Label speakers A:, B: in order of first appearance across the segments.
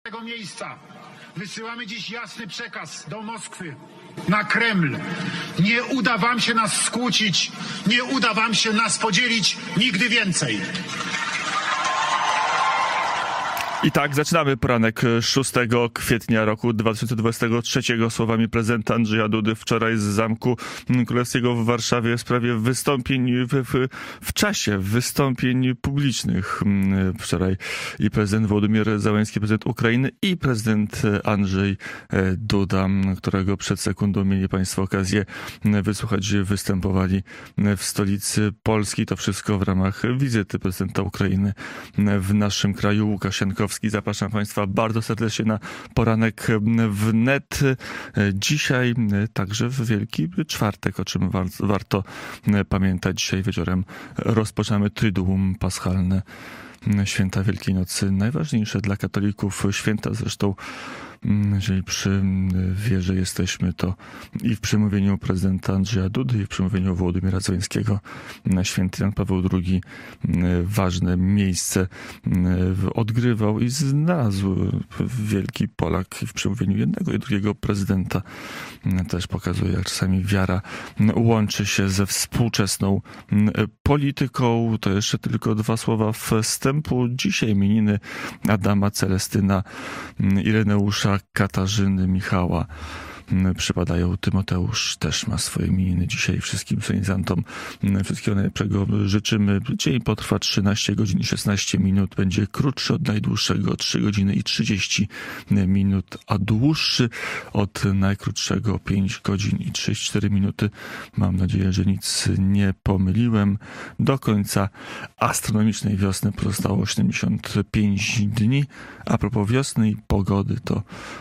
A: tego miejsca wysyłamy dziś jasny przekaz do Moskwy, na Kreml. Nie uda wam się nas skłócić, nie uda wam się nas podzielić nigdy więcej.
B: I tak zaczynamy poranek 6 kwietnia roku 2023 słowami prezydenta Andrzeja Dudy wczoraj z Zamku Królewskiego w Warszawie w sprawie wystąpień w czasie wystąpień publicznych. Wczoraj i prezydent Wołodymyr Zełenski, prezydent Ukrainy, i prezydent Andrzej Duda, którego przed sekundą mieli państwo okazję wysłuchać, występowali w stolicy Polski. To wszystko w ramach wizyty prezydenta Ukrainy w naszym kraju. Łukasz Jankowski. Zapraszam państwa bardzo serdecznie na poranek wnet. Dzisiaj także w Wielki Czwartek, o czym warto pamiętać. Dzisiaj wieczorem rozpoczynamy Triduum Paschalne, święta Wielkiej Nocy. Najważniejsze dla katolików święta, zresztą jeżeli przy wierze jesteśmy, to i w przemówieniu prezydenta Andrzeja Dudy, i w przemówieniu Wołodymyra Zełenskiego na święty Jan Paweł II ważne miejsce odgrywał i znalazł wielki Polak. I w przemówieniu jednego i drugiego prezydenta też pokazuje, jak czasami wiara łączy się ze współczesną polityką. To jeszcze tylko dwa słowa wstępu. Dzisiaj imieniny Adama, Celestyna, Ireneusza, Katarzyny, Michała przypadają. Tymoteusz też ma swoje imieniny dzisiaj. Wszystkim solenizantom wszystkiego najlepszego życzymy. Dzień potrwa 13 godzin i 16 minut. Będzie krótszy od najdłuższego, 3 godziny i 30 minut, a dłuższy od najkrótszego, 5 godzin i 34 minuty. Mam nadzieję, że nic nie pomyliłem. Do końca astronomicznej wiosny pozostało 75 dni. A propos wiosny i pogody, to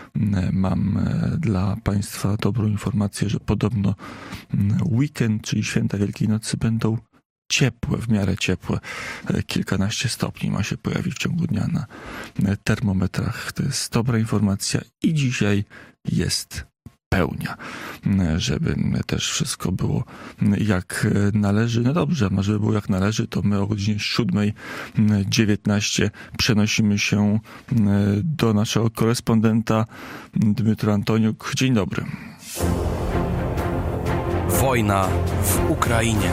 B: mam dla państwa dobrą informację, że podobno weekend, czyli święta Wielkiej Nocy, będą ciepłe, w miarę ciepłe. Kilkanaście stopni ma się pojawić w ciągu dnia na termometrach. To jest dobra informacja i dzisiaj jest pełnia, żeby też wszystko było jak należy. No dobrze, a żeby było jak należy, to my o godzinie 7:19 przenosimy się do naszego korespondenta Dmytro Antoniuk. Dzień dobry.
C: Wojna w Ukrainie.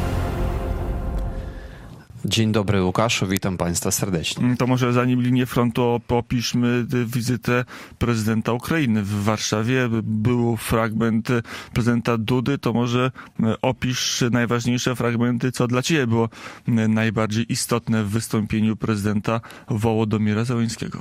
C: Dzień dobry, Łukaszu, witam państwa serdecznie.
B: To może zanim linię frontu opiszmy wizytę prezydenta Ukrainy w Warszawie. Był fragment prezydenta Dudy, to może opisz najważniejsze fragmenty, co dla ciebie było najbardziej istotne w wystąpieniu prezydenta Wołodymyra Zełenskiego.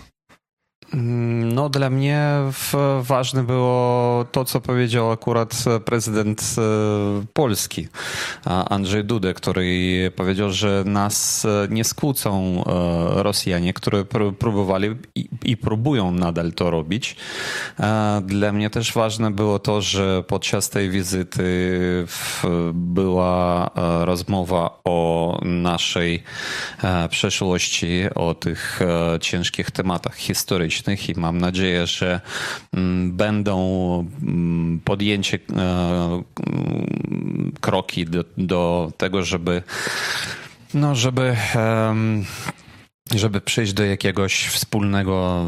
C: No, dla mnie ważne było to, co powiedział akurat prezydent Polski, Andrzej Duda, który powiedział, że nas nie skłócą Rosjanie, którzy próbowali i próbują nadal to robić. Dla mnie też ważne było to, że podczas tej wizyty była rozmowa o naszej przeszłości, o tych ciężkich tematach historycznych. I mam nadzieję, że będą podjęcie kroki do tego, żeby przejść do jakiegoś wspólnego,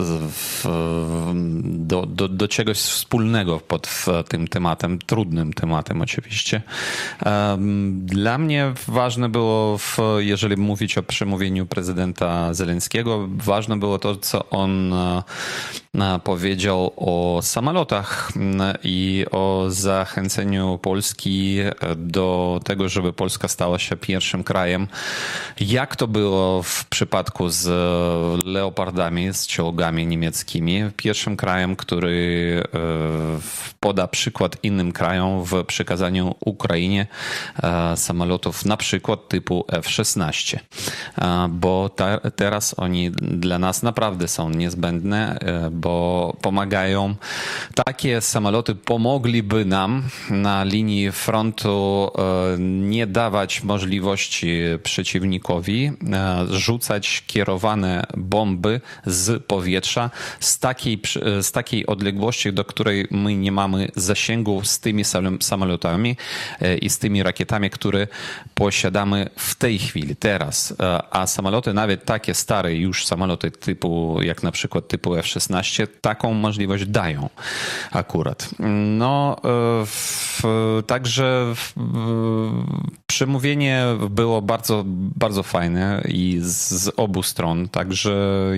C: do czegoś wspólnego pod tym tematem, trudnym tematem oczywiście. Dla mnie ważne było, jeżeli mówić o przemówieniu prezydenta Zełenskiego, ważne było to, co on powiedział o samolotach i o zachęceniu Polski do tego, żeby Polska stała się pierwszym krajem. Jak to było w przypadku z Leopardami, z czołgami niemieckimi? Pierwszym krajem, który poda przykład innym krajom w przekazaniu Ukrainie samolotów na przykład typu F-16. Bo teraz oni dla nas naprawdę są niezbędne, bo pomagają. Takie samoloty pomogliby nam na linii frontu nie dawać możliwości przeciwnikowi rzucać kierowane bomby z powietrza z takiej odległości, do której my nie mamy zasięgu z tymi samolotami i z tymi rakietami, które posiadamy w tej chwili, teraz. A samoloty, nawet takie stare już samoloty jak na przykład typu F-16, taką możliwość dają akurat. No, także przemówienie było bardzo, bardzo fajne i z obu stron. Także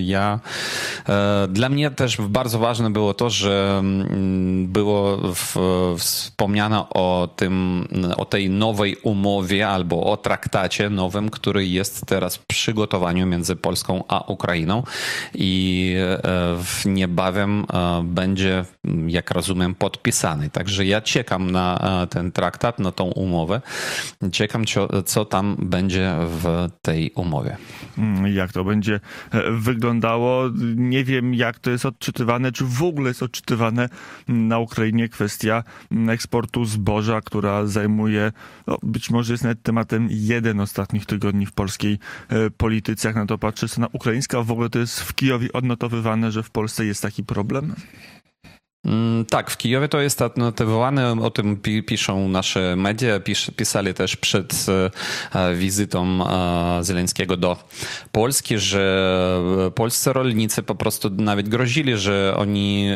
C: dla mnie też bardzo ważne było to, że było wspomniano o tej nowej umowie albo o traktacie nowym, który jest teraz w przygotowaniu między Polską a Ukrainą i niebawem będzie, jak rozumiem, podpisany. Także ja czekam na ten traktat, na tą umowę. Czekam, co tam będzie w tej umowie.
B: Jak to będzie wyglądało? Nie wiem, jak to jest odczytywane, czy w ogóle jest odczytywane na Ukrainie kwestia eksportu zboża, która zajmuje, być może jest nawet tematem jeden ostatnich tygodni w polskiej polityce. Jak na to patrzę, strona ukraińska, w ogóle to jest w Kijowie odnotowywane, że w Polsce jest taki problem?
C: Tak, w Kijowie to jest odnotowywane, o tym piszą nasze media, pisali też przed wizytą Zełenskiego do Polski, że polscy rolnicy po prostu nawet grozili, że oni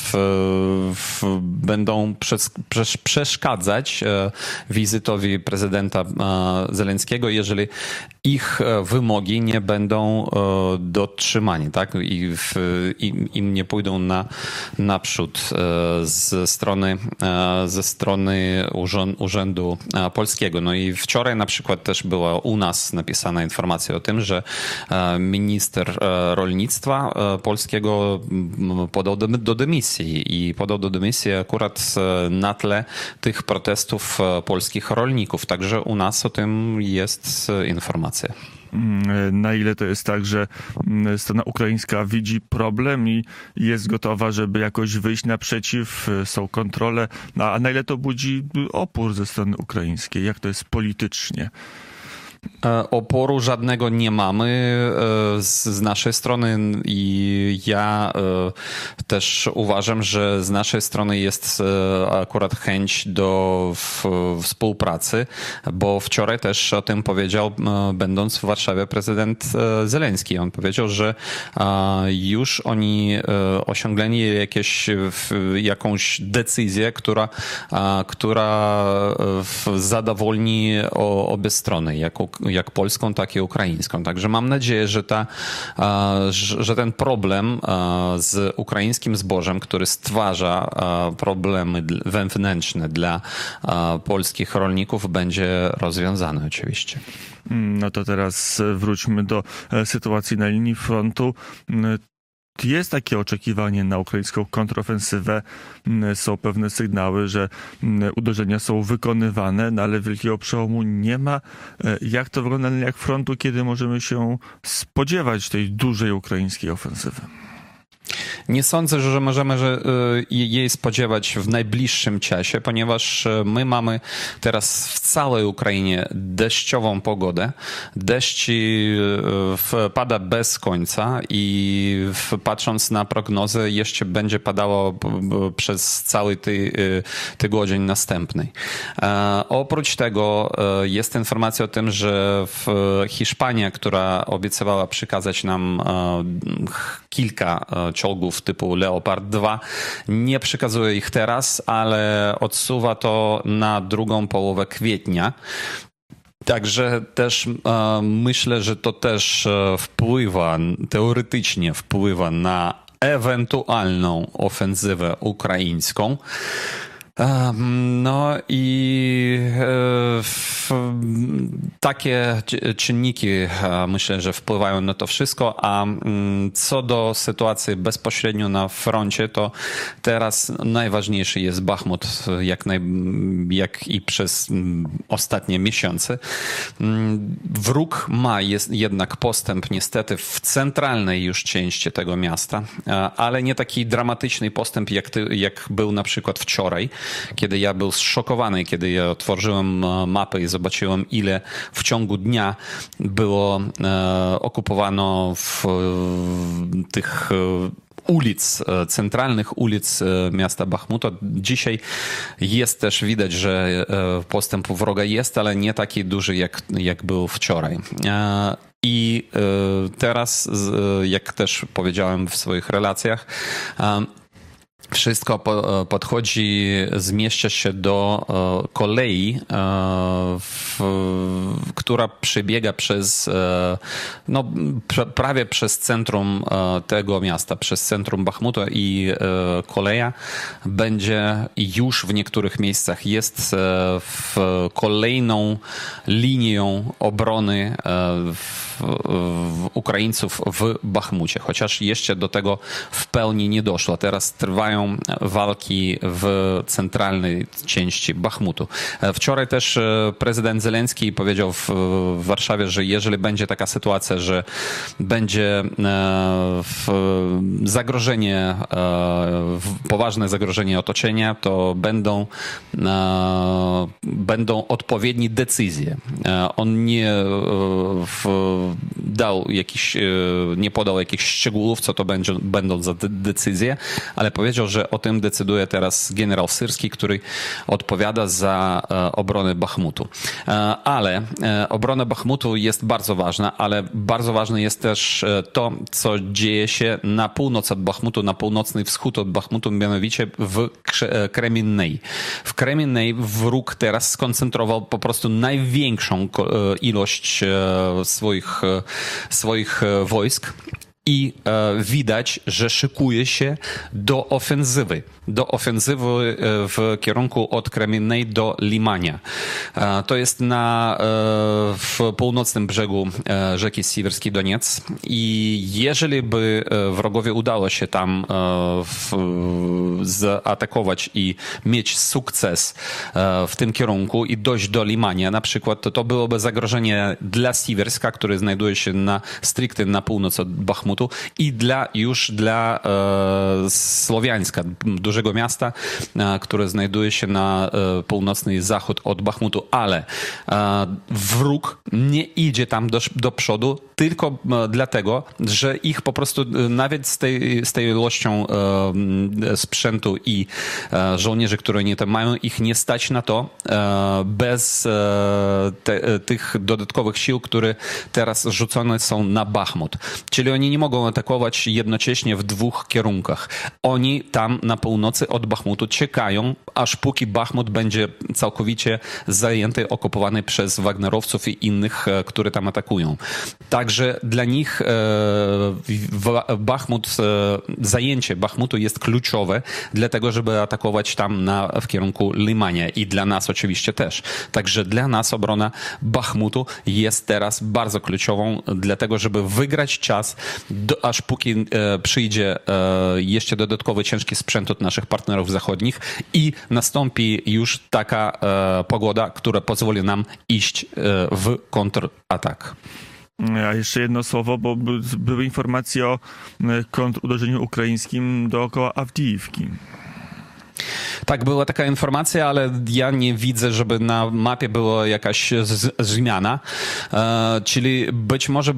C: będą przeszkadzać wizytowi prezydenta Zełenskiego, jeżeli ich wymogi nie będą dotrzymani, tak? Im nie pójdą naprzód ze strony Urzędu Polskiego. No i wczoraj na przykład też była u nas napisana informacja o tym, że minister rolnictwa polskiego podał do dymisji i podał do dymisji akurat na tle tych protestów polskich rolników. Także u nas o tym jest informacja.
B: Na ile to jest tak, że strona ukraińska widzi problem i jest gotowa, żeby jakoś wyjść naprzeciw, są kontrole, a na ile to budzi opór ze strony ukraińskiej? Jak to jest politycznie?
C: Oporu żadnego nie mamy z naszej strony i ja też uważam, że z naszej strony jest akurat chęć do współpracy, bo wczoraj też o tym powiedział, będąc w Warszawie, prezydent Zełenski. On powiedział, że już oni osiągnęli jakąś decyzję, która zadowolni obie strony, jak polską, tak i ukraińską. Także mam nadzieję, że ten problem z ukraińskim zbożem, który stwarza problemy wewnętrzne dla polskich rolników, będzie rozwiązany oczywiście.
B: No to teraz wróćmy do sytuacji na linii frontu. Jest takie oczekiwanie na ukraińską kontrofensywę. Są pewne sygnały, że uderzenia są wykonywane, no ale wielkiego przełomu nie ma. Jak to wygląda na liniach frontu, kiedy możemy się spodziewać tej dużej ukraińskiej ofensywy?
C: Nie sądzę, że możemy jej spodziewać w najbliższym czasie, ponieważ my mamy teraz w całej Ukrainie deszczową pogodę. Deszcz pada bez końca i patrząc na prognozę jeszcze będzie padało przez cały tydzień następny. Oprócz tego jest informacja o tym, że Hiszpania, która obiecywała przekazać nam kilka czołgów typu Leopard 2, nie przekazuje ich teraz, ale odsuwa to na drugą połowę kwietnia. Także też myślę, że to też teoretycznie wpływa na ewentualną ofensywę ukraińską. No i takie czynniki myślę, że wpływają na to wszystko, a co do sytuacji bezpośrednio na froncie, to teraz najważniejszy jest Bachmut, jak i przez ostatnie miesiące. Wróg ma jednak postęp niestety w centralnej już części tego miasta, ale nie taki dramatyczny postęp, jak był na przykład wczoraj, kiedy ja był zszokowany, kiedy ja otworzyłem mapę i zobaczyłem, ile w ciągu dnia było okupowano w tych ulic, centralnych ulic miasta Bachmuta. Dzisiaj jest też widać, że postęp wroga jest, ale nie taki duży, jak był wczoraj. I teraz, jak też powiedziałem w swoich relacjach, wszystko zmieszcza się do kolei, która przebiega prawie przez centrum tego miasta, przez centrum Bachmuta i koleja będzie już w niektórych miejscach jest kolejną linią obrony Ukraińców w Bachmucie, chociaż jeszcze do tego w pełni nie doszło. Teraz trwają walki w centralnej części Bachmutu. Wczoraj też prezydent Zelenski powiedział w Warszawie, że jeżeli będzie taka sytuacja, że będzie zagrożenie, poważne zagrożenie otoczenia, to będą odpowiednie decyzje. On nie podał jakichś szczegółów, co to będą za decyzje, ale powiedział, że o tym decyduje teraz generał Syrski, który odpowiada za obronę Bachmutu. Ale obrona Bachmutu jest bardzo ważna, ale bardzo ważne jest też to, co dzieje się na północ od Bachmutu, na północny wschód od Bachmutu, mianowicie w Kreminnej. W Kreminnej wróg teraz skoncentrował po prostu największą ilość swoich wojsk i widać, że szykuje się do ofensywy w kierunku od Kreminnej do Limania. To jest w północnym brzegu rzeki Siwerski Doniec i jeżeli by wrogowi udało się tam zaatakować i mieć sukces w tym kierunku i dojść do Limania na przykład, to byłoby zagrożenie dla Siwerska, który znajduje się stricte na północ od Bachmutu i dla Słowiańska, dużego miasta, które znajduje się na północny zachód od Bachmutu, ale wróg nie idzie tam do przodu tylko dlatego, że ich po prostu nawet z tej ilością sprzętu i żołnierzy, które oni tam mają, ich nie stać na to bez tych dodatkowych sił, które teraz rzucone są na Bachmut. Czyli oni nie mogą atakować jednocześnie w dwóch kierunkach. Oni tam na północy od Bachmutu czekają, aż póki Bachmut będzie całkowicie zajęty, okupowany przez Wagnerowców i innych, które tam atakują. Także dla nich zajęcie Bachmutu jest kluczowe, dlatego żeby atakować tam w kierunku Limania i dla nas oczywiście też. Także dla nas obrona Bachmutu jest teraz bardzo kluczową, dlatego żeby wygrać czas, aż póki przyjdzie jeszcze dodatkowy ciężki sprzęt od naszych partnerów zachodnich i nastąpi już taka pogoda, która pozwoli nam iść w kontratak.
B: A jeszcze jedno słowo, bo były informacje o kontruderzeniu ukraińskim dookoła Awdijiwki.
C: Tak, była taka informacja, ale ja nie widzę, żeby na mapie była jakaś zmiana. Czyli być może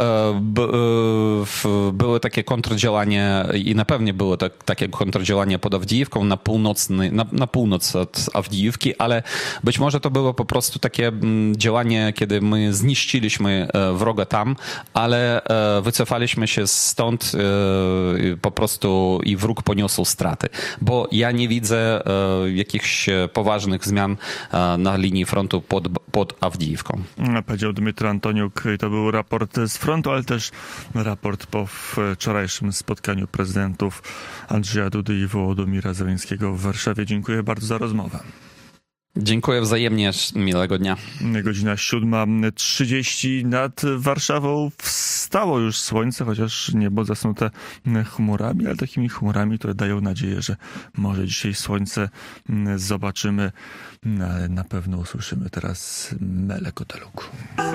C: było takie kontrdziałanie i na pewno było takie kontrdziałanie pod Awdijiwką na północ od Awdijiwki, ale być może to było po prostu takie działanie, kiedy my zniszczyliśmy wroga tam, ale wycofaliśmy się stąd po prostu i wróg poniósł straty. Bo ja nie widzę razie jakichś poważnych zmian na linii frontu pod Awdijiwką.
B: Powiedział Dmytro Antoniuk. I to był raport z frontu, ale też raport po wczorajszym spotkaniu prezydentów Andrzeja Dudy i Wołodomira Zełenskiego w Warszawie. Dziękuję bardzo za rozmowę.
C: Dziękuję wzajemnie, miłego dnia.
B: Godzina 7:30. Nad Warszawą wstało już słońce, chociaż niebo zasnute chmurami, ale takimi chmurami, które dają nadzieję, że może dzisiaj słońce zobaczymy, ale na pewno usłyszymy teraz Mele Koteluk.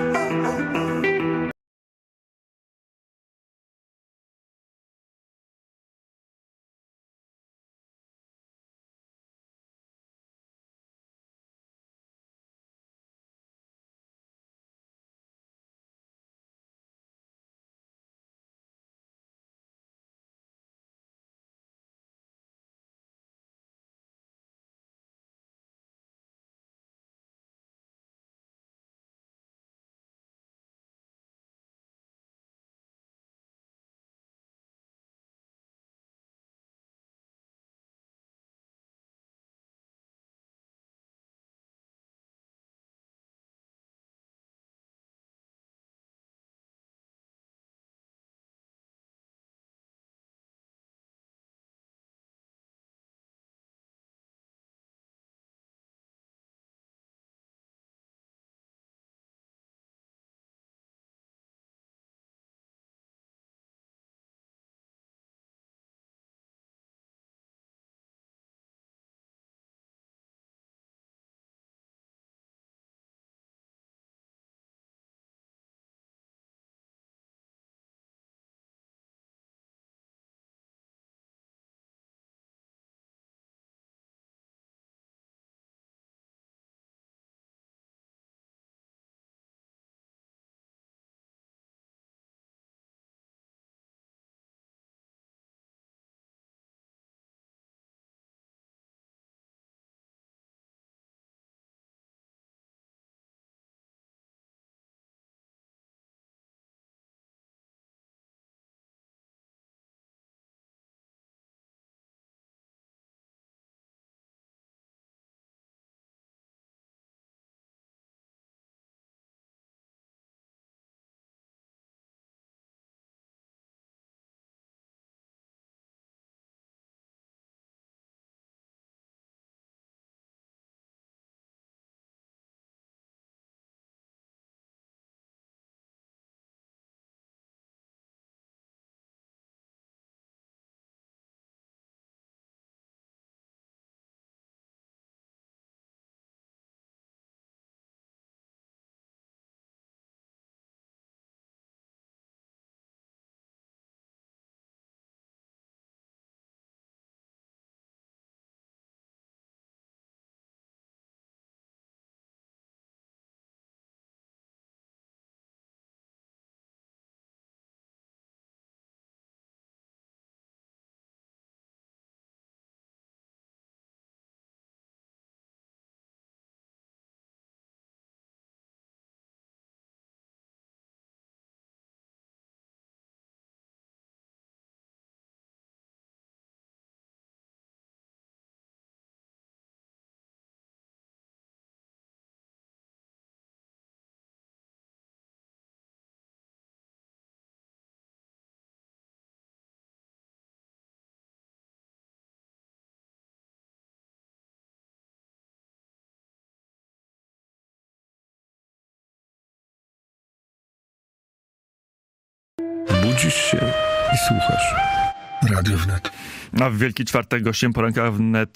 D: Budzisz się i słuchasz. Radio Wnet.
B: A w Wielki Czwartek gościem poranka wnet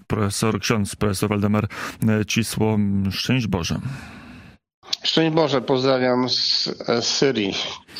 B: ksiądz profesor Waldemar Cisło. Szczęść Boże.
E: Szczęść Boże, pozdrawiam z Syrii.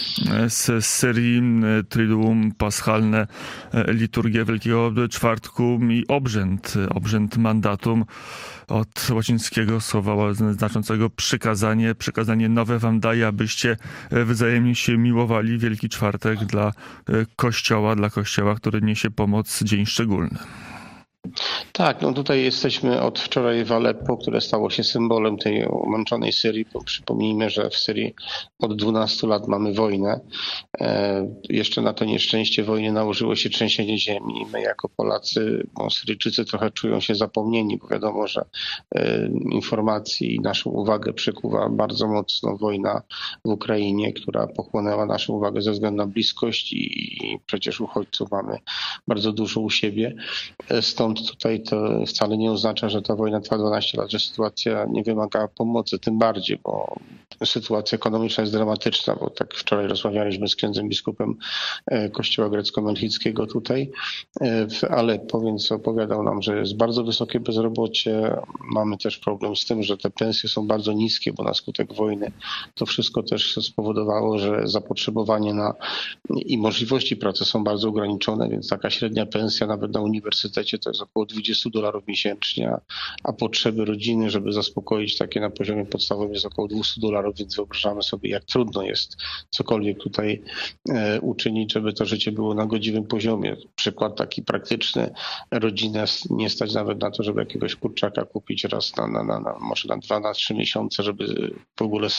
B: Z Syrii Triduum Paschalne, liturgia Wielkiego Czwartku i obrzęd mandatum od łacińskiego słowa znaczącego przykazanie nowe wam daję, abyście wzajemnie się miłowali. Wielki Czwartek dla Kościoła, który niesie pomoc, dzień szczególny.
E: Tak, no tutaj jesteśmy od wczoraj w Aleppo, które stało się symbolem tej umęczonej Syrii. Przypomnijmy, że w Syrii od 12 lat mamy wojnę. Jeszcze na to nieszczęście wojny nałożyło się trzęsienie ziemi. My jako Polacy, bo Syryjczycy trochę czują się zapomnieni, bo wiadomo, że informacji i naszą uwagę przykuwa bardzo mocno wojna w Ukrainie, która pochłonęła naszą uwagę ze względu na bliskość i przecież uchodźców mamy bardzo dużo u siebie. Stąd tutaj to wcale nie oznacza, że ta wojna trwa 12 lat, że sytuacja nie wymaga pomocy, tym bardziej, bo sytuacja ekonomiczna jest dramatyczna, bo tak wczoraj rozmawialiśmy z księdzem biskupem kościoła grecko-melchickiego tutaj w Aleppo, więc opowiadał nam, że jest bardzo wysokie bezrobocie. Mamy też problem z tym, że te pensje są bardzo niskie, bo na skutek wojny to wszystko też spowodowało, że zapotrzebowanie i możliwości pracy są bardzo ograniczone, więc taka średnia pensja nawet na uniwersytecie to jest około $20 miesięcznie, a potrzeby rodziny, żeby zaspokoić takie na poziomie podstawowym jest około $200, więc wyobrażamy sobie, jak trudno jest cokolwiek tutaj uczynić, żeby to życie było na godziwym poziomie. Przykład taki praktyczny, rodzinę nie stać nawet na to, żeby jakiegoś kurczaka kupić raz może na 2-3 miesiące, żeby w ogóle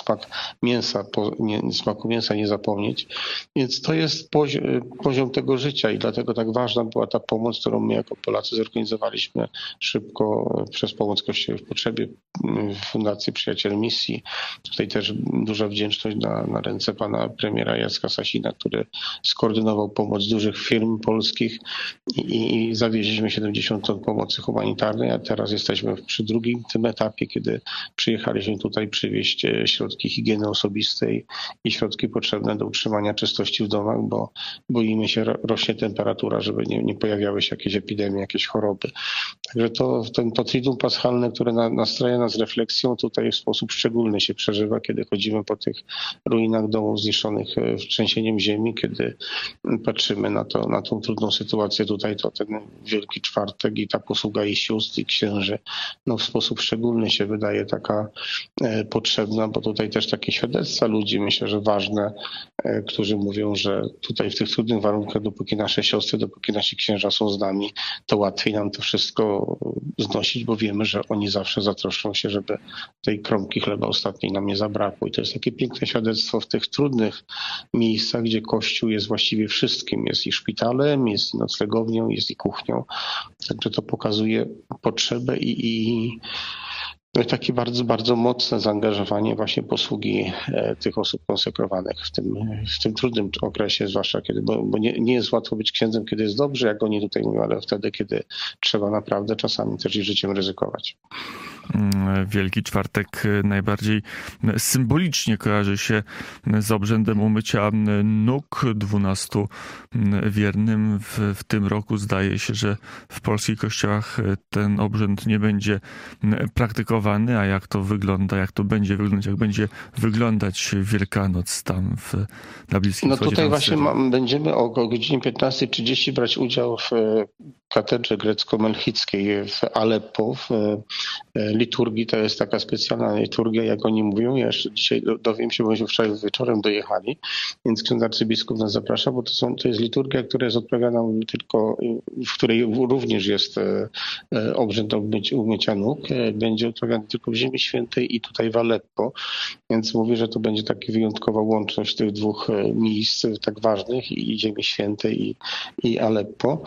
E: smaku mięsa nie zapomnieć. Więc to jest poziom tego życia i dlatego tak ważna była ta pomoc, którą my jako Polacy zorganizowaliśmy szybko przez pomoc Kościoła w potrzebie Fundacji Przyjaciel Misji. Tutaj też duża wdzięczność na ręce pana premiera Jacka Sasina, który skoordynował pomoc dużych firm polskich i zawieźliśmy 70 ton pomocy humanitarnej, a teraz jesteśmy przy drugim tym etapie, kiedy przyjechaliśmy tutaj przywieźć środki higieny osobistej i środki potrzebne do utrzymania czystości w domach, bo boimy się, rośnie temperatura, żeby nie pojawiały się jakieś epidemie, jakieś choroby. Także to Triduum Paschalne, które nastraja nas refleksją, tutaj w sposób szczególny się przeżywa, kiedy chodzimy po tych ruinach domów zniszczonych trzęsieniem ziemi, kiedy patrzymy na tą trudną sytuację tutaj, to ten Wielki Czwartek i ta posługa i sióstr i księży, w sposób szczególny się wydaje taka potrzebna, bo tutaj też takie świadectwa ludzi, myślę, że ważne, którzy mówią, że tutaj w tych trudnych warunkach, dopóki nasze siostry, dopóki nasi księża są z nami, to łatwiej nam to wszystko znosić, bo wiemy, że oni zawsze zatroszczą się, żeby tej kromki chleba ostatniej nam nie zabrakło. I to jest takie piękne świadectwo w tych trudnych miejscach, gdzie Kościół jest właściwie wszystkim. Jest i szpitalem, jest i noclegownią, jest i kuchnią. Także to pokazuje potrzebę i takie bardzo, bardzo mocne zaangażowanie właśnie posługi tych osób konsekrowanych w tym trudnym okresie, zwłaszcza bo nie jest łatwo być księdzem, kiedy jest dobrze, jak oni tutaj mówią, ale wtedy, kiedy trzeba naprawdę czasami też i życiem ryzykować.
B: Wielki Czwartek najbardziej symbolicznie kojarzy się z obrzędem umycia nóg 12 wiernym. W tym roku zdaje się, że w polskich kościołach ten obrzęd nie będzie praktykowany, a jak to wygląda, jak to będzie wyglądać, jak będzie wyglądać Wielkanoc tam na Bliskim Wschodzie?
E: Tutaj właśnie będziemy o godzinie 15:30 brać udział w katedrze grecko-melchickiej w Aleppo, w liturgii. To jest taka specjalna liturgia, jak oni mówią. Ja jeszcze dzisiaj dowiem się, bo wczoraj wieczorem dojechali, więc ksiądz arcybiskup nas zaprasza, bo to jest liturgia, która jest odprawiana tylko, w której również jest obrzęd umycia nóg. Będzie odprawiany tylko w Ziemi Świętej i tutaj w Aleppo, więc mówię, że to będzie taka wyjątkowa łączność tych dwóch miejsc tak ważnych, i Ziemi Świętej i Aleppo.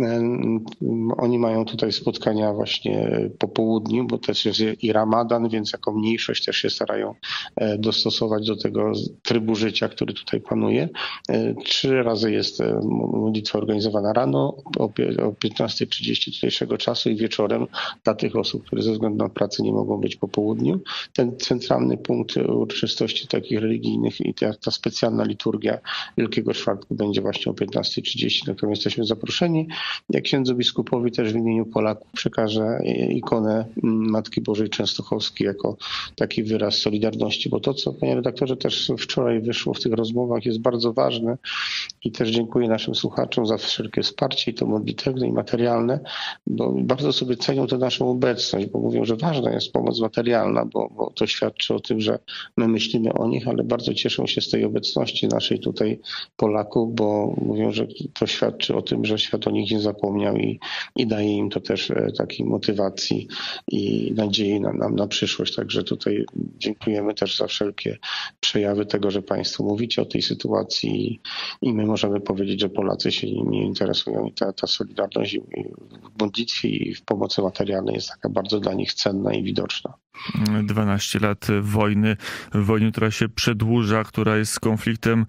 E: Oni mają tutaj spotkania właśnie po południu, bo też jest i Ramadan, więc jako mniejszość też się starają dostosować do tego trybu życia, który tutaj panuje. 3 razy jest modlitwa organizowana rano o 15:30 tutejszego czasu i wieczorem dla tych osób, które ze względu na pracę nie mogą być po południu. Ten centralny punkt uroczystości takich religijnych i ta specjalna liturgia Wielkiego Czwartku będzie właśnie o 15:30, na którą jesteśmy zaproszeni. Jak księdzu biskupowi też w imieniu Polaków przekażę ikonę Matki Bożej Częstochowskiej jako taki wyraz solidarności, bo to, co, panie redaktorze, też wczoraj wyszło w tych rozmowach, jest bardzo ważne i też dziękuję naszym słuchaczom za wszelkie wsparcie, i to modlitewne, i materialne, bo bardzo sobie cenią tę naszą obecność, bo mówią, że ważna jest pomoc materialna, bo to świadczy o tym, że my myślimy o nich, ale bardzo cieszą się z tej obecności naszej tutaj Polaków, bo mówią, że to świadczy o tym, że świat o nich nie zapomniał i daje im to też takiej motywacji i nadziei na przyszłość. Także tutaj dziękujemy też za wszelkie przejawy tego, że Państwo mówicie o tej sytuacji i my możemy powiedzieć, że Polacy się nimi interesują i ta solidarność w modlitwie i w pomocy materialnej jest taka bardzo dla nich cenna i widoczna.
B: 12 lat wojny, która się przedłuża, która jest konfliktem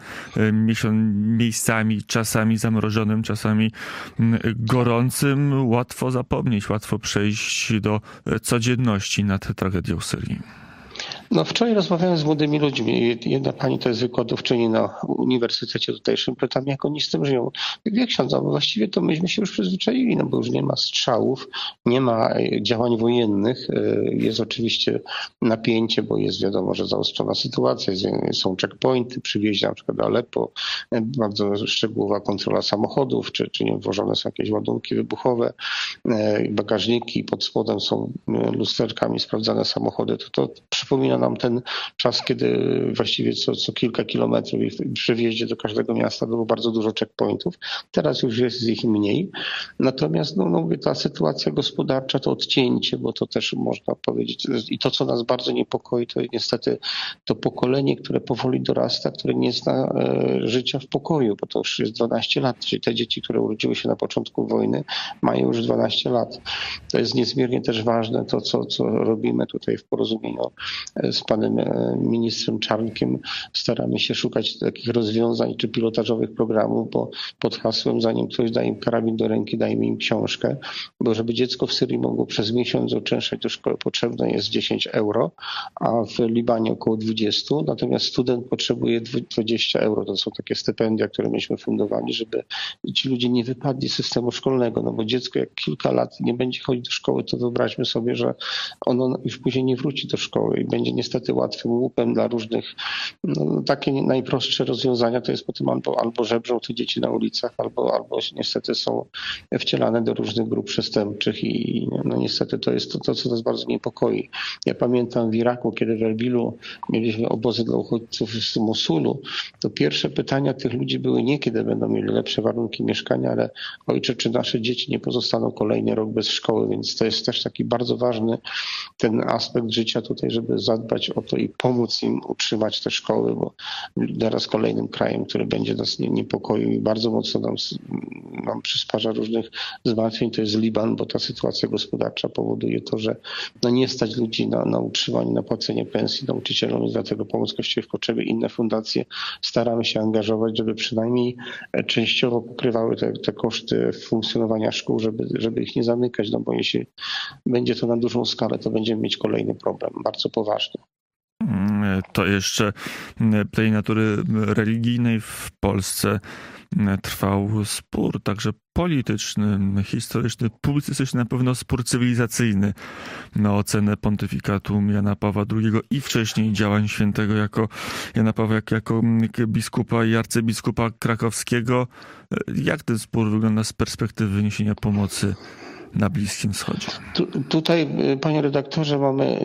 B: miejscami, czasami zamrożonym, czasami gorącym. Łatwo zapomnieć, łatwo przejść do codzienności nad tragedią Syrii.
E: No wczoraj rozmawiałem z młodymi ludźmi. Jedna pani to jest wykładowczyni na uniwersytecie tutejszym. Pytam, jak oni z tym żyją. Wie ksiądz, bo właściwie to myśmy się już przyzwyczaili, no bo już nie ma strzałów, nie ma działań wojennych. Jest oczywiście napięcie, bo jest wiadomo, że zaostrzona sytuacja. Są checkpointy przy wjeździe na przykład do Aleppo. Bardzo szczegółowa kontrola samochodów, czy nie włożone są jakieś ładunki wybuchowe. Bagażniki pod spodem są lusterkami sprawdzane samochody. To przypomina nam ten czas, kiedy właściwie co kilka kilometrów przy wjeździe do każdego miasta było bardzo dużo checkpointów. Teraz już jest ich mniej. Natomiast mówię, ta sytuacja gospodarcza, to odcięcie, bo to też można powiedzieć, i to, co nas bardzo niepokoi, to niestety to pokolenie, które powoli dorasta, które nie zna życia w pokoju, bo to już jest 12 lat. Czyli te dzieci, które urodziły się na początku wojny, mają już 12 lat. To jest niezmiernie też ważne, to co robimy tutaj w porozumieniu z panem ministrem Czarnkiem. Staramy się szukać takich rozwiązań czy pilotażowych programów, bo pod hasłem, zanim ktoś da im karabin do ręki, dajmy im książkę, bo żeby dziecko w Syrii mogło przez miesiąc uczęszczać do szkoły, potrzebne jest 10 euro, a w Libanie około 20, natomiast student potrzebuje 20 euro. To są takie stypendia, które myśmy fundowali, żeby ci ludzie nie wypadli z systemu szkolnego, no bo dziecko jak kilka lat nie będzie chodzić do szkoły, to wyobraźmy sobie, że ono już później nie wróci do szkoły i będzie niestety łatwym łupem dla różnych, takie najprostsze rozwiązania to jest potem albo żebrzą te dzieci na ulicach, albo niestety są wcielane do różnych grup przestępczych i niestety to jest to, co nas bardzo niepokoi. Ja pamiętam w Iraku, kiedy w Erbilu mieliśmy obozy dla uchodźców z Mosulu, to pierwsze pytania tych ludzi były nie kiedy będą mieli lepsze warunki mieszkania, ale ojcze, czy nasze dzieci nie pozostaną kolejny rok bez szkoły, więc to jest też taki bardzo ważny ten aspekt życia tutaj, żeby zadbać o to i pomóc im utrzymać te szkoły, bo teraz kolejnym krajem, który będzie nas niepokoił i bardzo mocno nam przysparza różnych zmartwień, to jest Liban, bo ta sytuacja gospodarcza powoduje to, że nie stać ludzi na utrzymanie, na płacenie pensji nauczycielom i dlatego Pomoc Kościołowi w Potrzebie, inne fundacje staramy się angażować, żeby przynajmniej częściowo pokrywały te koszty funkcjonowania szkół, żeby ich nie zamykać, no bo jeśli będzie to na dużą skalę, to będziemy mieć kolejny problem, bardzo poważny.
B: To jeszcze tej natury religijnej w Polsce trwał spór, także polityczny, historyczny, publicystyczny, na pewno spór cywilizacyjny na ocenę pontyfikatu Jana Pawła II i wcześniej działań świętego Jana Pawła jako biskupa i arcybiskupa krakowskiego. Jak ten spór wygląda z perspektywy wyniesienia pomocy na Bliskim Wschodzie?
E: Tutaj, panie redaktorze,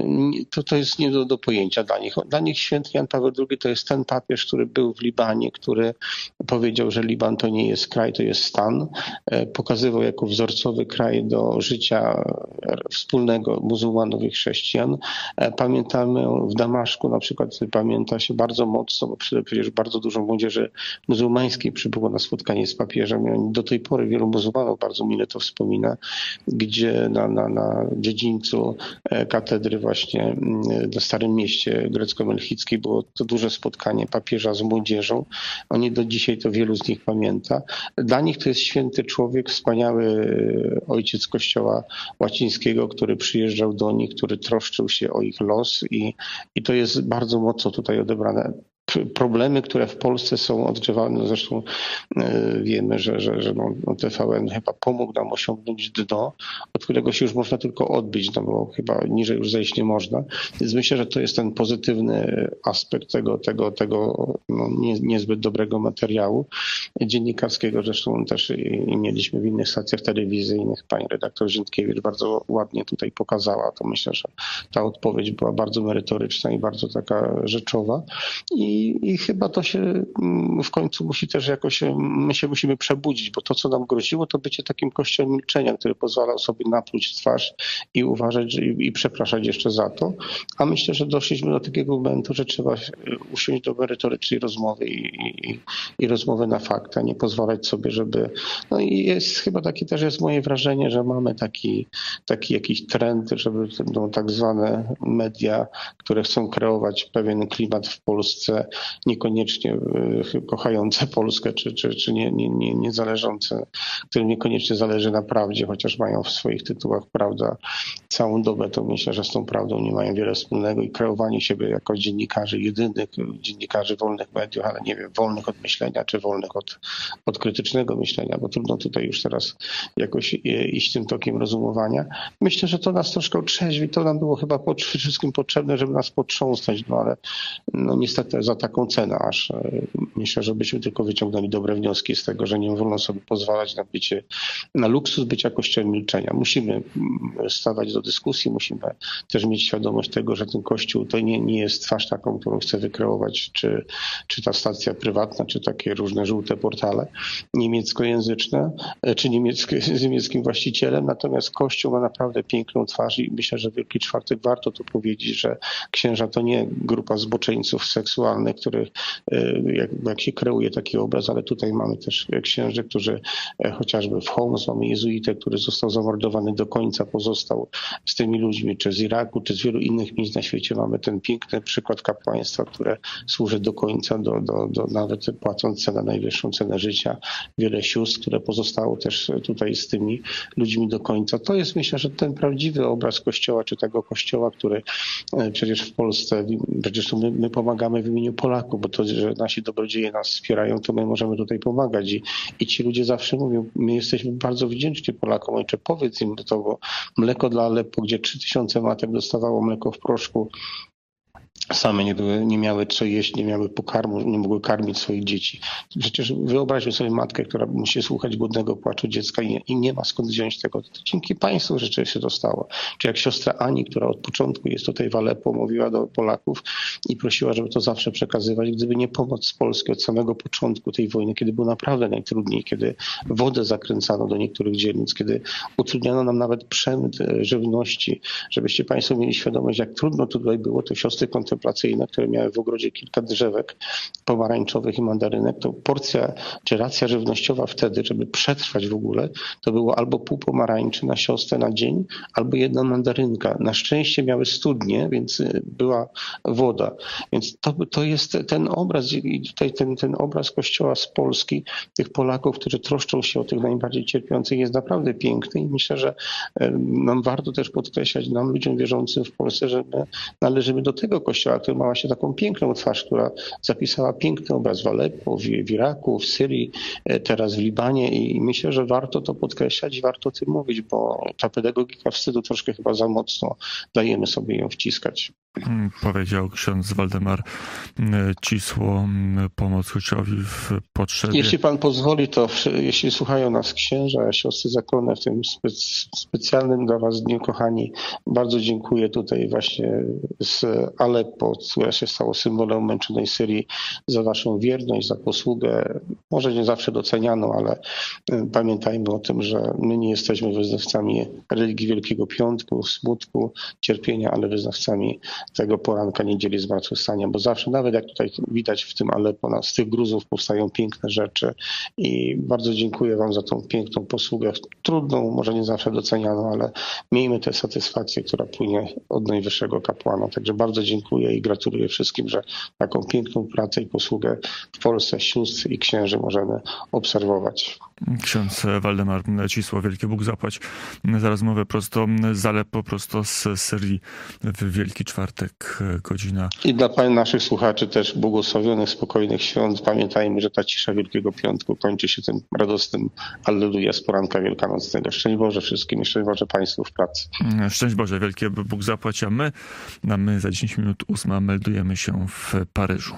E: to jest nie do pojęcia dla nich. Dla nich święty Jan Paweł II to jest ten papież, który był w Libanie, który powiedział, że Liban to nie jest kraj, to jest stan. Pokazywał jako wzorcowy kraj do życia wspólnego muzułmanów i chrześcijan. Pamiętamy w Damaszku na przykład, pamięta się bardzo mocno, bo przecież bardzo dużo młodzieży muzułmańskiej przybyło na spotkanie z papieżem i do tej pory wielu muzułmanów bardzo mile to wspomina, gdzie na dziedzińcu katedry właśnie na Starym Mieście grecko-melchickiej było to duże spotkanie papieża z młodzieżą. Oni do dzisiaj to wielu z nich pamięta. Dla nich to jest święty człowiek, wspaniały ojciec Kościoła łacińskiego, który przyjeżdżał do nich, który troszczył się o ich los i to jest bardzo mocno tutaj odebrane. Problemy, które w Polsce są odgrzewane, zresztą wiemy, że TVN chyba pomógł nam osiągnąć dno, od którego się już można tylko odbić, no bo chyba niżej już zejść nie można. Więc myślę, że to jest ten pozytywny aspekt tego niezbyt dobrego materiału dziennikarskiego. Zresztą też i mieliśmy w innych stacjach telewizyjnych. Pani redaktor Ziętkiewicz bardzo ładnie tutaj pokazała. To myślę, że ta odpowiedź była bardzo merytoryczna i bardzo taka rzeczowa. I I chyba to się w końcu musi też jakoś, my się musimy przebudzić, bo to, co nam groziło, to bycie takim kościołem milczenia, który pozwalał sobie napluć w twarz i uważać i przepraszać jeszcze za to. A myślę, że doszliśmy do takiego momentu, że trzeba usiąść do merytorycznej rozmowy i rozmowy na fakty, a nie pozwalać sobie, żeby... No i jest chyba takie też jest moje wrażenie, że mamy taki jakiś trend, żeby tak zwane media, które chcą kreować pewien klimat w Polsce, niekoniecznie kochające Polskę, czy nie zależące, którym niekoniecznie zależy na prawdzie, chociaż mają w swoich tytułach prawda całą dobę, to myślę, że z tą prawdą nie mają wiele wspólnego i kreowanie siebie jako dziennikarzy, jedynych dziennikarzy wolnych mediów, ale nie wiem, wolnych od myślenia, czy wolnych od krytycznego myślenia, bo trudno tutaj już teraz jakoś iść tym tokiem rozumowania. Myślę, że to nas troszkę otrzeźwi, to nam było chyba wszystkim potrzebne, żeby nas potrząsnąć, no ale no niestety za taką cenę aż. Myślę, żebyśmy tylko wyciągnęli dobre wnioski z tego, że nie wolno sobie pozwalać na luksus bycia kościołem milczenia. Musimy stawać do dyskusji, musimy też mieć świadomość tego, że ten kościół to nie jest twarz taką, którą chce wykreować, czy ta stacja prywatna, czy takie różne żółte portale niemieckojęzyczne, czy z niemieckim właścicielem, natomiast kościół ma naprawdę piękną twarz i myślę, że Wielki Czwartek warto tu powiedzieć, że księża to nie grupa zboczeńców seksualnych, których jak się kreuje taki obraz, ale tutaj mamy też księży, którzy chociażby w Homs mamy jezuitę, który został zamordowany do końca, pozostał z tymi ludźmi, czy z Iraku, czy z wielu innych miejsc na świecie. Mamy ten piękny przykład kapłaństwa, które służy do końca, nawet płacąc cenę, najwyższą cenę życia. Wiele sióstr, które pozostało też tutaj z tymi ludźmi do końca. To jest, myślę, że ten prawdziwy obraz Kościoła, czy tego Kościoła, który przecież w Polsce, przecież my pomagamy w imieniu Polaków, bo to, że nasi dobrodzieje nas wspierają, to my możemy tutaj pomagać. I ci ludzie zawsze mówią, my jesteśmy bardzo wdzięczni Polakom. Ojcze, powiedz im to, bo mleko dla Aleppo, gdzie 3000 matek dostawało mleko w proszku, same nie miały co jeść, nie miały pokarmu, nie mogły karmić swoich dzieci. Przecież wyobraźmy sobie matkę, która musi słuchać głodnego płaczu dziecka i nie ma skąd wziąć tego. To dzięki państwu rzeczywiście to stało. Czy jak siostra Ani, która od początku jest tutaj w Aleppo, mówiła do Polaków i prosiła, żeby to zawsze przekazywać. Gdyby nie pomoc z Polski od samego początku tej wojny, kiedy było naprawdę najtrudniej, kiedy wodę zakręcano do niektórych dzielnic, kiedy utrudniano nam nawet przemyt żywności, żebyście państwo mieli świadomość, jak trudno tutaj było, to siostry kontemplacyjne, które miały w ogrodzie kilka drzewek pomarańczowych i mandarynek, to porcja czy racja żywnościowa wtedy, żeby przetrwać w ogóle, to było albo pół pomarańczy na siostrę na dzień, albo jedna mandarynka. Na szczęście miały studnie, więc była woda. Więc to jest ten obraz i tutaj ten obraz Kościoła z Polski, tych Polaków, którzy troszczą się o tych najbardziej cierpiących, jest naprawdę piękny i myślę, że nam warto też podkreślać, nam ludziom wierzącym w Polsce, że my należymy do tego Kościoła, który ma właśnie taką piękną twarz, która zapisała piękny obraz w Aleppo, w Iraku, w Syrii, teraz w Libanie i myślę, że warto to podkreślać i warto o tym mówić, bo ta pedagogika wstydu troszkę chyba za mocno dajemy sobie ją wciskać.
B: Powiedział ksiądz Waldemar Cisło, pomoc Kościołowi w potrzebie.
E: Jeśli pan pozwoli, to jeśli słuchają nas księża, siostry zakonne w tym specjalnym dla was dniu, kochani, bardzo dziękuję tutaj właśnie z Aleppo, które się stało symbolem męczonej Syrii, za waszą wierność, za posługę. Może nie zawsze docenianą, ale pamiętajmy o tym, że my nie jesteśmy wyznawcami religii Wielkiego Piątku, smutku, cierpienia, ale wyznawcami tego poranka niedzieli zmartwychwstania, bo zawsze, nawet jak tutaj widać w tym Aleppo, z tych gruzów powstają piękne rzeczy i bardzo dziękuję wam za tą piękną posługę, trudną, może nie zawsze docenianą, ale miejmy tę satysfakcję, która płynie od najwyższego kapłana. Także bardzo dziękuję i gratuluję wszystkim, że taką piękną pracę i posługę w Polsce sióstr i księży możemy obserwować.
B: Ksiądz Waldemar Cisło, wielki Bóg zapłać za rozmowę prosto z Aleppo, prosto z Syrii w Wielki Czwartek, godzina.
E: I dla naszych słuchaczy też błogosławionych, spokojnych świąt. Pamiętajmy, że ta cisza Wielkiego Piątku kończy się tym radosnym Alleluja z poranka wielkanocnego. Szczęść Boże wszystkim i szczęść Boże Państwu w pracy.
B: Szczęść Boże, wielkie Bóg zapłać, a my za 10 minut 8 meldujemy się w Paryżu.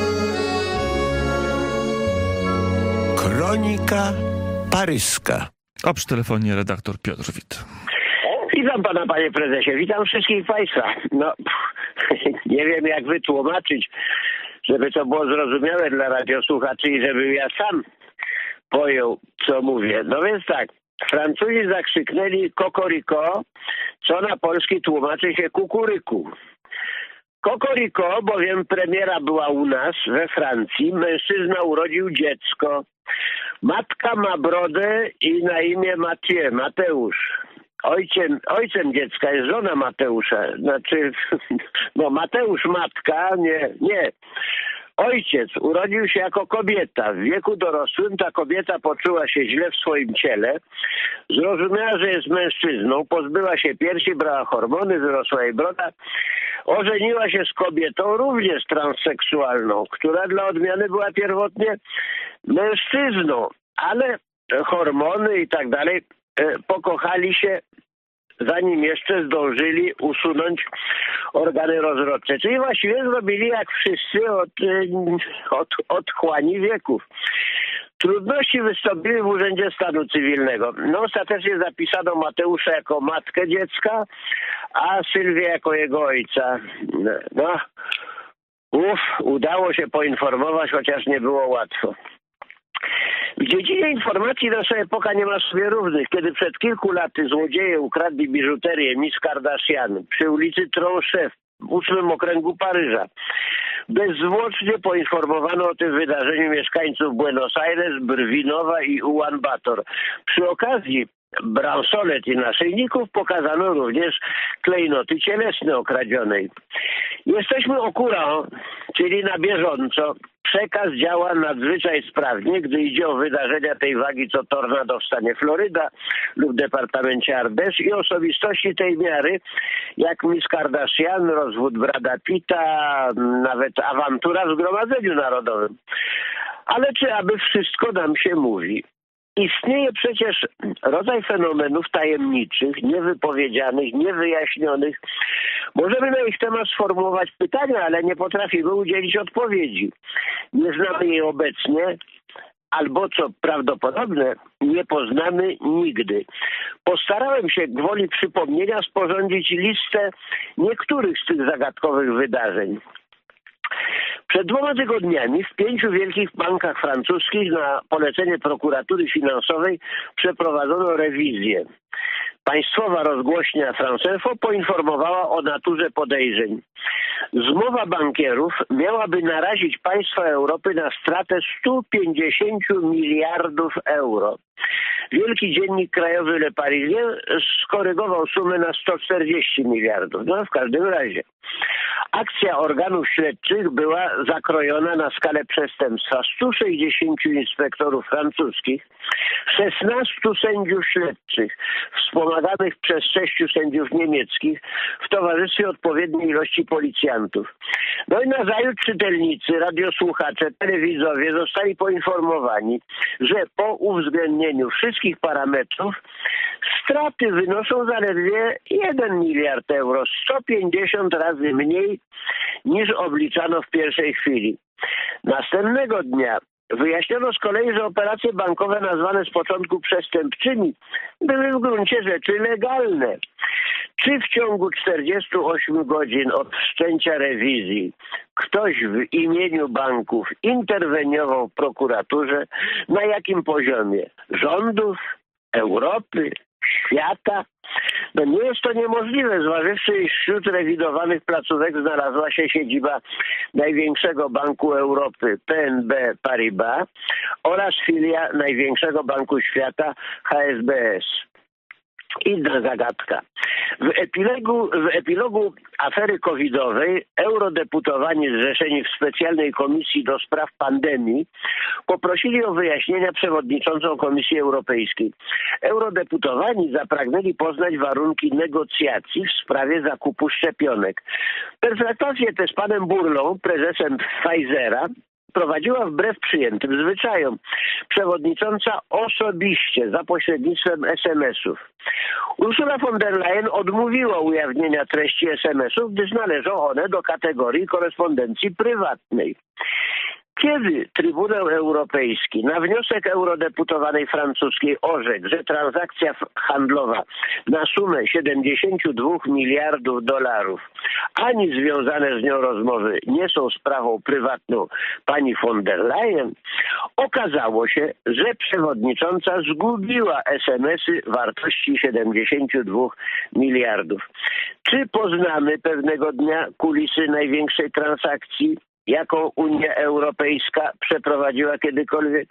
D: Kronika paryska.
B: A przy telefonie redaktor Piotr Wit.
F: Witam pana, panie prezesie. Witam wszystkich państwa. No, nie wiem jak wytłumaczyć, żeby to było zrozumiałe dla radiosłuchaczy i żebym ja sam pojął, co mówię. No więc tak, Francuzi zakrzyknęli kokoriko, co na polski tłumaczy się kukuryku. Kokoriko, bowiem premiera była u nas we Francji, mężczyzna urodził dziecko. Matka ma brodę i na imię Mateusz. Ojcem dziecka jest żona Mateusza. Znaczy, no Mateusz matka, nie. Ojciec urodził się jako kobieta. W wieku dorosłym ta kobieta poczuła się źle w swoim ciele. Zrozumiała, że jest mężczyzną. Pozbyła się piersi, brała hormony, wyrosła jej broda. Ożeniła się z kobietą również transseksualną, która dla odmiany była pierwotnie mężczyzną. Ale hormony i tak dalej pokochali się, zanim jeszcze zdążyli usunąć organy rozrodcze. Czyli właściwie zrobili jak wszyscy od otchłani wieków. Trudności wystąpiły w Urzędzie Stanu Cywilnego. No ostatecznie zapisano Mateusza jako matkę dziecka, a Sylwię jako jego ojca. No, udało się poinformować, chociaż nie było łatwo. W dziedzinie informacji nasza epoka nie ma sobie równych. Kiedy przed kilku laty złodzieje ukradli biżuterię Miss Kardashian przy ulicy Tronchet w 8 okręgu Paryża, bezzwłocznie poinformowano o tym wydarzeniu mieszkańców Buenos Aires, Brwinowa i Ulan Bator. Przy okazji bransolet i naszyjników pokazano również klejnoty cielesne okradzionej. Jesteśmy au courant, czyli na bieżąco. Przekaz działa nadzwyczaj sprawnie, gdy idzie o wydarzenia tej wagi co tornado w stanie Floryda lub departamencie Ardesz i osobistości tej miary, jak Miss Kardashian, rozwód Brada Pitta, nawet awantura w Zgromadzeniu Narodowym. Ale czy aby wszystko nam się mówi? Istnieje przecież rodzaj fenomenów tajemniczych, niewypowiedzianych, niewyjaśnionych. Możemy na ich temat sformułować pytania, ale nie potrafimy udzielić odpowiedzi. Nie znamy jej obecnie, albo co prawdopodobne, nie poznamy nigdy. Postarałem się gwoli przypomnienia sporządzić listę niektórych z tych zagadkowych wydarzeń. Przed 2 tygodniami w 5 wielkich bankach francuskich na polecenie prokuratury finansowej przeprowadzono rewizję. Państwowa rozgłośnia France Info poinformowała o naturze podejrzeń. Zmowa bankierów miałaby narazić państwa Europy na stratę 150 miliardów euro. Wielki dziennik krajowy Le Parisien skorygował sumę na 140 miliardów. No w każdym razie. Akcja organów śledczych była zakrojona na skalę przestępstwa. 160 inspektorów francuskich, 16 sędziów śledczych, wspomaganych przez 6 sędziów niemieckich w towarzystwie odpowiedniej ilości policjantów. No i nazajutrz czytelnicy, radiosłuchacze, telewidzowie zostali poinformowani, że po uwzględnieniu wszystkich parametrów straty wynoszą zaledwie 1 miliard euro, 150 razy mniej niż obliczano w pierwszej chwili. Następnego dnia wyjaśniono z kolei, że operacje bankowe nazwane z początku przestępczymi były w gruncie rzeczy legalne. Czy w ciągu 48 godzin od wszczęcia rewizji ktoś w imieniu banków interweniował w prokuraturze? Na jakim poziomie? Rządów? Europy? Świata? No nie jest to niemożliwe, zważywszy, iż wśród rewidowanych placówek znalazła się siedziba największego banku Europy BNP Paribas oraz filia największego banku świata HSBC. Inna zagadka. W epilogu afery covidowej eurodeputowani zrzeszeni w specjalnej komisji do spraw pandemii poprosili o wyjaśnienia przewodniczącą Komisji Europejskiej. Eurodeputowani zapragnęli poznać warunki negocjacji w sprawie zakupu szczepionek. Pertraktację tę z panem Burlą, prezesem Pfizera, prowadziła wbrew przyjętym zwyczajom. Przewodnicząca osobiście za pośrednictwem SMS-ów. Ursula von der Leyen odmówiła ujawnienia treści SMS-ów, gdyż należą one do kategorii korespondencji prywatnej. Kiedy Trybunał Europejski na wniosek eurodeputowanej francuskiej orzekł, że transakcja handlowa na sumę 72 miliardów dolarów ani związane z nią rozmowy nie są sprawą prywatną pani von der Leyen, okazało się, że przewodnicząca zgubiła SMS-y wartości 72 miliardów. Czy poznamy pewnego dnia kulisy największej transakcji, jaką Unia Europejska przeprowadziła kiedykolwiek?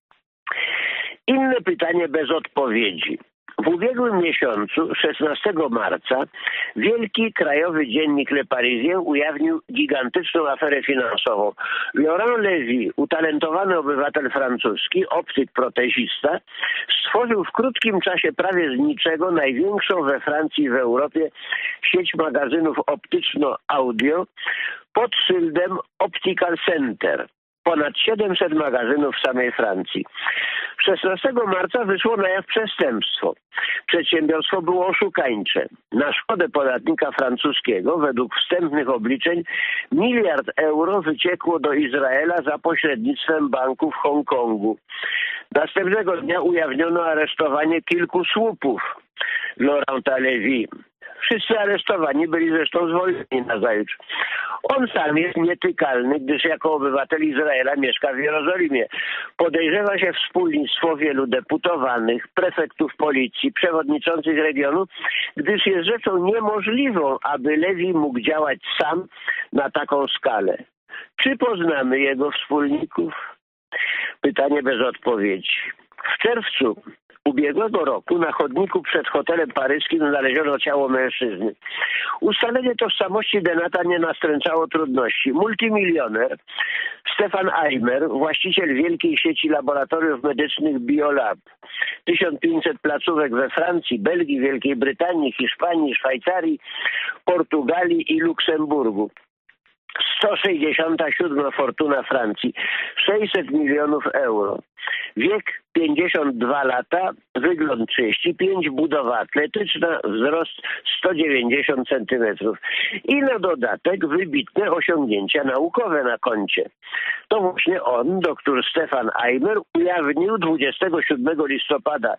F: Inne pytanie bez odpowiedzi. W ubiegłym miesiącu, 16 marca, wielki krajowy dziennik Le Parisien ujawnił gigantyczną aferę finansową. Laurent Lévy, utalentowany obywatel francuski, optyk protezista, stworzył w krótkim czasie prawie z niczego największą we Francji i w Europie sieć magazynów optyczno-audio pod szyldem Optical Center. Ponad 700 magazynów w samej Francji. 16 marca wyszło na jaw przestępstwo. Przedsiębiorstwo było oszukańcze. Na szkodę podatnika francuskiego, według wstępnych obliczeń, 1 miliard euro wyciekło do Izraela za pośrednictwem banku w Hongkongu. Następnego dnia ujawniono aresztowanie kilku słupów Laurenta Lévy. Wszyscy aresztowani byli zresztą zwolnieni nazajutrz. On sam jest nietykalny, gdyż jako obywatel Izraela mieszka w Jerozolimie. Podejrzewa się wspólnictwo wielu deputowanych, prefektów policji, przewodniczących regionu, gdyż jest rzeczą niemożliwą, aby Lévy mógł działać sam na taką skalę. Czy poznamy jego wspólników? Pytanie bez odpowiedzi. W czerwcu ubiegłego roku na chodniku przed hotelem paryskim znaleziono ciało mężczyzny. Ustalenie tożsamości denata nie nastręczało trudności. Multimilioner Stefan Eimer, właściciel wielkiej sieci laboratoriów medycznych Biolab, 1500 placówek we Francji, Belgii, Wielkiej Brytanii, Hiszpanii, Szwajcarii, Portugalii i Luksemburgu. 167 fortuna Francji, 600 milionów euro. Wiek 52 lata, wygląd 35, budowa atletyczna, wzrost 190 cm. I na dodatek wybitne osiągnięcia naukowe na koncie. To właśnie on, dr Stefan Eimer, ujawnił 27 listopada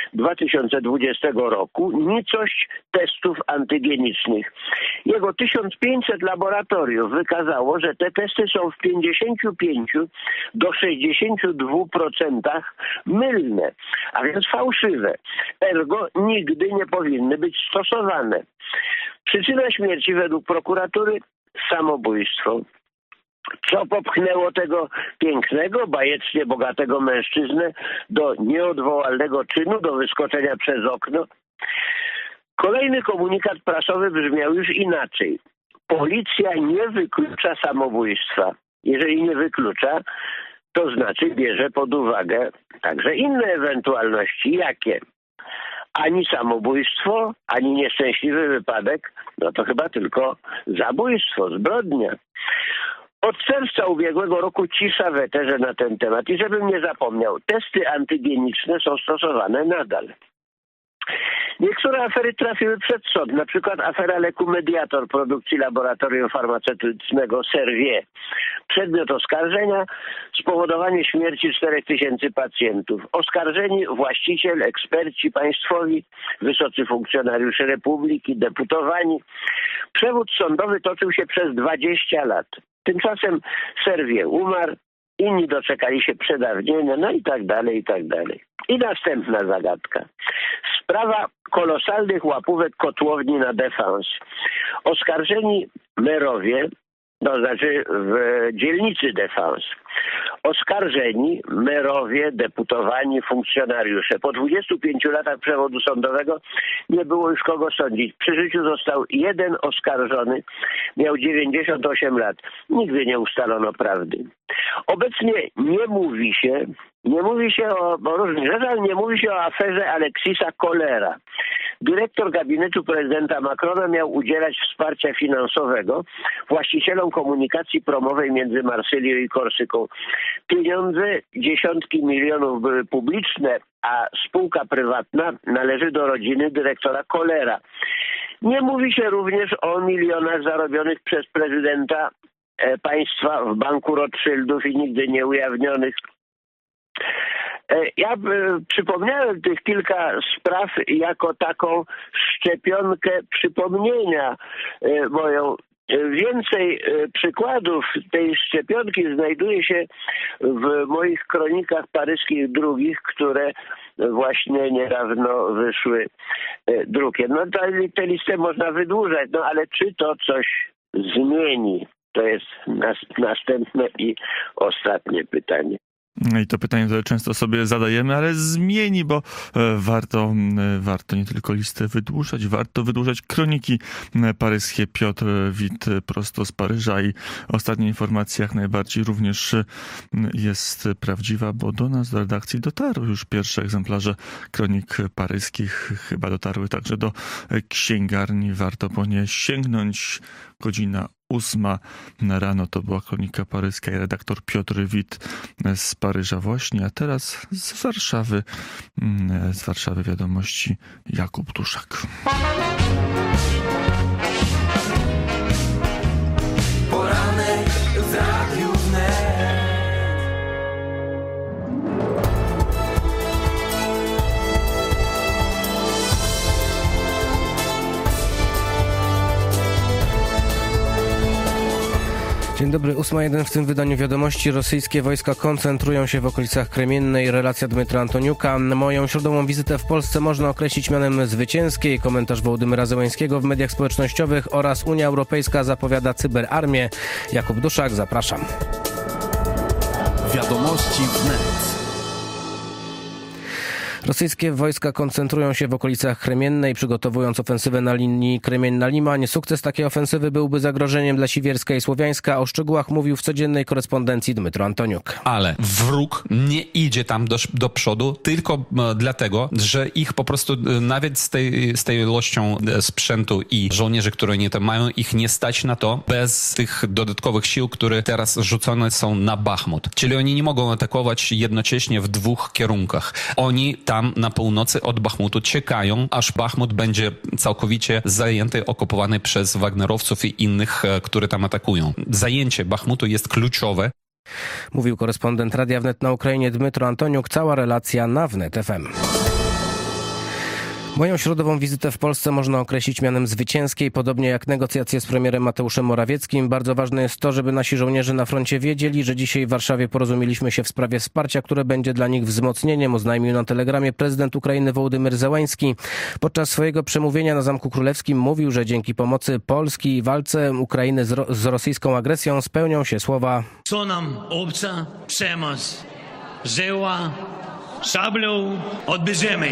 F: 2020 roku nicość testów antygenicznych. Jego 1500 laboratoriów wykazało, że te testy są w 55 do 62% mylne, a więc fałszywe. Ergo nigdy nie powinny być stosowane. Przyczyna śmierci według prokuratury samobójstwo. Co popchnęło tego pięknego, bajecznie bogatego mężczyznę do nieodwołalnego czynu, do wyskoczenia przez okno? Kolejny komunikat prasowy brzmiał już inaczej. Policja nie wyklucza samobójstwa. Jeżeli nie wyklucza, to znaczy bierze pod uwagę także inne ewentualności. Jakie? Ani samobójstwo, ani nieszczęśliwy wypadek, no to chyba tylko zabójstwo, zbrodnia. Od czerwca ubiegłego roku cisza w eterze na ten temat. I żebym nie zapomniał, testy antygeniczne są stosowane nadal. Niektóre afery trafiły przed sąd, na przykład afera leku Mediator produkcji laboratorium farmaceutycznego Servier. Przedmiot oskarżenia spowodowanie śmierci 4000 pacjentów. Oskarżeni właściciel, eksperci państwowi, wysocy funkcjonariusze Republiki, deputowani. Przewód sądowy toczył się przez 20 lat. Tymczasem Servier umarł, inni doczekali się przedawnienia, no i tak dalej, i tak dalej. I następna zagadka. Sprawa kolosalnych łapówek kotłowni na Défense. Oskarżeni merowie, to znaczy w dzielnicy Défense, oskarżeni merowie, deputowani, funkcjonariusze. Po 25 latach przewodu sądowego nie było już kogo sądzić. Przy życiu został jeden oskarżony, miał 98 lat. Nigdy nie ustalono prawdy. Obecnie nie mówi się o różnych rzeczach, ale nie mówi się o aferze Alexisa Kollera. Dyrektor gabinetu prezydenta Macrona miał udzielać wsparcia finansowego właścicielom komunikacji promowej między Marsylią i Korsyką. Pieniądze, dziesiątki milionów były publiczne, a spółka prywatna należy do rodziny dyrektora Kollera. Nie mówi się również o milionach zarobionych przez prezydenta państwa w banku Rothschildów i nigdy nie ujawnionych. Ja przypomniałem tych kilka spraw jako taką szczepionkę przypomnienia moją. Więcej przykładów tej szczepionki znajduje się w moich kronikach paryskich drugich, które właśnie niedawno wyszły drukiem. No tę listę można wydłużać, no ale czy to coś zmieni? To jest następne i ostatnie pytanie.
B: I to pytanie, które często sobie zadajemy, ale zmieni, bo warto nie tylko listę wydłużać, warto wydłużać kroniki paryskie. Piotr Wit prosto z Paryża i ostatnia informacja jak najbardziej również jest prawdziwa, bo do nas, do redakcji dotarły już pierwsze egzemplarze kronik paryskich. Chyba dotarły także do księgarni. Warto po nie sięgnąć. Godzina 8 rano to była kronika paryska i redaktor Piotr Wit z Paryża właśnie, a teraz z Warszawy wiadomości Jakub Duszak.
G: Poranek w Radiu Wnet.
H: Dzień dobry, 8:01 w tym wydaniu wiadomości. Rosyjskie wojska koncentrują się w okolicach Kremiennej. Relacja Dmytra Antoniuka. Moją środową wizytę w Polsce można określić mianem zwycięskiej. Komentarz Wołodymyra Zełańskiego w mediach społecznościowych oraz Unia Europejska zapowiada cyberarmię. Jakub Duszak, zapraszam.
G: Wiadomości wnet.
H: Rosyjskie wojska koncentrują się w okolicach Kremiennej, przygotowując ofensywę na linii Kremienna-Liman. Sukces takiej ofensywy byłby zagrożeniem dla Siwierska i Słowiańska. O szczegółach mówił w codziennej korespondencji Dmytro Antoniuk.
C: Ale wróg nie idzie tam do przodu tylko dlatego, że ich po prostu nawet z tej ilością sprzętu i żołnierzy, które oni tam mają, ich nie stać na to bez tych dodatkowych sił, które teraz rzucone są na Bachmut. Czyli oni nie mogą atakować jednocześnie w dwóch kierunkach. Oni tam na północy od Bachmutu czekają, aż Bachmut będzie całkowicie zajęty, okupowany przez Wagnerowców i innych, które tam atakują. Zajęcie Bachmutu jest kluczowe.
H: Mówił korespondent Radia Wnet na Ukrainie Dmytro Antoniuk. Cała relacja na Wnet FM. Moją środową wizytę w Polsce można określić mianem zwycięskiej, podobnie jak negocjacje z premierem Mateuszem Morawieckim. Bardzo ważne jest to, żeby nasi żołnierze na froncie wiedzieli, że dzisiaj w Warszawie porozumieliśmy się w sprawie wsparcia, które będzie dla nich wzmocnieniem, oznajmił na telegramie prezydent Ukrainy Wołodymyr Zełański. Podczas swojego przemówienia na Zamku Królewskim mówił, że dzięki pomocy Polski i walce Ukrainy z rosyjską agresją spełnią się słowa:
I: Co nam obca, przemoc, żyła, szablą odbierzemy.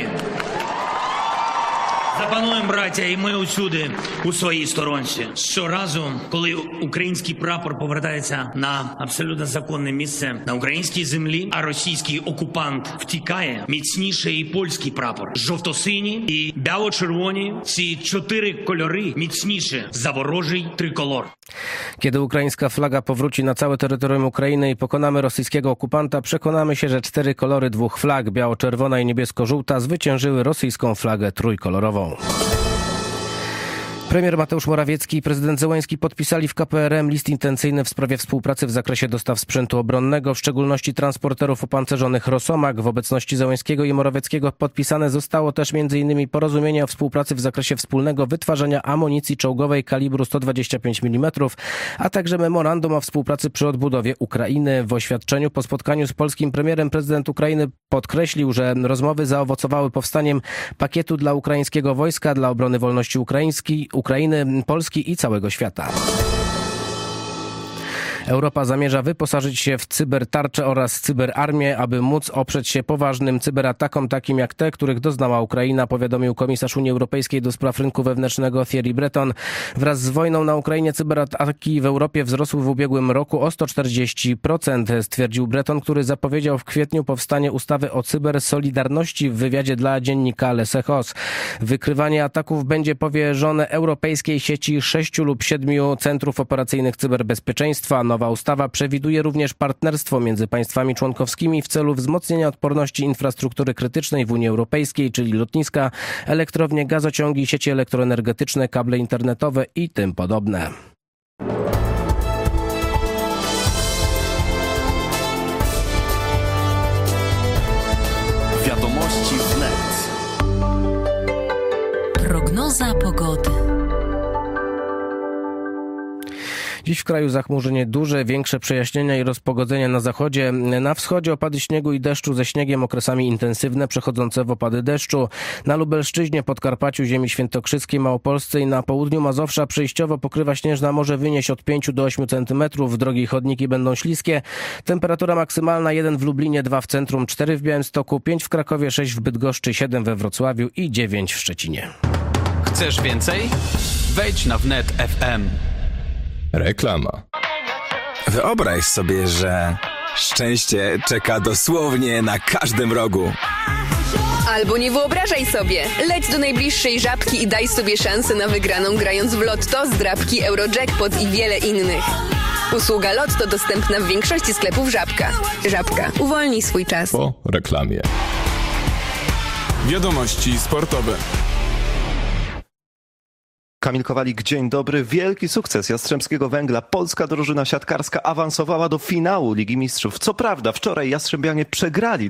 I: Запануємо, браття, і ми усюди у своїй сторонці. Щоразу, коли український прапор повертається на абсолютно законне місце на українській землі, а російський окупант втікає, міцніше і польський прапор. Жовто-сині і біло-червоні – ці 4 кольори міцніше за ворожий триколор.
H: Kiedy ukraińska flaga powróci na całe terytorium Ukrainy i pokonamy rosyjskiego okupanta, przekonamy się, że 4 kolory 2 flag, biało-czerwona i niebiesko-żółta, zwyciężyły rosyjską flagę trójkolorową. Premier Mateusz Morawiecki i prezydent Zełański podpisali w KPRM list intencyjny w sprawie współpracy w zakresie dostaw sprzętu obronnego, w szczególności transporterów opancerzonych Rosomak. W obecności Zełańskiego i Morawieckiego podpisane zostało też m.in. porozumienie o współpracy w zakresie wspólnego wytwarzania amunicji czołgowej kalibru 125 mm, a także memorandum o współpracy przy odbudowie Ukrainy. W oświadczeniu po spotkaniu z polskim premierem prezydent Ukrainy podkreślił, że rozmowy zaowocowały powstaniem pakietu dla ukraińskiego wojska, dla obrony wolności Ukrainy, Polski i całego świata. Europa zamierza wyposażyć się w cybertarczę oraz cyberarmię, aby móc oprzeć się poważnym cyberatakom, takim jak te, których doznała Ukraina, powiadomił komisarz Unii Europejskiej do spraw rynku wewnętrznego Thierry Breton. Wraz z wojną na Ukrainie cyberataki w Europie wzrosły w ubiegłym roku o 140%, stwierdził Breton, który zapowiedział w kwietniu powstanie ustawy o cybersolidarności w wywiadzie dla dziennika Les Echos. Wykrywanie ataków będzie powierzone Europejskiej Sieci 6 lub 7 centrów operacyjnych cyberbezpieczeństwa. Nowa ustawa przewiduje również partnerstwo między państwami członkowskimi w celu wzmocnienia odporności infrastruktury krytycznej w Unii Europejskiej, czyli lotniska, elektrownie, gazociągi, sieci elektroenergetyczne, kable internetowe i tym podobne. Dziś w kraju zachmurzenie duże, większe przejaśnienia i rozpogodzenia na zachodzie. Na wschodzie opady śniegu i deszczu ze śniegiem, okresami intensywne, przechodzące w opady deszczu. Na Lubelszczyźnie, Podkarpaciu, ziemi świętokrzyskiej, Małopolsce i na południu Mazowsza przejściowo pokrywa śnieżna może wynieść od 5 do 8 cm. Drogi i chodniki będą śliskie. Temperatura maksymalna 1 w Lublinie, 2 w centrum, 4 w Białymstoku, 5 w Krakowie, 6 w Bydgoszczy, 7 we Wrocławiu i 9 w Szczecinie.
G: Chcesz więcej? Wejdź na wnet FM.
D: Reklama.
J: Wyobraź sobie, że szczęście czeka dosłownie na każdym rogu.
K: Albo nie wyobrażaj sobie. Leć do najbliższej Żabki i daj sobie szansę na wygraną grając w Lotto, zdrabki, Eurojackpot i wiele innych. Usługa Lotto dostępna w większości sklepów Żabka. Żabka. Uwolnij swój czas.
D: Po reklamie.
L: Wiadomości sportowe.
M: Kamil Kowalik, dzień dobry. Wielki sukces Jastrzębskiego Węgla. Polska drużyna siatkarska awansowała do finału Ligi Mistrzów. Co prawda wczoraj Jastrzębianie przegrali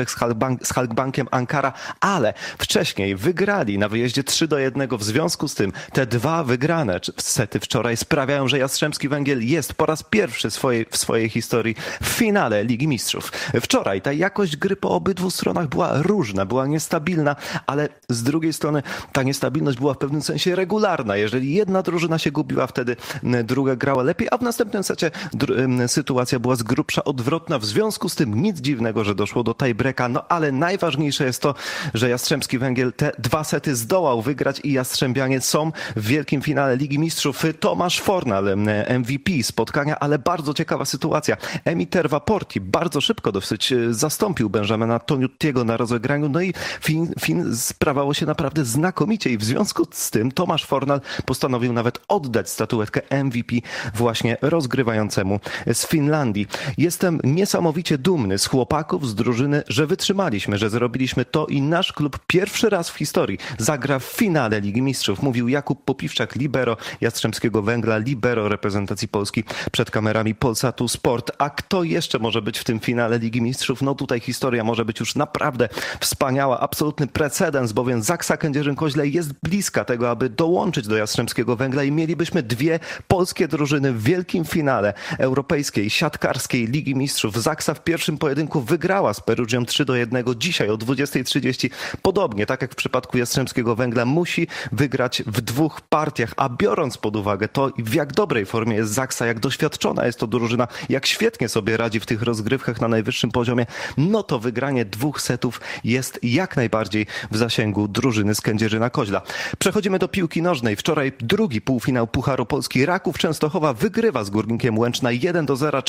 M: 2-3 z Halkbankiem Ankara, ale wcześniej wygrali na wyjeździe 3-1. W związku z tym te dwa wygrane sety wczoraj sprawiają, że Jastrzębski Węgiel jest po raz pierwszy w swojej historii w finale Ligi Mistrzów. Wczoraj ta jakość gry po obydwu stronach była różna, była niestabilna, ale z drugiej strony ta niestabilność była w pewnym sensie regularna. Jeżeli jedna drużyna się gubiła, wtedy druga grała lepiej, a w następnym secie sytuacja była z grubsza odwrotna. W związku z tym nic dziwnego, że doszło do tiebreaka, no ale najważniejsze jest to, że Jastrzębski Węgiel te dwa sety zdołał wygrać i Jastrzębianie są w wielkim finale Ligi Mistrzów. Tomasz Fornal, MVP spotkania, ale bardzo ciekawa sytuacja. Emi Tervaporti bardzo szybko dosyć zastąpił Benjamina Toniutiego na rozegraniu, no i fin sprawało się naprawdę znakomicie i w związku z tym Tomasz Fornal postanowił nawet oddać statuetkę MVP właśnie rozgrywającemu z Finlandii. Jestem niesamowicie dumny z chłopaków, z drużyny, że wytrzymaliśmy, że zrobiliśmy to i nasz klub pierwszy raz w historii zagra w finale Ligi Mistrzów. Mówił Jakub Popiwczak, libero Jastrzębskiego Węgla, libero reprezentacji Polski przed kamerami Polsatu Sport. A kto jeszcze może być w tym finale Ligi Mistrzów? No tutaj historia może być już naprawdę wspaniała, absolutny precedens, bowiem Zaksa Kędzierzyn-Koźle jest bliska tego, aby dołączyć do Jastrzębskiego Węgla i mielibyśmy dwie polskie drużyny w wielkim finale europejskiej, siatkarskiej Ligi Mistrzów. Zaksa w pierwszym pojedynku wygrała z Perugią 3-1. Dzisiaj o 20:30. Podobnie, tak jak w przypadku Jastrzębskiego Węgla, musi wygrać w dwóch partiach, a biorąc pod uwagę to, w jak dobrej formie jest Zaksa, jak doświadczona jest to drużyna, jak świetnie sobie radzi w tych rozgrywkach na najwyższym poziomie, no to wygranie dwóch setów jest jak najbardziej w zasięgu drużyny z Kędzierzyna-Koźla. Przechodzimy do piłki nożnej. Wczoraj drugi półfinał Pucharu Polski. Raków Częstochowa wygrywa z Górnikiem Łęczna 1-0,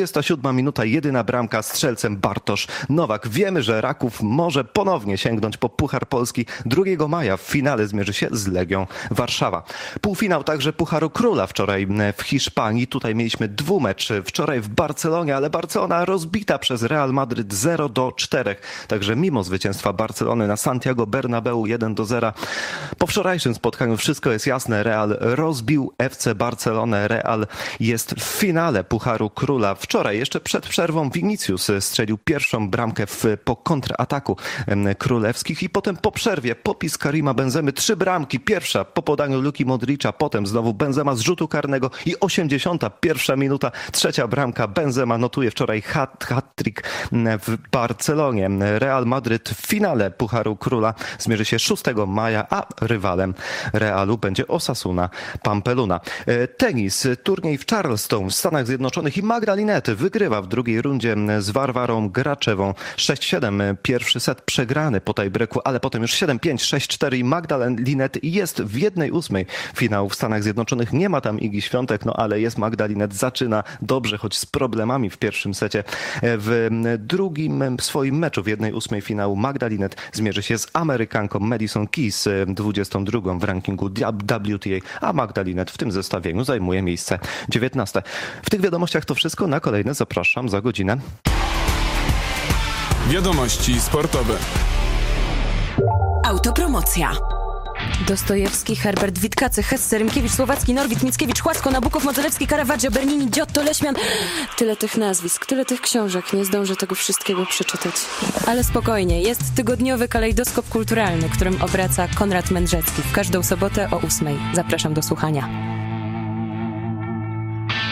M: 47 minuta, jedyna bramka, strzelcem Bartosz Nowak. Wiemy, że Raków może ponownie sięgnąć po Puchar Polski. 2 maja w finale zmierzy się z Legią Warszawa. Półfinał także Pucharu Króla wczoraj w Hiszpanii. Tutaj mieliśmy dwumecz wczoraj w Barcelonie, ale Barcelona rozbita przez Real Madryt 0-4. Także mimo zwycięstwa Barcelony na Santiago Bernabeu 1-0, po wczorajszym spotkaniu wszystko jest jasne. Real rozbił FC Barcelonę. Real jest w finale Pucharu Króla. Wczoraj, jeszcze przed przerwą, Vinicius strzelił pierwszą bramkę po kontrataku królewskich i potem po przerwie popis Karima Benzemy. 3 bramki. Pierwsza po podaniu Luki Modricza, potem znowu Benzema z rzutu karnego i 81 minuta. Trzecia bramka. Benzema notuje wczoraj hat-trick w Barcelonie. Real Madryt w finale Pucharu Króla zmierzy się 6 maja, a rywalem Realu będzie Osasuna Pampeluna. Tenis, turniej w Charleston w Stanach Zjednoczonych i Magda Linette wygrywa w drugiej rundzie z Warwarą Graczewą 6-7. Pierwszy set przegrany po tiebreaku, ale potem już 7-5, 6-4 i Magda Linette jest w 1/8 finału w Stanach Zjednoczonych. Nie ma tam Igi Świątek, no ale jest Magda Linette. Zaczyna dobrze, choć z problemami w pierwszym secie. W drugim swoim meczu w 1/8 finału Magda Linette zmierzy się z Amerykanką Madison Keys, 22 w rankingu WTA, a Magda Linette w tym zestawieniu zajmuje miejsce 19. W tych wiadomościach to wszystko. Na kolejne zapraszam za godzinę.
L: Wiadomości sportowe.
N: Autopromocja. Dostojewski, Herbert, Witkacy, Hesse, Rymkiewicz, Słowacki, Norwid, Mickiewicz, Chłasko, Nabukow, Modzelewski, Caravaggio, Bernini, Giotto, Leśmian. Tyle tych nazwisk, tyle tych książek. Nie zdążę tego wszystkiego przeczytać. Ale spokojnie, jest tygodniowy kalejdoskop kulturalny, którym obraca Konrad Mędrzecki. W każdą sobotę o 8:00. Zapraszam do słuchania.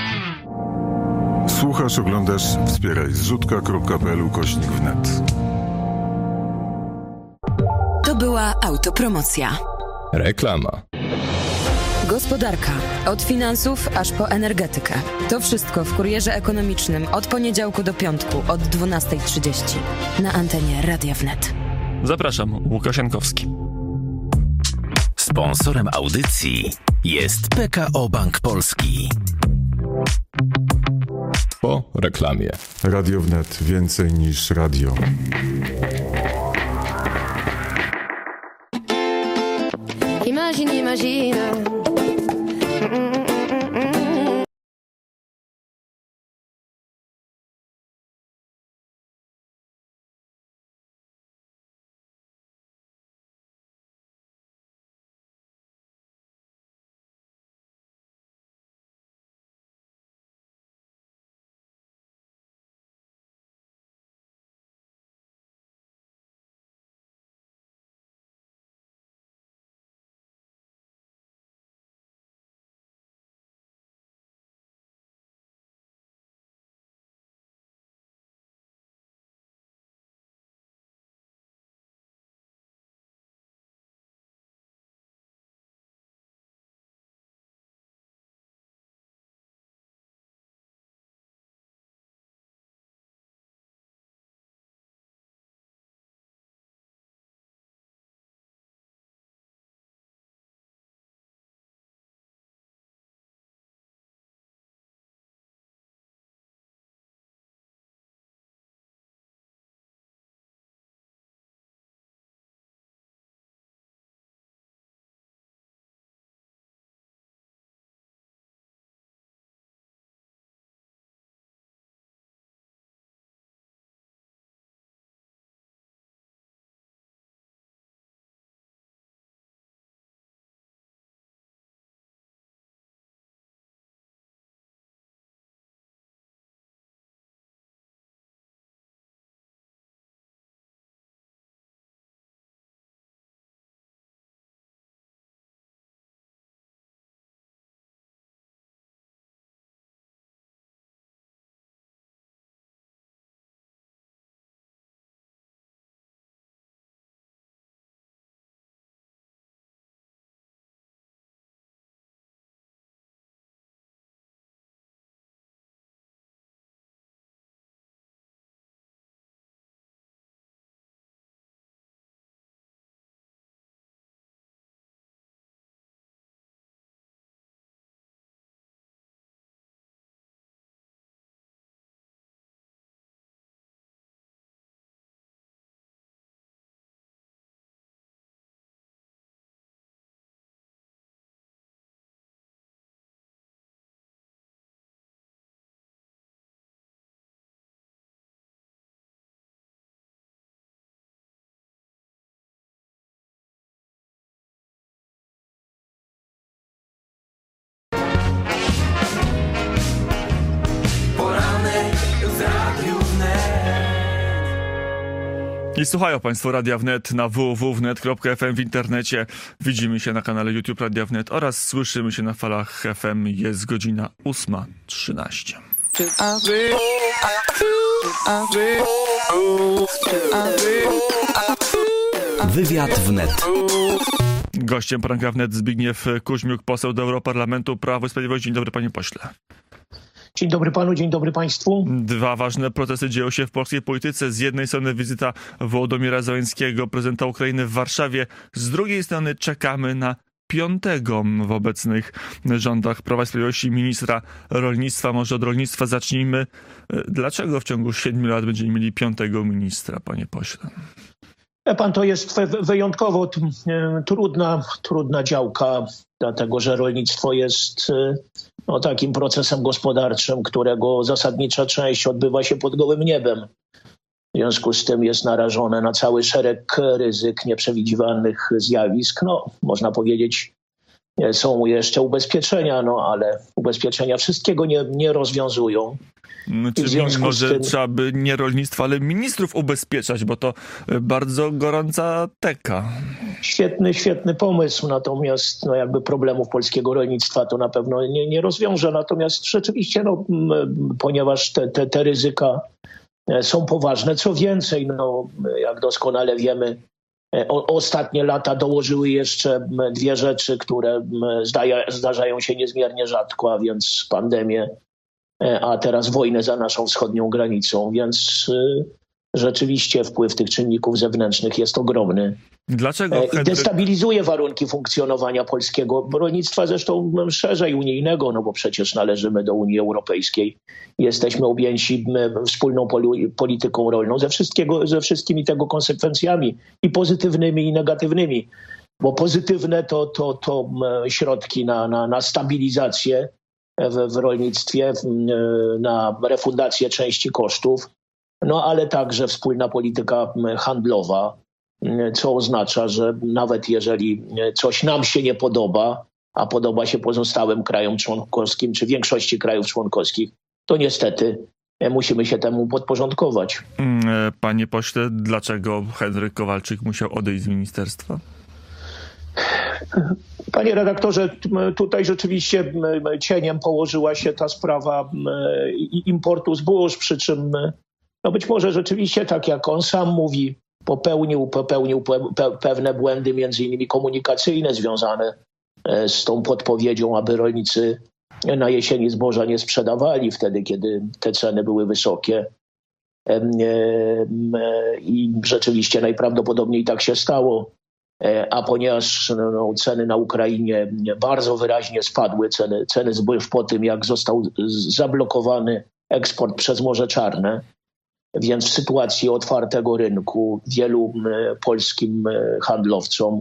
L: Słuchasz, oglądasz, wspieraj zrzutka.pl/wnet.
N: To była autopromocja.
D: Reklama.
N: Gospodarka. Od finansów aż po energetykę. To wszystko w Kurierze Ekonomicznym od poniedziałku do piątku od 12:30 na antenie Radia Wnet.
B: Zapraszam, Łukasz Jankowski.
O: Sponsorem audycji jest PKO Bank Polski.
D: Po reklamie.
L: Radio Wnet. Więcej niż radio.
P: Imagina.
B: I słuchają Państwo Radia Wnet na www.wnet.fm w internecie. Widzimy się na kanale YouTube Radia Wnet oraz słyszymy się na falach FM. Jest godzina 8:13.
O: Wywiad Wnet.
B: Gościem poranka Wnet Zbigniew Kuźmiuk, poseł do Europarlamentu, Prawo i Sprawiedliwość. Dzień dobry, panie pośle.
Q: Dzień dobry panu, dzień dobry państwu.
B: Dwa ważne procesy dzieją się w polskiej polityce. Z jednej strony wizyta Wołodomira Zełenskiego, prezydenta Ukrainy w Warszawie. Z drugiej strony czekamy na piątego w obecnych rządach Prawa i Sprawiedliwości ministra rolnictwa. Może od rolnictwa zacznijmy. Dlaczego w ciągu 7 lat będziemy mieli piątego ministra, panie pośle?
Q: Pan, to jest wyjątkowo trudna działka, dlatego że rolnictwo jest takim procesem gospodarczym, którego zasadnicza część odbywa się pod gołym niebem. W związku z tym jest narażone na cały szereg ryzyk, nieprzewidywalnych zjawisk. Można powiedzieć, Są jeszcze ubezpieczenia, ale ubezpieczenia wszystkiego nie rozwiązują.
B: Czyli może trzeba by nie rolnictwa, ale ministrów ubezpieczać, bo to bardzo gorąca teka.
Q: Świetny pomysł, natomiast jakby problemów polskiego rolnictwa to na pewno nie rozwiąże. Natomiast rzeczywiście, ponieważ te ryzyka są poważne, co więcej, jak doskonale wiemy, ostatnie lata dołożyły jeszcze dwie rzeczy, które zdarzają się niezmiernie rzadko, a więc pandemię, a teraz wojnę za naszą wschodnią granicą, więc rzeczywiście wpływ tych czynników zewnętrznych jest ogromny.
B: Dlaczego?
Q: I destabilizuje warunki funkcjonowania polskiego rolnictwa, zresztą szerzej unijnego, bo przecież należymy do Unii Europejskiej. Jesteśmy objęci wspólną polityką rolną ze wszystkimi tego konsekwencjami i pozytywnymi i negatywnymi. Bo pozytywne to środki na stabilizację w rolnictwie, na refundację części kosztów, ale także wspólna polityka handlowa, co oznacza, że nawet jeżeli coś nam się nie podoba, a podoba się pozostałym krajom członkowskim, czy większości krajów członkowskich, to niestety musimy się temu podporządkować.
B: Panie pośle, dlaczego Henryk Kowalczyk musiał odejść z ministerstwa?
Q: Panie redaktorze, tutaj rzeczywiście cieniem położyła się ta sprawa importu zbóż, przy czym być może rzeczywiście, tak jak on sam mówi, popełnił pewne błędy, między innymi komunikacyjne, związane z tą podpowiedzią, aby rolnicy na jesieni zboża nie sprzedawali wtedy, kiedy te ceny były wysokie. I rzeczywiście najprawdopodobniej tak się stało. A ponieważ ceny na Ukrainie bardzo wyraźnie spadły, ceny zbóż po tym, jak został zablokowany eksport przez Morze Czarne, więc w sytuacji otwartego rynku wielu polskim handlowcom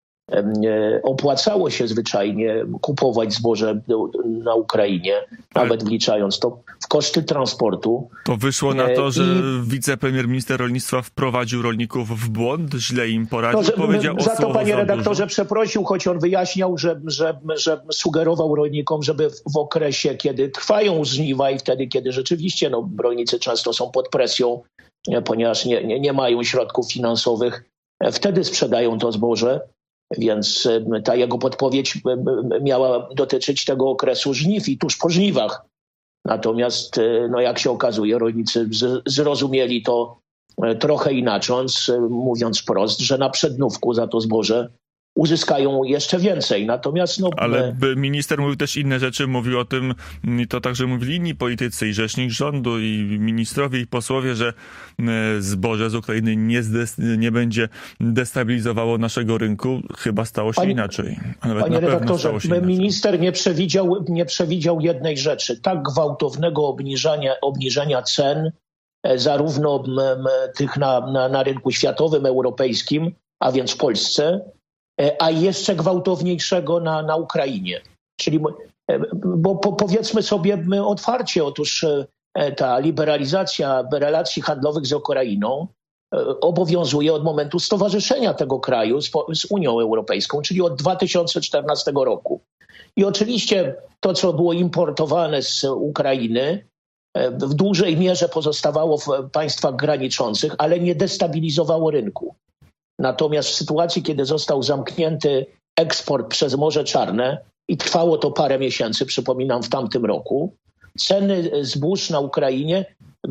Q: opłacało się zwyczajnie kupować zboże na Ukrainie, nawet wliczając to w koszty transportu.
B: To wyszło na to, że wicepremier minister rolnictwa wprowadził rolników w błąd, źle im poradził, powiedział
Q: za to, panie redaktorze, przeprosił, choć on wyjaśniał, że sugerował rolnikom, żeby w okresie, kiedy trwają żniwa i wtedy, kiedy rzeczywiście rolnicy często są pod presją, ponieważ nie mają środków finansowych, wtedy sprzedają to zboże. Więc ta jego podpowiedź miała dotyczyć tego okresu żniw i tuż po żniwach. Natomiast, jak się okazuje, rolnicy zrozumieli to trochę inaczej, mówiąc wprost, że na przednówku za to zboże uzyskają jeszcze więcej. Natomiast
B: ale minister mówił też inne rzeczy, mówił o tym, i to także mówili inni politycy, i rzecznik rządu, i ministrowie, i posłowie, że zboże z Ukrainy nie będzie destabilizowało naszego rynku. Chyba stało się inaczej.
Q: Panie redaktorze, minister nie przewidział jednej rzeczy, tak gwałtownego obniżenia cen, zarówno tych na rynku światowym, europejskim, a więc w Polsce, a jeszcze gwałtowniejszego na Ukrainie. Czyli, bo powiedzmy sobie otwarcie, otóż ta liberalizacja relacji handlowych z Ukrainą obowiązuje od momentu stowarzyszenia tego kraju z Unią Europejską, czyli od 2014 roku. I oczywiście to, co było importowane z Ukrainy, w dużej mierze pozostawało w państwach graniczących, ale nie destabilizowało rynku. Natomiast w sytuacji, kiedy został zamknięty eksport przez Morze Czarne i trwało to parę miesięcy, przypominam, w tamtym roku, ceny zbóż na Ukrainie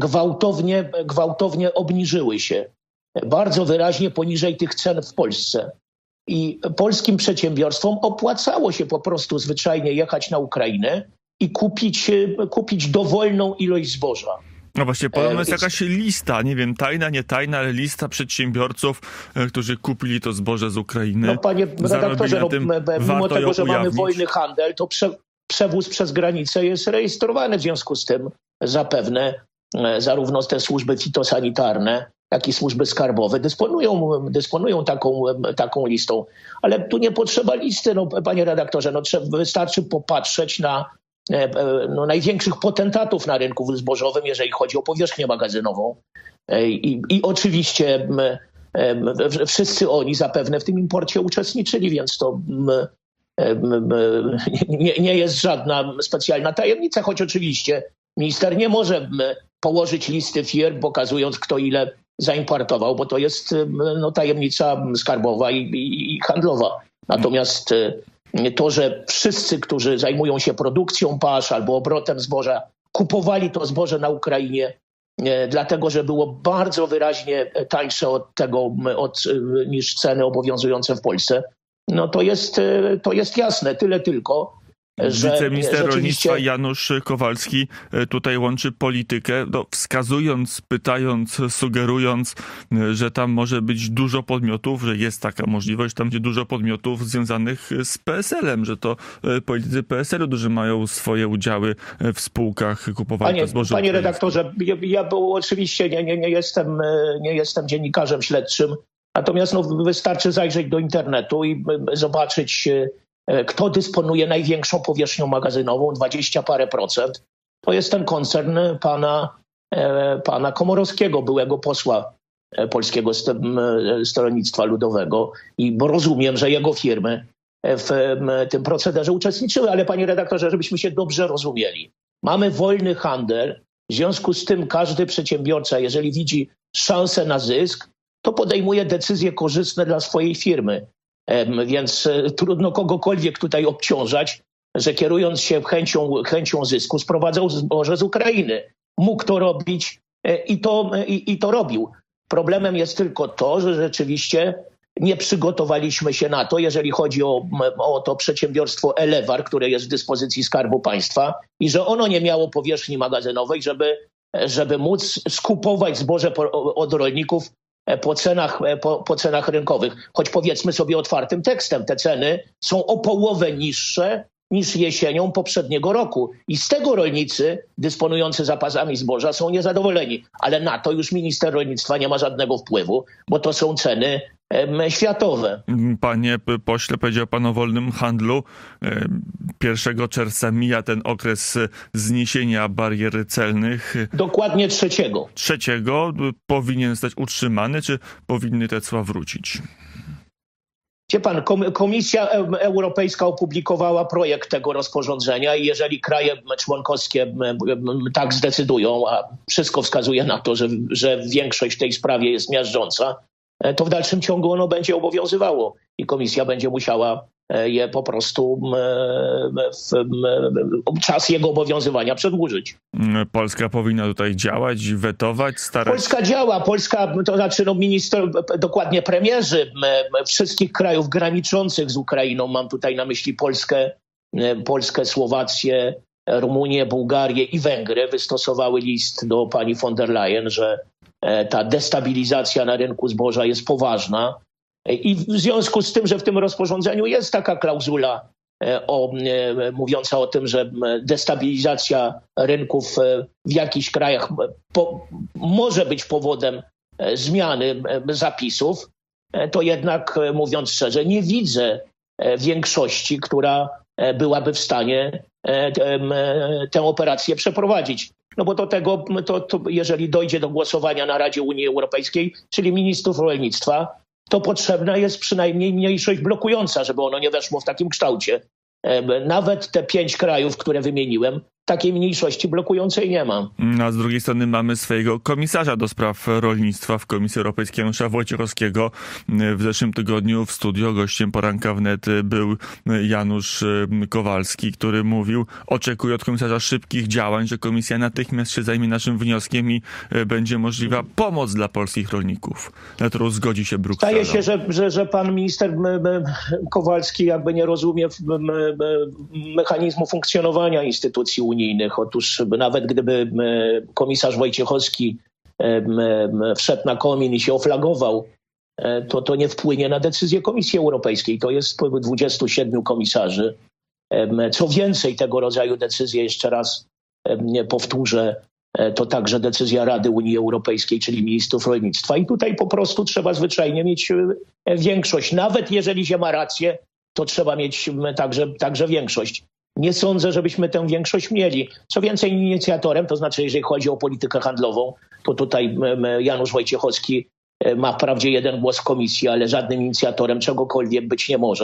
Q: gwałtownie obniżyły się. Bardzo wyraźnie poniżej tych cen w Polsce. I polskim przedsiębiorstwom opłacało się po prostu zwyczajnie jechać na Ukrainę i kupić dowolną ilość zboża.
B: No właśnie, podobno jest jakaś lista, nie wiem, tajna, nie tajna, ale lista przedsiębiorców, którzy kupili to zboże z Ukrainy.
Q: Panie redaktorze, mimo tego, że mamy wolny handel, to przewóz przez granicę jest rejestrowany, w związku z tym zapewne zarówno te służby fitosanitarne, jak i służby skarbowe dysponują taką listą. Ale tu nie potrzeba listy, panie redaktorze, wystarczy popatrzeć na największych potentatów na rynku zbożowym, jeżeli chodzi o powierzchnię magazynową. I oczywiście wszyscy oni zapewne w tym imporcie uczestniczyli, więc to nie jest żadna specjalna tajemnica, choć oczywiście minister nie może położyć listy firm, pokazując kto ile zaimportował, bo to jest tajemnica skarbowa i handlowa. Natomiast to, że wszyscy, którzy zajmują się produkcją pasz albo obrotem zboża, kupowali to zboże na Ukrainie, dlatego że było bardzo wyraźnie tańsze niż ceny obowiązujące w Polsce, no to jest jasne. Tyle tylko, że
B: wiceminister rolnictwa Janusz Kowalski tutaj łączy politykę, wskazując, pytając, sugerując, że tam może być dużo podmiotów, że jest taka możliwość, tam gdzie dużo podmiotów związanych z PSL-em, że to politycy PSL-u, którzy mają swoje udziały w spółkach, kupowali to zboże.
Q: Panie redaktorze, ja oczywiście nie jestem dziennikarzem śledczym, natomiast wystarczy zajrzeć do internetu i zobaczyć, kto dysponuje największą powierzchnią magazynową, 20 parę procent. To jest ten koncern pana Komorowskiego, byłego posła Polskiego Stronnictwa Ludowego. Bo rozumiem, że jego firmy w tym procederze uczestniczyły. Ale panie redaktorze, żebyśmy się dobrze rozumieli. Mamy wolny handel, w związku z tym każdy przedsiębiorca, jeżeli widzi szansę na zysk, to podejmuje decyzje korzystne dla swojej firmy. Więc trudno kogokolwiek tutaj obciążać, że kierując się chęcią zysku sprowadzał zboże z Ukrainy. Mógł to robić i to robił. Problemem jest tylko to, że rzeczywiście nie przygotowaliśmy się na to, jeżeli chodzi o to przedsiębiorstwo Elewar, które jest w dyspozycji Skarbu Państwa i że ono nie miało powierzchni magazynowej, żeby móc skupować zboże od rolników po cenach rynkowych. Choć powiedzmy sobie otwartym tekstem, te ceny są o połowę niższe niż jesienią poprzedniego roku. I z tego rolnicy dysponujący zapasami zboża są niezadowoleni. Ale na to już minister rolnictwa nie ma żadnego wpływu, bo to są ceny światowe.
B: Panie pośle, powiedział pan o wolnym handlu. 1 czerwca mija ten okres zniesienia barier celnych.
Q: Dokładnie 3.
B: 3 powinien zostać utrzymany, czy powinny te cła wrócić?
Q: Wie pan, Komisja Europejska opublikowała projekt tego rozporządzenia i jeżeli kraje członkowskie tak zdecydują, a wszystko wskazuje na to, że większość w tej sprawie jest miażdżąca, to w dalszym ciągu ono będzie obowiązywało i Komisja będzie musiała je po prostu czas jego obowiązywania przedłużyć.
B: Polska powinna tutaj działać, wetować, starać.
Q: Polska działa. To znaczy minister, dokładnie premierzy wszystkich krajów graniczących z Ukrainą, mam tutaj na myśli Polskę, Słowację, Rumunię, Bułgarię i Węgry, wystosowały list do pani von der Leyen, że ta destabilizacja na rynku zboża jest poważna. I w związku z tym, że w tym rozporządzeniu jest taka klauzula mówiąca o tym, że destabilizacja rynków w jakichś krajach może być powodem zmiany zapisów, to jednak, mówiąc szczerze, nie widzę większości, która byłaby w stanie tę operację przeprowadzić. No bo jeżeli dojdzie do głosowania na Radzie Unii Europejskiej, czyli ministrów rolnictwa, to potrzebna jest przynajmniej mniejszość blokująca, żeby ono nie weszło w takim kształcie. Nawet te 5 krajów, które wymieniłem, takiej mniejszości blokującej nie ma.
B: A z drugiej strony mamy swojego komisarza do spraw rolnictwa w Komisji Europejskiej, Janusza Wojciechowskiego. W zeszłym tygodniu w studio gościem Poranka Wnet był Janusz Kowalski, który mówił, oczekuje od komisarza szybkich działań, że komisja natychmiast się zajmie naszym wnioskiem i będzie możliwa pomoc dla polskich rolników, na którą zgodzi się Bruksela.
Q: Zdaje się, że pan minister Kowalski jakby nie rozumie mechanizmu funkcjonowania instytucji unijnych. Otóż nawet gdyby komisarz Wojciechowski wszedł na komin i się oflagował, to nie wpłynie na decyzję Komisji Europejskiej. To jest 27 komisarzy. Co więcej, tego rodzaju decyzje, jeszcze raz powtórzę, to także decyzja Rady Unii Europejskiej, czyli ministrów rolnictwa. I tutaj po prostu trzeba zwyczajnie mieć większość. Nawet jeżeli się ma rację, to trzeba mieć także większość. Nie sądzę, żebyśmy tę większość mieli. Co więcej, inicjatorem, to znaczy jeżeli chodzi o politykę handlową, to tutaj Janusz Wojciechowski ma wprawdzie 1 głos w komisji, ale żadnym inicjatorem czegokolwiek być nie może.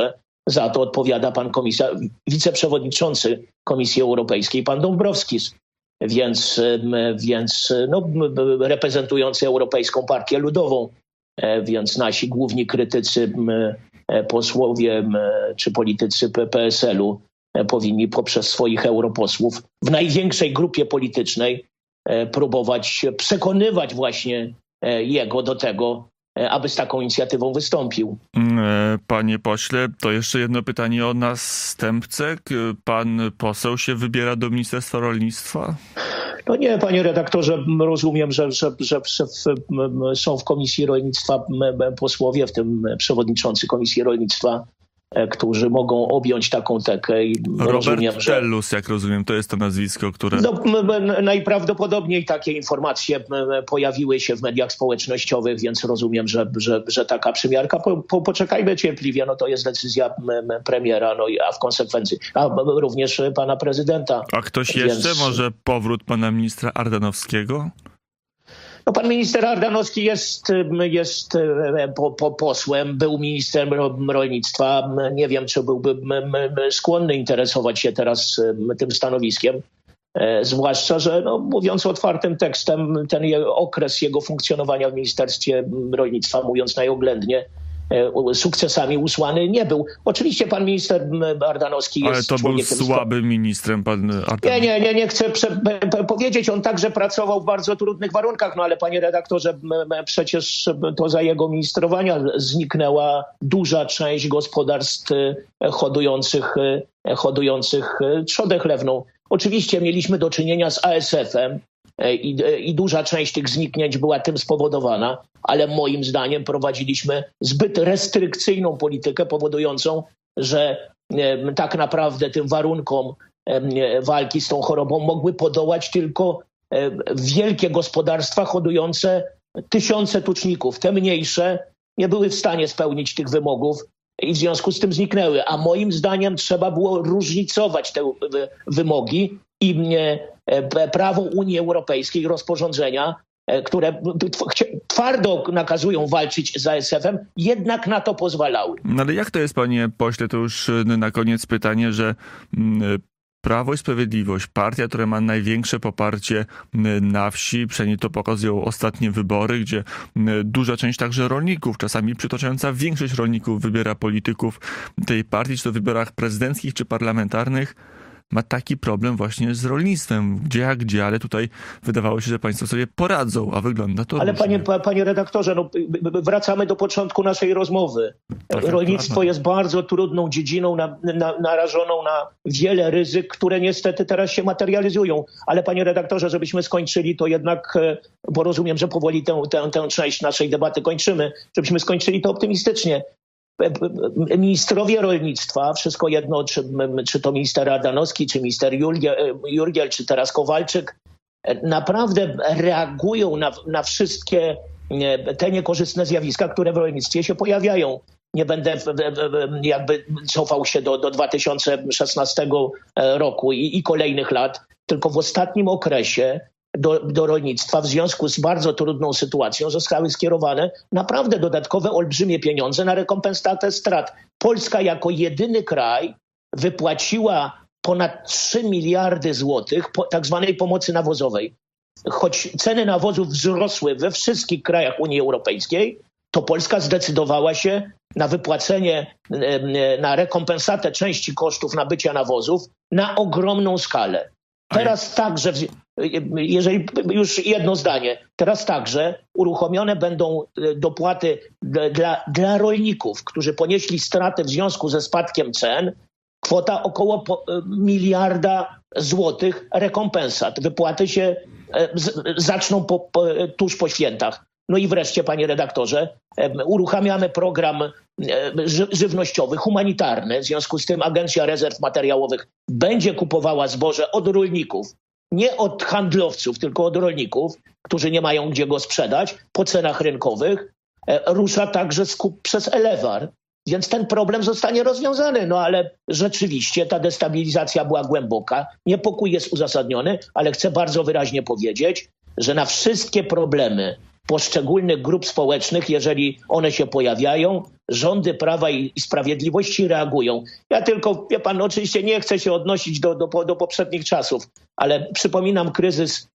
Q: za to odpowiada pan wiceprzewodniczący Komisji Europejskiej, pan Dombrovskis, więc reprezentujący Europejską Partię Ludową, więc nasi główni krytycy, posłowie czy politycy PSL-u powinni poprzez swoich europosłów w największej grupie politycznej próbować przekonywać właśnie jego do tego, aby z taką inicjatywą wystąpił.
B: Panie pośle, to jeszcze jedno pytanie o następcę. Pan poseł się wybiera do Ministerstwa Rolnictwa?
Q: No nie, panie redaktorze, rozumiem, że są w Komisji Rolnictwa posłowie, w tym przewodniczący Komisji Rolnictwa, którzy mogą objąć taką tekę. I rozumiem,
B: Robert Tellus, jak rozumiem, to jest to nazwisko, które...
Q: No, najprawdopodobniej takie informacje pojawiły się w mediach społecznościowych, więc rozumiem, że taka przymiarka. Poczekajmy cierpliwie, no to jest decyzja premiera, a w konsekwencji również pana prezydenta.
B: A ktoś jeszcze? Może powrót pana ministra Ardanowskiego?
Q: No, pan minister Ardanowski jest posłem, był ministrem rolnictwa. Nie wiem, czy byłby skłonny interesować się teraz tym stanowiskiem. Zwłaszcza, że mówiąc otwartym tekstem, ten okres jego funkcjonowania w Ministerstwie Rolnictwa, mówiąc najoględnie, sukcesami usłany nie był. Oczywiście pan minister Ardanowski jest
B: Ale to był słabym ministrem, pan Ardanowski.
Q: Nie chcę powiedzieć. On także pracował w bardzo trudnych warunkach, ale panie redaktorze, przecież to za jego ministrowania zniknęła duża część gospodarstw hodujących trzodę chlewną. Oczywiście mieliśmy do czynienia z ASF-em, i duża część tych zniknięć była tym spowodowana, ale moim zdaniem prowadziliśmy zbyt restrykcyjną politykę powodującą, że tak naprawdę tym warunkom walki z tą chorobą mogły podołać tylko wielkie gospodarstwa hodujące tysiące tuczników. Te mniejsze nie były w stanie spełnić tych wymogów i w związku z tym zniknęły. A moim zdaniem trzeba było różnicować te wymogi i prawo Unii Europejskiej, rozporządzenia, które twardo nakazują walczyć z ASF-em, jednak na to pozwalały.
B: No ale jak to jest, panie pośle, to już na koniec pytanie, że Prawo i Sprawiedliwość, partia, która ma największe poparcie na wsi, przynajmniej to pokazują ostatnie wybory, gdzie duża część także rolników, czasami przytaczająca większość rolników wybiera polityków tej partii, czy to w wyborach prezydenckich, czy parlamentarnych, ma taki problem właśnie z rolnictwem. Gdzie, ale tutaj wydawało się, że państwo sobie poradzą, a wygląda to
Q: Ale
B: różnie.
Q: panie redaktorze, wracamy do początku naszej rozmowy. Rolnictwo jest bardzo trudną dziedziną, narażoną na wiele ryzyk, które niestety teraz się materializują. Ale panie redaktorze, żebyśmy skończyli, to jednak, bo rozumiem, że powoli tę część naszej debaty kończymy, żebyśmy skończyli to optymistycznie. Ministrowie rolnictwa, wszystko jedno, czy to minister Ardanowski, czy minister Jurgiel, czy teraz Kowalczyk, naprawdę reagują na wszystkie te niekorzystne zjawiska, które w rolnictwie się pojawiają. Nie będę jakby cofał się do 2016 roku i kolejnych lat, tylko w ostatnim okresie do rolnictwa w związku z bardzo trudną sytuacją zostały skierowane naprawdę dodatkowe olbrzymie pieniądze na rekompensatę strat. Polska jako jedyny kraj wypłaciła ponad 3 miliardy złotych tak zwanej pomocy nawozowej. Choć ceny nawozów wzrosły we wszystkich krajach Unii Europejskiej, to Polska zdecydowała się na wypłacenie, na rekompensatę części kosztów nabycia nawozów na ogromną skalę. Teraz także, jeżeli już jedno zdanie, teraz także uruchomione będą dopłaty dla rolników, którzy ponieśli straty w związku ze spadkiem cen, kwota około 1 miliarda złotych rekompensat. Wypłaty się zaczną tuż po świętach. No i wreszcie, panie redaktorze, uruchamiamy program żywnościowy, humanitarny. W związku z tym Agencja Rezerw Materiałowych będzie kupowała zboże od rolników. Nie od handlowców, tylko od rolników, którzy nie mają gdzie go sprzedać po cenach rynkowych. Rusza także skup przez Elewar. Więc ten problem zostanie rozwiązany. No ale rzeczywiście ta destabilizacja była głęboka. Niepokój jest uzasadniony, ale chcę bardzo wyraźnie powiedzieć, że na wszystkie problemy poszczególnych grup społecznych, jeżeli one się pojawiają, rządy Prawa i Sprawiedliwości reagują. Ja tylko, wie pan, oczywiście nie chcę się odnosić do poprzednich czasów, ale przypominam kryzys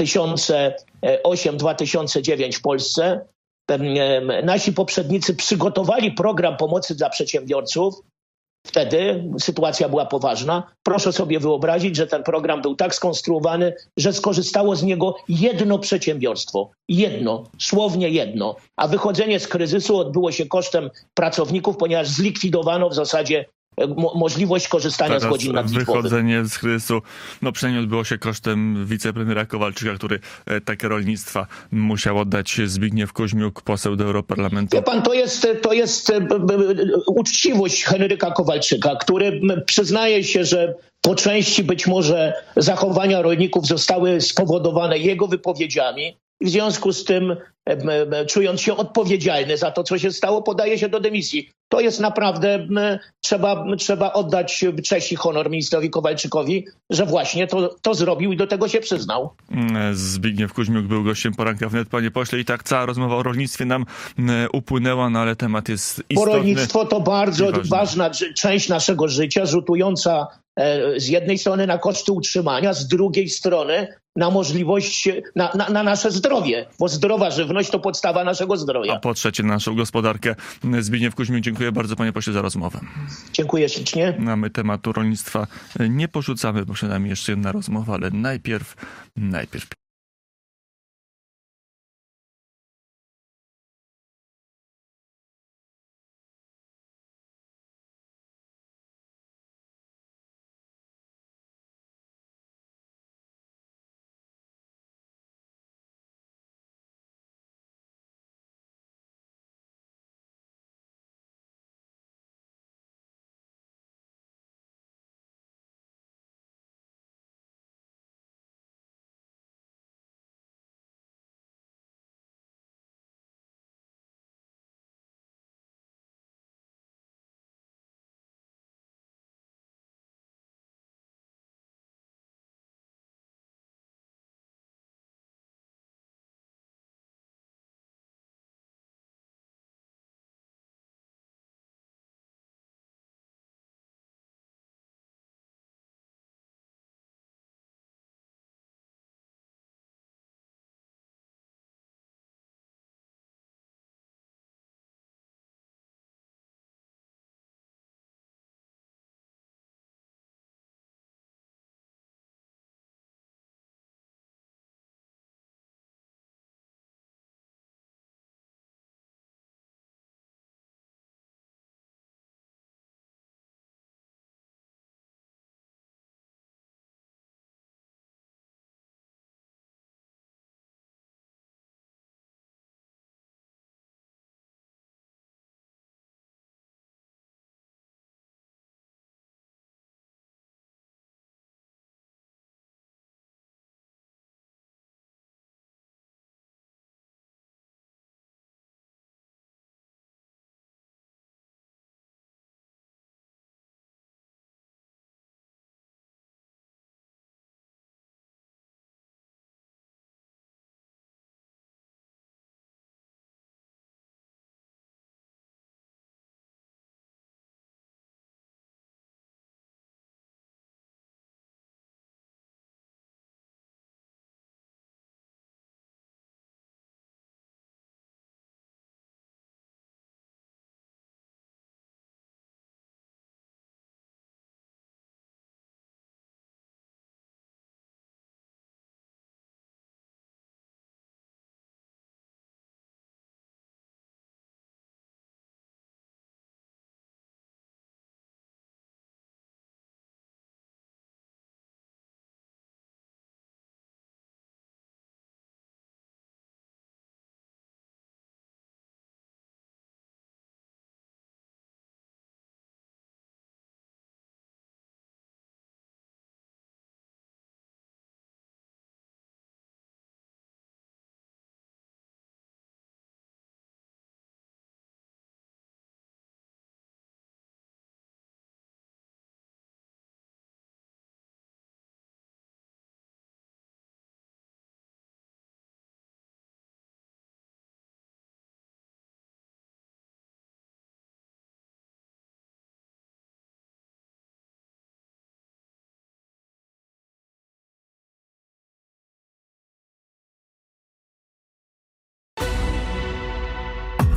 Q: 2008-2009 w Polsce. Nasi poprzednicy przygotowali program pomocy dla przedsiębiorców. Wtedy sytuacja była poważna. Proszę sobie wyobrazić, że ten program był tak skonstruowany, że skorzystało z niego jedno przedsiębiorstwo. Jedno, słownie jedno. A wychodzenie z kryzysu odbyło się kosztem pracowników, ponieważ zlikwidowano w zasadzie możliwość korzystania z godzin nadliczbowych.
B: Wychodzenie z kryzysu, przynajmniej odbyło się kosztem wicepremiera Kowalczyka, który takie rolnictwa musiał oddać. Zbigniew Kuźmiuk, poseł do Europarlamentu.
Q: Wie pan, to jest uczciwość Henryka Kowalczyka, który przyznaje się, że po części być może zachowania rolników zostały spowodowane jego wypowiedziami. W związku z tym, czując się odpowiedzialny za to, co się stało, podaje się do dymisji. To jest naprawdę, trzeba oddać cześć i honor ministrowi Kowalczykowi, że właśnie to zrobił i do tego się przyznał.
B: Zbigniew Kuźmiuk był gościem Poranka Wnet. Panie pośle, i tak cała rozmowa o rolnictwie nam upłynęła, ale temat jest istotny.
Q: Bo rolnictwo to bardzo ważna część naszego życia, rzutująca z jednej strony na koszty utrzymania, z drugiej strony na możliwość, na nasze zdrowie, bo zdrowa żywność to podstawa naszego zdrowia.
B: A po trzecie naszą gospodarkę. Zbigniew Kuźmiuk, dziękuję bardzo panie pośle za rozmowę.
Q: Dziękuję ślicznie.
B: A my tematu rolnictwa nie porzucamy, bo przed nami jeszcze jedna rozmowa, ale najpierw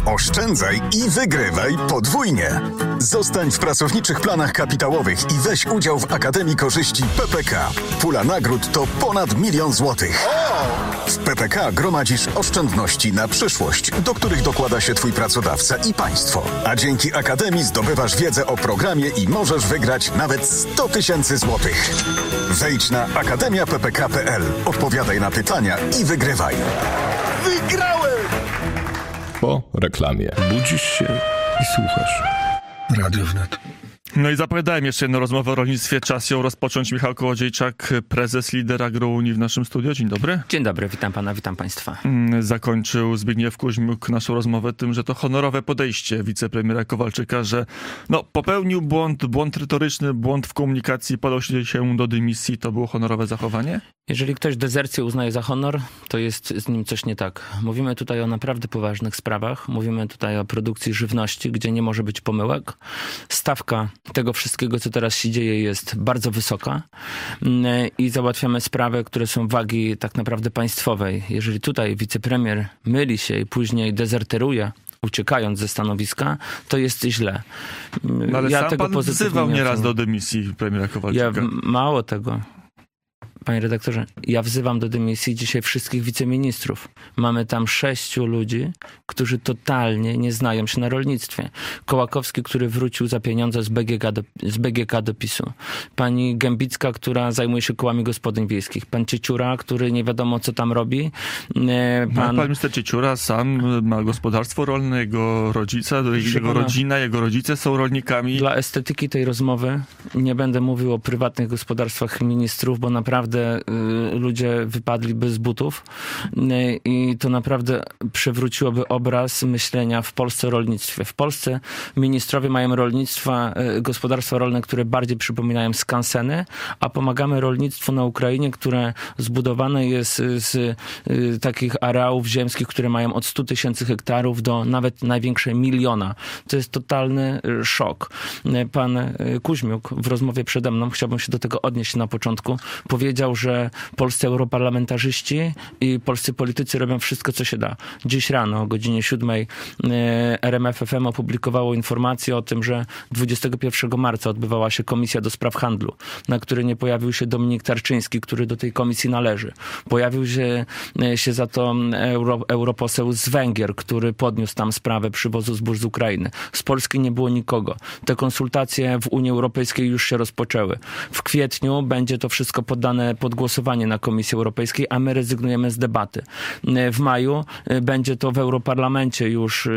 P: Oszczędzaj i wygrywaj podwójnie. Zostań w pracowniczych planach kapitałowych i weź udział w Akademii Korzyści PPK. Pula nagród to ponad 1 000 000 złotych. W PPK gromadzisz oszczędności na przyszłość, do których dokłada się Twój pracodawca i państwo. A dzięki Akademii zdobywasz wiedzę o programie i możesz wygrać nawet 100 000 złotych. Wejdź na akademiappk.pl, odpowiadaj na pytania i wygrywaj. Wygrałem!
D: Po reklamie. Budzisz się i słuchasz.
L: Radio Wnet.
B: No i zapowiadałem jeszcze jedną rozmowę o rolnictwie. Czas ją rozpocząć. Michał Kołodziejczak, prezes, lider Agrounii w naszym studio. Dzień dobry.
R: Dzień dobry, witam pana, witam państwa.
B: Zakończył Zbigniew Kuźmiuk naszą rozmowę tym, że to honorowe podejście wicepremiera Kowalczyka, że popełnił błąd retoryczny, błąd w komunikacji, podał się do dymisji. To było honorowe zachowanie?
R: Jeżeli ktoś dezercję uznaje za honor, to jest z nim coś nie tak. Mówimy tutaj o naprawdę poważnych sprawach. Mówimy tutaj o produkcji żywności, gdzie nie może być pomyłek. Stawka tego wszystkiego, co teraz się dzieje, jest bardzo wysoka i załatwiamy sprawy, które są wagi tak naprawdę państwowej. Jeżeli tutaj wicepremier myli się i później dezerteruje, uciekając ze stanowiska, to jest źle.
B: No ale sam pan wzywał nieraz do dymisji premiera Kowalczyka.
R: Mało tego. Panie redaktorze, ja wzywam do dymisji dzisiaj wszystkich wiceministrów. Mamy tam 6 ludzi, którzy totalnie nie znają się na rolnictwie. Kołakowski, który wrócił za pieniądze z BGK do PiS-u. Pani Gębicka, która zajmuje się kołami gospodyń wiejskich. Pan Cieciura, który nie wiadomo co tam robi.
B: Pan minister Cieciura sam ma gospodarstwo rolne, jego rodzice, jego rodzina, jego rodzice są rolnikami.
R: Dla estetyki tej rozmowy nie będę mówił o prywatnych gospodarstwach ministrów, bo naprawdę ludzie wypadliby z butów i to naprawdę przewróciłoby obraz myślenia w Polsce o rolnictwie. W Polsce ministrowie mają gospodarstwa rolne, które bardziej przypominają skanseny, a pomagamy rolnictwu na Ukrainie, które zbudowane jest z takich areałów ziemskich, które mają od 100 000 hektarów do nawet największe 1 000 000. To jest totalny szok. Pan Kuźmiuk w rozmowie przede mną, chciałbym się do tego odnieść na początku, powiedział, że polscy europarlamentarzyści i polscy politycy robią wszystko, co się da. Dziś rano o godzinie 7 RMF FM opublikowało informację o tym, że 21 marca odbywała się Komisja do Spraw Handlu, na której nie pojawił się Dominik Tarczyński, który do tej komisji należy. Pojawił się za to europoseł z Węgier, który podniósł tam sprawę przywozu zbóż z Ukrainy. Z Polski nie było nikogo. Te konsultacje w Unii Europejskiej już się rozpoczęły. W kwietniu będzie to wszystko poddane pod głosowanie na Komisji Europejskiej, a my rezygnujemy z debaty. W maju będzie to w Europarlamencie już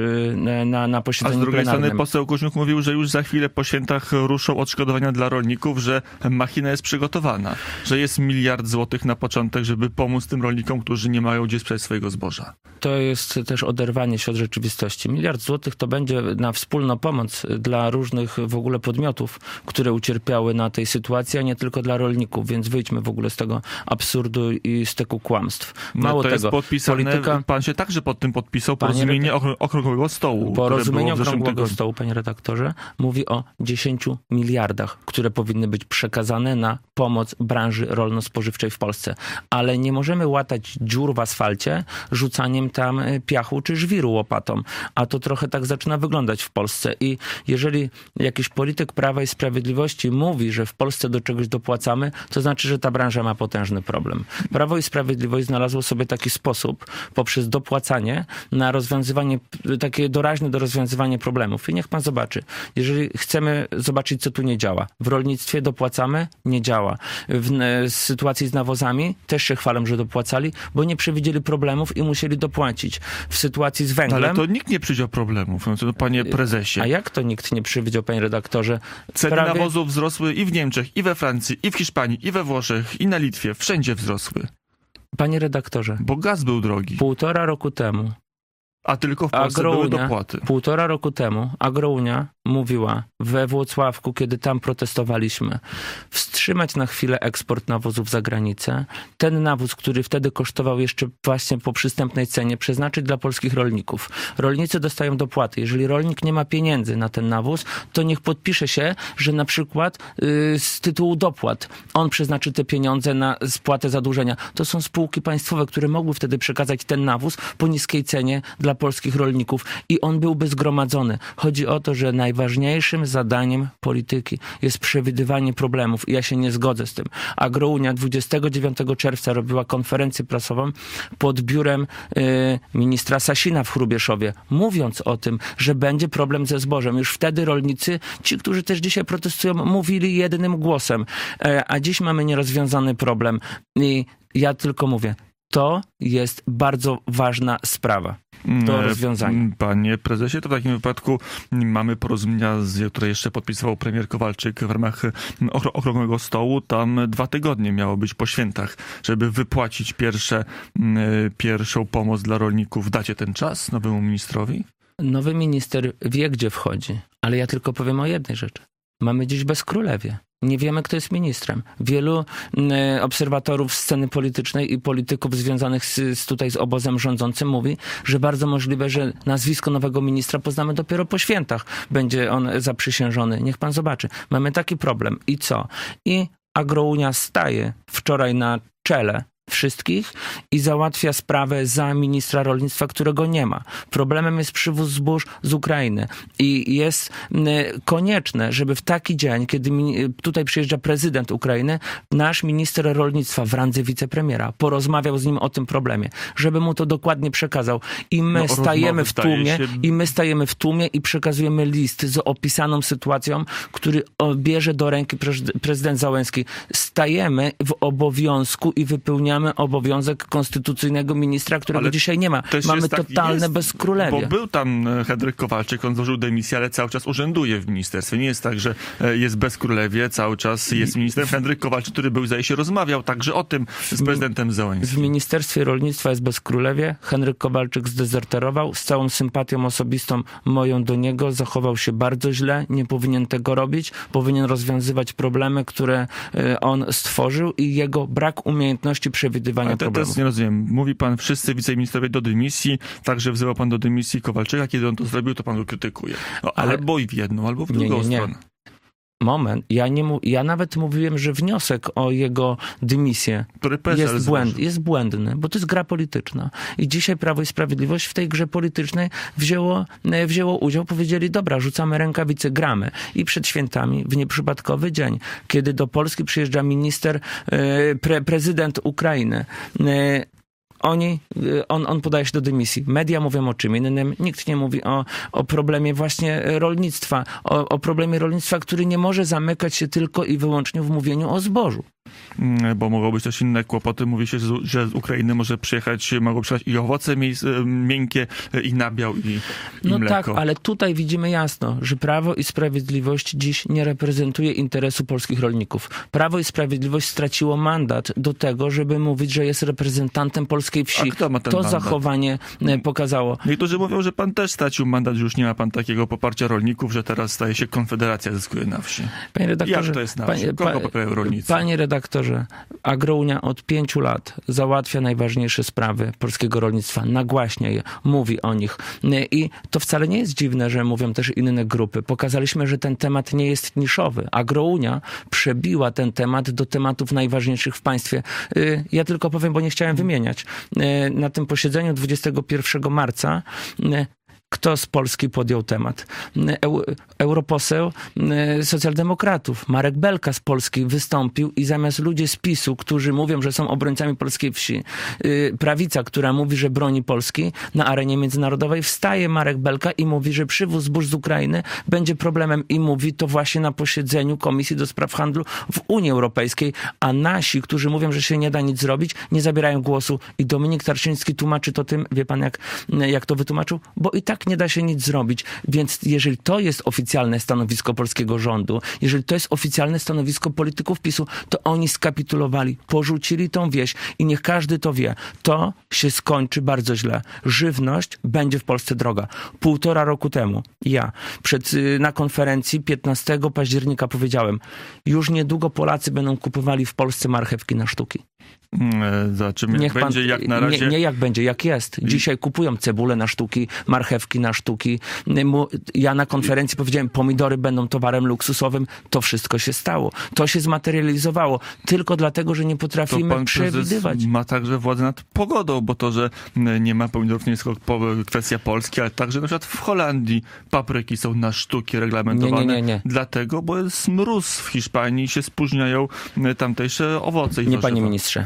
R: na posiedzeniu
B: plenarnym. A z drugiej strony poseł Kuźmiuk mówił, że już za chwilę po świętach ruszą odszkodowania dla rolników, że machina jest przygotowana, że jest 1 000 000 000 złotych na początek, żeby pomóc tym rolnikom, którzy nie mają gdzie sprzedać swojego zboża.
R: To jest też oderwanie się od rzeczywistości. 1 000 000 000 złotych to będzie na wspólną pomoc dla różnych w ogóle podmiotów, które ucierpiały na tej sytuacji, a nie tylko dla rolników, więc wyjdźmy w ogóle z tego absurdu i z tego kłamstw. Mało
B: to
R: tego.
B: Jest podpisane, pan się także pod tym podpisał, porozumienie okrągłego stołu.
R: Porozumienie okrągłego stołu, panie redaktorze, mówi o 10 miliardach, które powinny być przekazane na pomoc branży rolno-spożywczej w Polsce. Ale nie możemy łatać dziur w asfalcie rzucaniem tam piachu czy żwiru łopatą. A to trochę tak zaczyna wyglądać w Polsce. I jeżeli jakiś polityk Prawa i Sprawiedliwości mówi, że w Polsce do czegoś dopłacamy, to znaczy, że ta branża ma potężny problem. Prawo i Sprawiedliwość znalazło sobie taki sposób poprzez dopłacanie na rozwiązywanie, takie doraźne do rozwiązywania problemów. I niech pan zobaczy. Jeżeli chcemy zobaczyć, co tu nie działa. W rolnictwie dopłacamy, nie działa. W sytuacji z nawozami też się chwalą, że dopłacali, bo nie przewidzieli problemów i musieli dopłacić. W sytuacji z węglem...
B: Ale to nikt nie przewidział problemów, no, panie prezesie.
R: A jak to nikt nie przewidział, panie redaktorze?
B: Ceny nawozów wzrosły i w Niemczech, i we Francji, i w Hiszpanii, i we Włoszech, i na Litwie. Wszędzie wzrosły.
R: Panie redaktorze.
B: Bo gaz był drogi.
R: 1,5 roku temu.
B: A tylko w Polsce były dopłaty.
R: 1,5 roku temu Agrounia mówiła we Włocławku, kiedy tam protestowaliśmy, wstrzymać na chwilę eksport nawozów za granicę. Ten nawóz, który wtedy kosztował jeszcze właśnie po przystępnej cenie, przeznaczyć dla polskich rolników. Rolnicy dostają dopłaty. Jeżeli rolnik nie ma pieniędzy na ten nawóz, to niech podpisze się, że na przykład z tytułu dopłat on przeznaczy te pieniądze na spłatę zadłużenia. To są spółki państwowe, które mogły wtedy przekazać ten nawóz po niskiej cenie dla polskich rolników i on byłby zgromadzony. Chodzi o to, że najważniejszym zadaniem polityki jest przewidywanie problemów i ja się nie zgodzę z tym. Agrounia 29 czerwca robiła konferencję prasową pod biurem ministra Sasina w Hrubieszowie, mówiąc o tym, że będzie problem ze zbożem. Już wtedy rolnicy, ci, którzy też dzisiaj protestują, mówili jednym głosem, a dziś mamy nierozwiązany problem. I ja tylko mówię, to jest bardzo ważna sprawa do rozwiązania.
B: Panie prezesie, to w takim wypadku mamy porozumienia, które jeszcze podpisywał premier Kowalczyk w ramach Okrągłego Stołu. Tam 2 tygodnie miało być po świętach, żeby wypłacić pierwszą pomoc dla rolników. Dacie ten czas nowemu ministrowi?
R: Nowy minister wie, gdzie wchodzi, ale ja tylko powiem o jednej rzeczy. Mamy dziś bezkrólewie. Nie wiemy, kto jest ministrem. Wielu obserwatorów sceny politycznej i polityków związanych tutaj z obozem rządzącym mówi, że bardzo możliwe, że nazwisko nowego ministra poznamy dopiero po świętach. Będzie on zaprzysiężony. Niech pan zobaczy. Mamy taki problem. I co? I Agrounia staje wczoraj na czele wszystkich i załatwia sprawę za ministra rolnictwa, którego nie ma. Problemem jest przywóz zbóż z Ukrainy i jest konieczne, żeby w taki dzień, kiedy tutaj przyjeżdża prezydent Ukrainy, nasz minister rolnictwa w randze wicepremiera porozmawiał z nim o tym problemie, żeby mu to dokładnie przekazał. I my stajemy w tłumie i przekazujemy list z opisaną sytuacją, który bierze do ręki prezydent Załęski. Stajemy w obowiązku i wypełniamy obowiązek konstytucyjnego ministra, którego dzisiaj nie ma. Mamy totalne bezkrólewie.
B: Bo był tam Henryk Kowalczyk, on złożył dymisję, ale cały czas urzęduje w ministerstwie. Nie jest tak, że jest bezkrólewie, cały czas jest ministrem. Henryk Kowalczyk, który był, zdaje się, rozmawiał także o tym z prezydentem Załęskim.
R: W Ministerstwie Rolnictwa jest bezkrólewie. Henryk Kowalczyk zdezerterował. Z całą sympatią osobistą moją do niego. Zachował się bardzo źle. Nie powinien tego robić. Powinien rozwiązywać problemy, które on stworzył i jego brak umiejętności przewidywania problemów.
B: Nie rozumiem. Mówi pan, wszyscy wiceministrowie do dymisji, także wzywał pan do dymisji Kowalczyka. Kiedy on to zrobił, to pan go krytykuje. Albo i w jedną, albo w drugą stronę.
R: Moment, ja nawet mówiłem, że wniosek o jego dymisję jest błędny, bo to jest gra polityczna. I dzisiaj Prawo i Sprawiedliwość w tej grze politycznej wzięło udział, powiedzieli, dobra, rzucamy rękawice, gramy. I przed świętami, w nieprzypadkowy dzień, kiedy do Polski przyjeżdża prezydent Ukrainy, on podaje się do dymisji. Media mówią o czym innym. Nikt nie mówi o problemie właśnie rolnictwa. O problemie rolnictwa, który nie może zamykać się tylko i wyłącznie w mówieniu o zbożu.
B: Bo mogą być też inne kłopoty. Mówi się, że z Ukrainy mogą przyjechać i owoce miękkie, i nabiał, i mleko.
R: No tak, ale tutaj widzimy jasno, że Prawo i Sprawiedliwość dziś nie reprezentuje interesu polskich rolników. Prawo i Sprawiedliwość straciło mandat do tego, żeby mówić, że jest reprezentantem polskiej wsi.
B: A kto ma ten
R: to
B: mandat?
R: Zachowanie pokazało.
B: Niektórzy mówią, że pan też stracił mandat, że już nie ma pan takiego poparcia rolników, że teraz staje się Konfederacja zyskuje na wsi.
R: Panie redaktorze,
B: jak to jest na wsi? Kogo popierają rolnicy?
R: Panie redaktorze, Agrounia od 5 lat załatwia najważniejsze sprawy polskiego rolnictwa, nagłaśnia je, mówi o nich. I to wcale nie jest dziwne, że mówią też inne grupy. Pokazaliśmy, że ten temat nie jest niszowy. Agrounia przebiła ten temat do tematów najważniejszych w państwie. Ja tylko powiem, bo nie chciałem wymieniać. Na tym posiedzeniu 21 marca kto z Polski podjął temat? Europoseł socjaldemokratów, Marek Belka z Polski wystąpił i zamiast ludzie z PiS-u, którzy mówią, że są obrońcami polskiej wsi, prawica, która mówi, że broni Polski na arenie międzynarodowej, wstaje Marek Belka i mówi, że przywóz zbóż z Ukrainy będzie problemem i mówi to właśnie na posiedzeniu Komisji do Spraw Handlu w Unii Europejskiej, a nasi, którzy mówią, że się nie da nic zrobić, nie zabierają głosu i Dominik Tarczyński tłumaczy to tym, wie pan jak to wytłumaczył? Bo i tak tak nie da się nic zrobić. Więc jeżeli to jest oficjalne stanowisko polskiego rządu, jeżeli to jest oficjalne stanowisko polityków PiS-u, to oni skapitulowali, porzucili tą wieś i niech każdy to wie. To się skończy bardzo źle. Żywność będzie w Polsce droga. 1,5 roku temu ja na konferencji 15 października powiedziałem, już niedługo Polacy będą kupowali w Polsce marchewki na sztuki.
B: Zobaczymy, jak będzie, jak na razie.
R: Nie jak będzie, jak jest. Dzisiaj kupują cebulę na sztuki, marchewki na sztuki. Ja na konferencji powiedziałem, pomidory będą towarem luksusowym. To wszystko się stało. To się zmaterializowało. Tylko dlatego, że nie potrafimy
B: to pan
R: przewidywać.
B: Ma także władzę nad pogodą, bo to, że nie ma pomidorów, nie jest tylko kwestia Polski, ale także na przykład w Holandii papryki są na sztuki reglamentowane.
R: Nie.
B: Dlatego, bo jest mróz w Hiszpanii i się spóźniają tamtejsze owoce i warzywa.
R: Panie ministrze.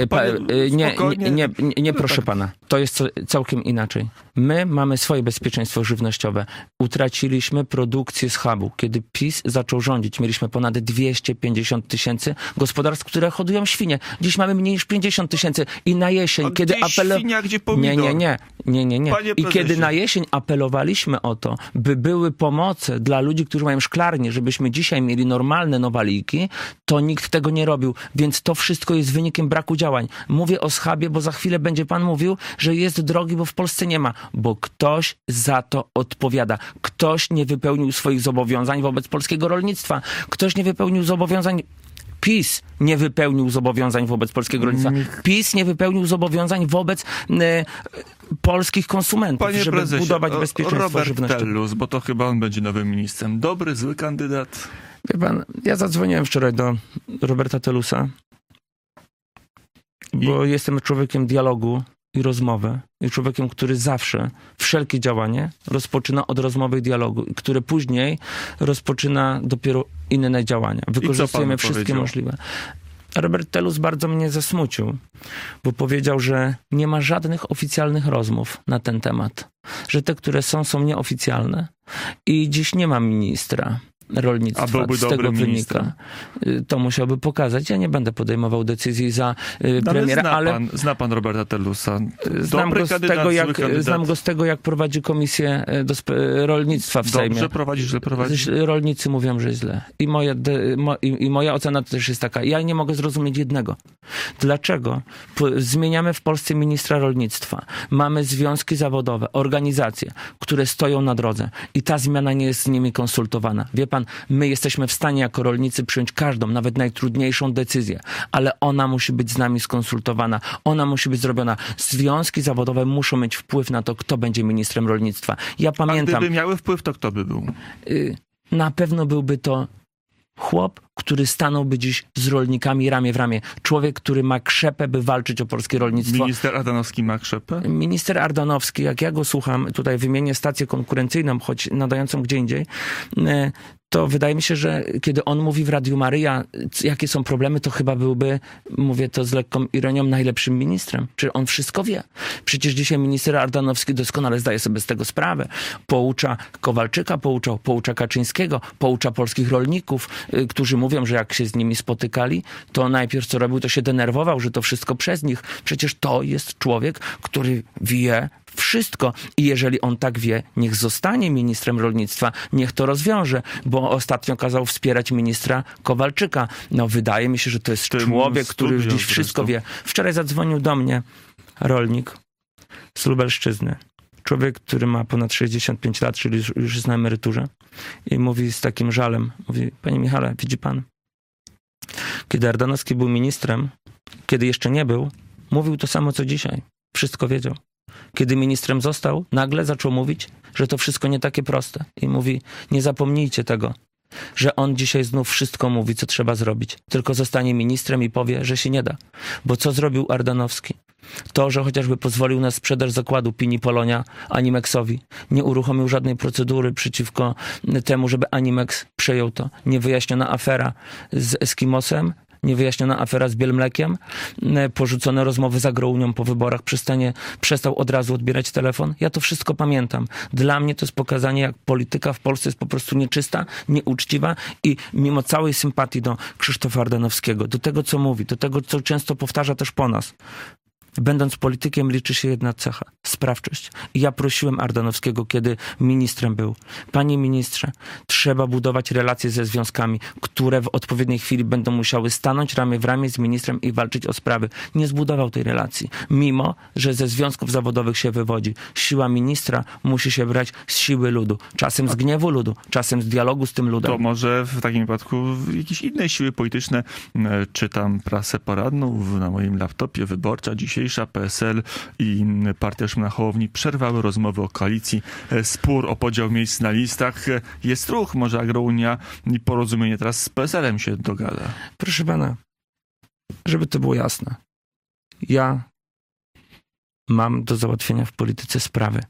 R: Nie, proszę pana. To jest całkiem inaczej. My mamy swoje bezpieczeństwo żywnościowe. Utraciliśmy produkcję z hubu. Kiedy PiS zaczął rządzić, mieliśmy ponad 250 000 gospodarstw, które hodują świnie. Dziś mamy mniej niż 50 000 i na jesień, kiedy
B: świnia, gdzie pomidor?
R: Nie. I kiedy na jesień apelowaliśmy o to, by były pomoce dla ludzi, którzy mają szklarnie, żebyśmy dzisiaj mieli normalne nowaliki, to nikt tego nie robił. Więc to wszystko jest wynikiem braku działań. Mówię o schabie, bo za chwilę będzie pan mówił, że jest drogi, bo w Polsce nie ma. Bo ktoś za to odpowiada. Ktoś nie wypełnił swoich zobowiązań wobec polskiego rolnictwa. Ktoś nie wypełnił zobowiązań. PiS nie wypełnił zobowiązań wobec polskiego rolnictwa. PiS nie wypełnił zobowiązań wobec polskich konsumentów,
B: Panie
R: żeby
B: prezesie,
R: budować bezpieczeństwo
B: Robert
R: żywnościowe.
B: Tellus, bo to chyba on będzie nowym ministrem. Dobry, zły kandydat?
R: Wie pan, ja zadzwoniłem wczoraj do Roberta Tellusa, bo jestem człowiekiem dialogu i rozmowy. I człowiekiem, który zawsze wszelkie działanie rozpoczyna od rozmowy i dialogu, które później rozpoczyna dopiero inne działania. Wykorzystujemy wszystkie możliwe. Robert Tellus bardzo mnie zasmucił, bo powiedział, że nie ma żadnych oficjalnych rozmów na ten temat. Że te, które są nieoficjalne. I dziś nie ma ministra rolnictwa.
B: A byłby
R: z tego
B: dobry
R: wynika.
B: minister.
R: To musiałby pokazać. Ja nie będę podejmował decyzji za premiera, ale
B: zna pan Roberta Tellusa.
R: Znam go z tego, jak prowadzi komisję rolnictwa w Sejmie.
B: Dobrze prowadzi, źle prowadzi?
R: Rolnicy mówią, że źle. I moja ocena to też jest taka. Ja nie mogę zrozumieć jednego. Dlaczego zmieniamy w Polsce ministra rolnictwa? Mamy związki zawodowe, organizacje, które stoją na drodze i ta zmiana nie jest z nimi konsultowana. Wie pan, my jesteśmy w stanie jako rolnicy przyjąć każdą, nawet najtrudniejszą decyzję, ale ona musi być z nami skonsultowana. Ona musi być zrobiona. Związki zawodowe muszą mieć wpływ na to, kto będzie ministrem rolnictwa. Ja pamiętam...
B: A gdyby miały wpływ, to kto by był?
R: Na pewno byłby to chłop, który stanąłby dziś z rolnikami ramię w ramię. Człowiek, który ma krzepę, by walczyć o polskie rolnictwo.
B: Minister Ardanowski ma krzepę?
R: Minister Ardanowski, jak ja go słucham, tutaj wymienię stację konkurencyjną, choć nadającą gdzie indziej, to wydaje mi się, że kiedy on mówi w Radiu Maryja, jakie są problemy, to chyba byłby, mówię to z lekką ironią, najlepszym ministrem. Czy on wszystko wie? Przecież dzisiaj minister Ardanowski doskonale zdaje sobie z tego sprawę. Poucza Kowalczyka, poucza Kaczyńskiego, poucza polskich rolników, którzy mówią, że jak się z nimi spotykali, to najpierw co robił, to się denerwował, że to wszystko przez nich. Przecież to jest człowiek, który wie wszystko. I jeżeli on tak wie, niech zostanie ministrem rolnictwa, niech to rozwiąże, bo ostatnio kazał wspierać ministra Kowalczyka. No wydaje mi się, że to jest człowiek, który już dziś wszystko wie. Wczoraj zadzwonił do mnie rolnik z Lubelszczyzny. Człowiek, który ma ponad 65 lat, czyli już jest na emeryturze. I mówi z takim żalem, mówi, panie Michale, widzi pan, kiedy Ardanowski był ministrem, kiedy jeszcze nie był, mówił to samo co dzisiaj. Wszystko wiedział. Kiedy ministrem został, nagle zaczął mówić, że to wszystko nie takie proste. I mówi, nie zapomnijcie tego, że on dzisiaj znów wszystko mówi, co trzeba zrobić. Tylko zostanie ministrem i powie, że się nie da. Bo co zrobił Ardanowski? To, że chociażby pozwolił na sprzedaż zakładu Pini Polonia Animexowi. Nie uruchomił żadnej procedury przeciwko temu, żeby Animex przejął to. Niewyjaśniona afera z Eskimosem, niewyjaśniona afera z Bielmlekiem, porzucone rozmowy z Agrounią po wyborach, przestał od razu odbierać telefon. Ja to wszystko pamiętam. Dla mnie to jest pokazanie, jak polityka w Polsce jest po prostu nieczysta, nieuczciwa i mimo całej sympatii do Krzysztofa Ardanowskiego, do tego, co mówi, do tego, co często powtarza też po nas. Będąc politykiem liczy się jedna cecha. Sprawczość. I ja prosiłem Ardanowskiego, kiedy ministrem był. Panie ministrze, trzeba budować relacje ze związkami, które w odpowiedniej chwili będą musiały stanąć ramię w ramię z ministrem i walczyć o sprawy. Nie zbudował tej relacji. Mimo, że ze związków zawodowych się wywodzi. Siła ministra musi się brać z siły ludu. Czasem z gniewu ludu, czasem z dialogu z tym ludem.
B: To może w takim wypadku jakieś inne siły polityczne. Czytam prasę poradną na moim laptopie. Wyborcza, dzisiejsza, PSL i Partia Szymona Hołowni przerwały rozmowy o koalicji. Spór o podział miejsc na listach. Jest ruch, może Agrounia i Porozumienie teraz z PSL-em się dogada.
R: Proszę pana, żeby to było jasne. Ja mam do załatwienia w polityce sprawy.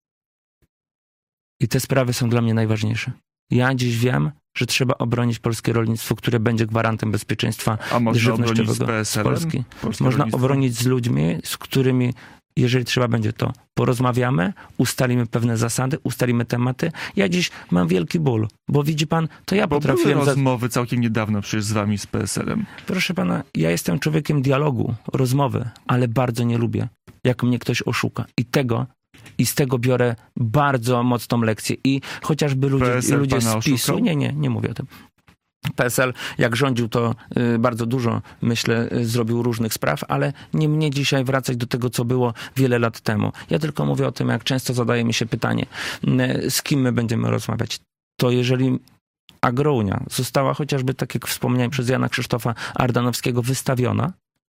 R: I te sprawy są dla mnie najważniejsze. Ja dziś wiem, że trzeba obronić polskie rolnictwo, które będzie gwarantem bezpieczeństwa żywnościowego z Polski. Można obronić z ludźmi, z którymi, jeżeli trzeba będzie, to porozmawiamy, ustalimy pewne zasady, ustalimy tematy. Ja dziś mam wielki ból, bo widzi pan, to ja potrafiłem...
B: Były rozmowy całkiem niedawno przecież z wami, z PSL-em.
R: Proszę pana, ja jestem człowiekiem dialogu, rozmowy, ale bardzo nie lubię, jak mnie ktoś oszuka. I z tego biorę bardzo mocną lekcję. I chociażby ludzie z PiS-u... Nie mówię o tym. PSL, jak rządził, to bardzo dużo, myślę, zrobił różnych spraw, ale nie mnie dzisiaj wracać do tego, co było wiele lat temu. Ja tylko mówię o tym, jak często zadaje mi się pytanie, z kim my będziemy rozmawiać. To jeżeli Agrounia została chociażby, tak jak wspomniałem przez Jana Krzysztofa Ardanowskiego, wystawiona,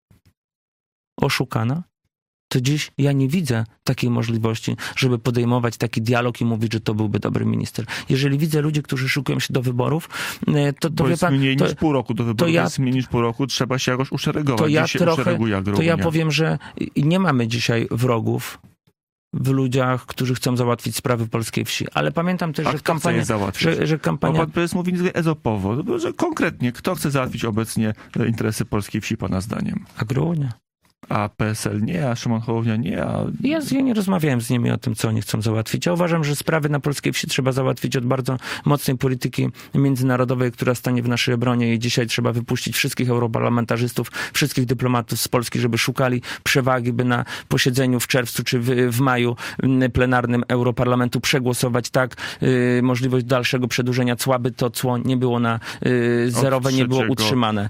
R: oszukana, to dziś ja nie widzę takiej możliwości, żeby podejmować taki dialog i mówić, że to byłby dobry minister. Jeżeli widzę ludzi, którzy szykują się do wyborów, to wie pan...
B: mniej niż pół roku do wyborów, jest mniej niż pół roku, trzeba się jakoś uszeregować.
R: To ja powiem, że nie mamy dzisiaj wrogów w ludziach, którzy chcą załatwić sprawy polskiej wsi. Ale pamiętam też, że kampania...
B: Pan prezes mówi ezopowo, że konkretnie, kto chce załatwić obecnie interesy polskiej wsi, pana zdaniem?
R: Agrounia.
B: A PSL nie, a Szymon Hołownia nie, a...
R: Ja nie rozmawiałem z nimi o tym, co oni chcą załatwić. Ja uważam, że sprawy na polskiej wsi trzeba załatwić od bardzo mocnej polityki międzynarodowej, która stanie w naszej obronie i dzisiaj trzeba wypuścić wszystkich europarlamentarzystów, wszystkich dyplomatów z Polski, żeby szukali przewagi, by na posiedzeniu w czerwcu czy w maju plenarnym Europarlamentu przegłosować możliwość dalszego przedłużenia cła, by to cło nie było na zerowe, nie było utrzymane.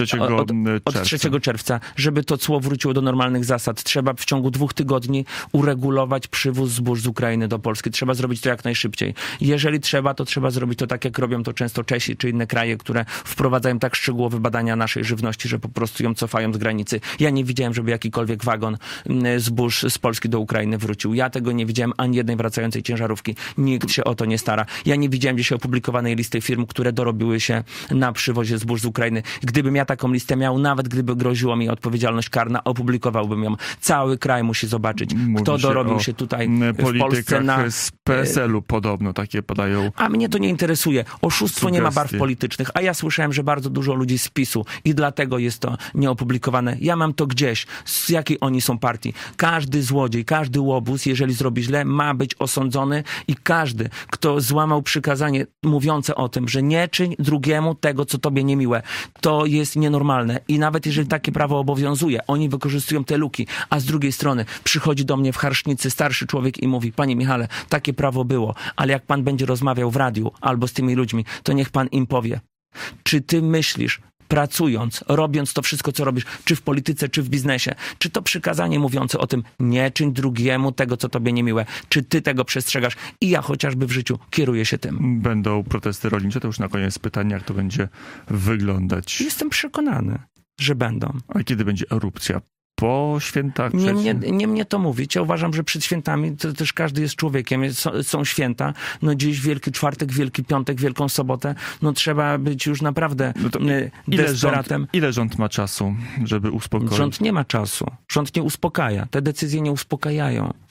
R: Od 3 czerwca. Żeby to cło wróciło do normalnych zasad. Trzeba w ciągu 2 tygodni uregulować przywóz zbóż z Ukrainy do Polski. Trzeba zrobić to jak najszybciej. Jeżeli trzeba, to trzeba zrobić to tak, jak robią to często Czesi czy inne kraje, które wprowadzają tak szczegółowe badania naszej żywności, że po prostu ją cofają z granicy. Ja nie widziałem, żeby jakikolwiek wagon zbóż z Polski do Ukrainy wrócił. Ja tego nie widziałem, ani jednej wracającej ciężarówki. Nikt się o to nie stara. Ja nie widziałem dzisiaj opublikowanej listy firm, które dorobiły się na przywozie zbóż z Ukrainy. Gdybym ja taką listę miał, nawet gdyby groziło mi odpowiedzialność karna, opublikowałbym ją. Cały kraj musi zobaczyć, kto dorobił się tutaj w Polsce na...
B: z PSL-u podobno takie podają.
R: A mnie to nie interesuje. Oszustwo nie ma barw politycznych, a ja słyszałem, że bardzo dużo ludzi z PiS-u i dlatego jest to nieopublikowane. Ja mam to gdzieś, z jakiej oni są partii. Każdy złodziej, każdy łobuz, jeżeli zrobi źle, ma być osądzony i każdy, kto złamał przykazanie mówiące o tym, że nie czyń drugiemu tego, co tobie niemiłe, to jest nienormalne. I nawet jeżeli takie prawo obowiązuje, oni wykorzystują te luki, a z drugiej strony przychodzi do mnie w Harsznicy starszy człowiek i mówi: panie Michale, takie prawo było, ale jak pan będzie rozmawiał w radiu albo z tymi ludźmi, to niech pan im powie, czy ty myślisz, pracując, robiąc to wszystko, co robisz, czy w polityce, czy w biznesie, czy to przykazanie mówiące o tym, nie czyń drugiemu tego, co tobie niemiłe, czy ty tego przestrzegasz? I ja chociażby w życiu kieruję się tym.
B: Będą protesty rolnicze? To już na koniec pytanie, jak to będzie wyglądać?
R: Jestem przekonany, że będą.
B: A kiedy będzie erupcja? Po świętach?
R: Nie mnie to mówić. Ja uważam, że przed świętami to też każdy jest człowiekiem. Są święta. No dziś Wielki Czwartek, Wielki Piątek, Wielką Sobotę. No trzeba być już naprawdę desperatem.
B: Ile rząd ma czasu, żeby uspokoić?
R: Rząd nie ma czasu. Rząd nie uspokaja. Te decyzje nie uspokajają.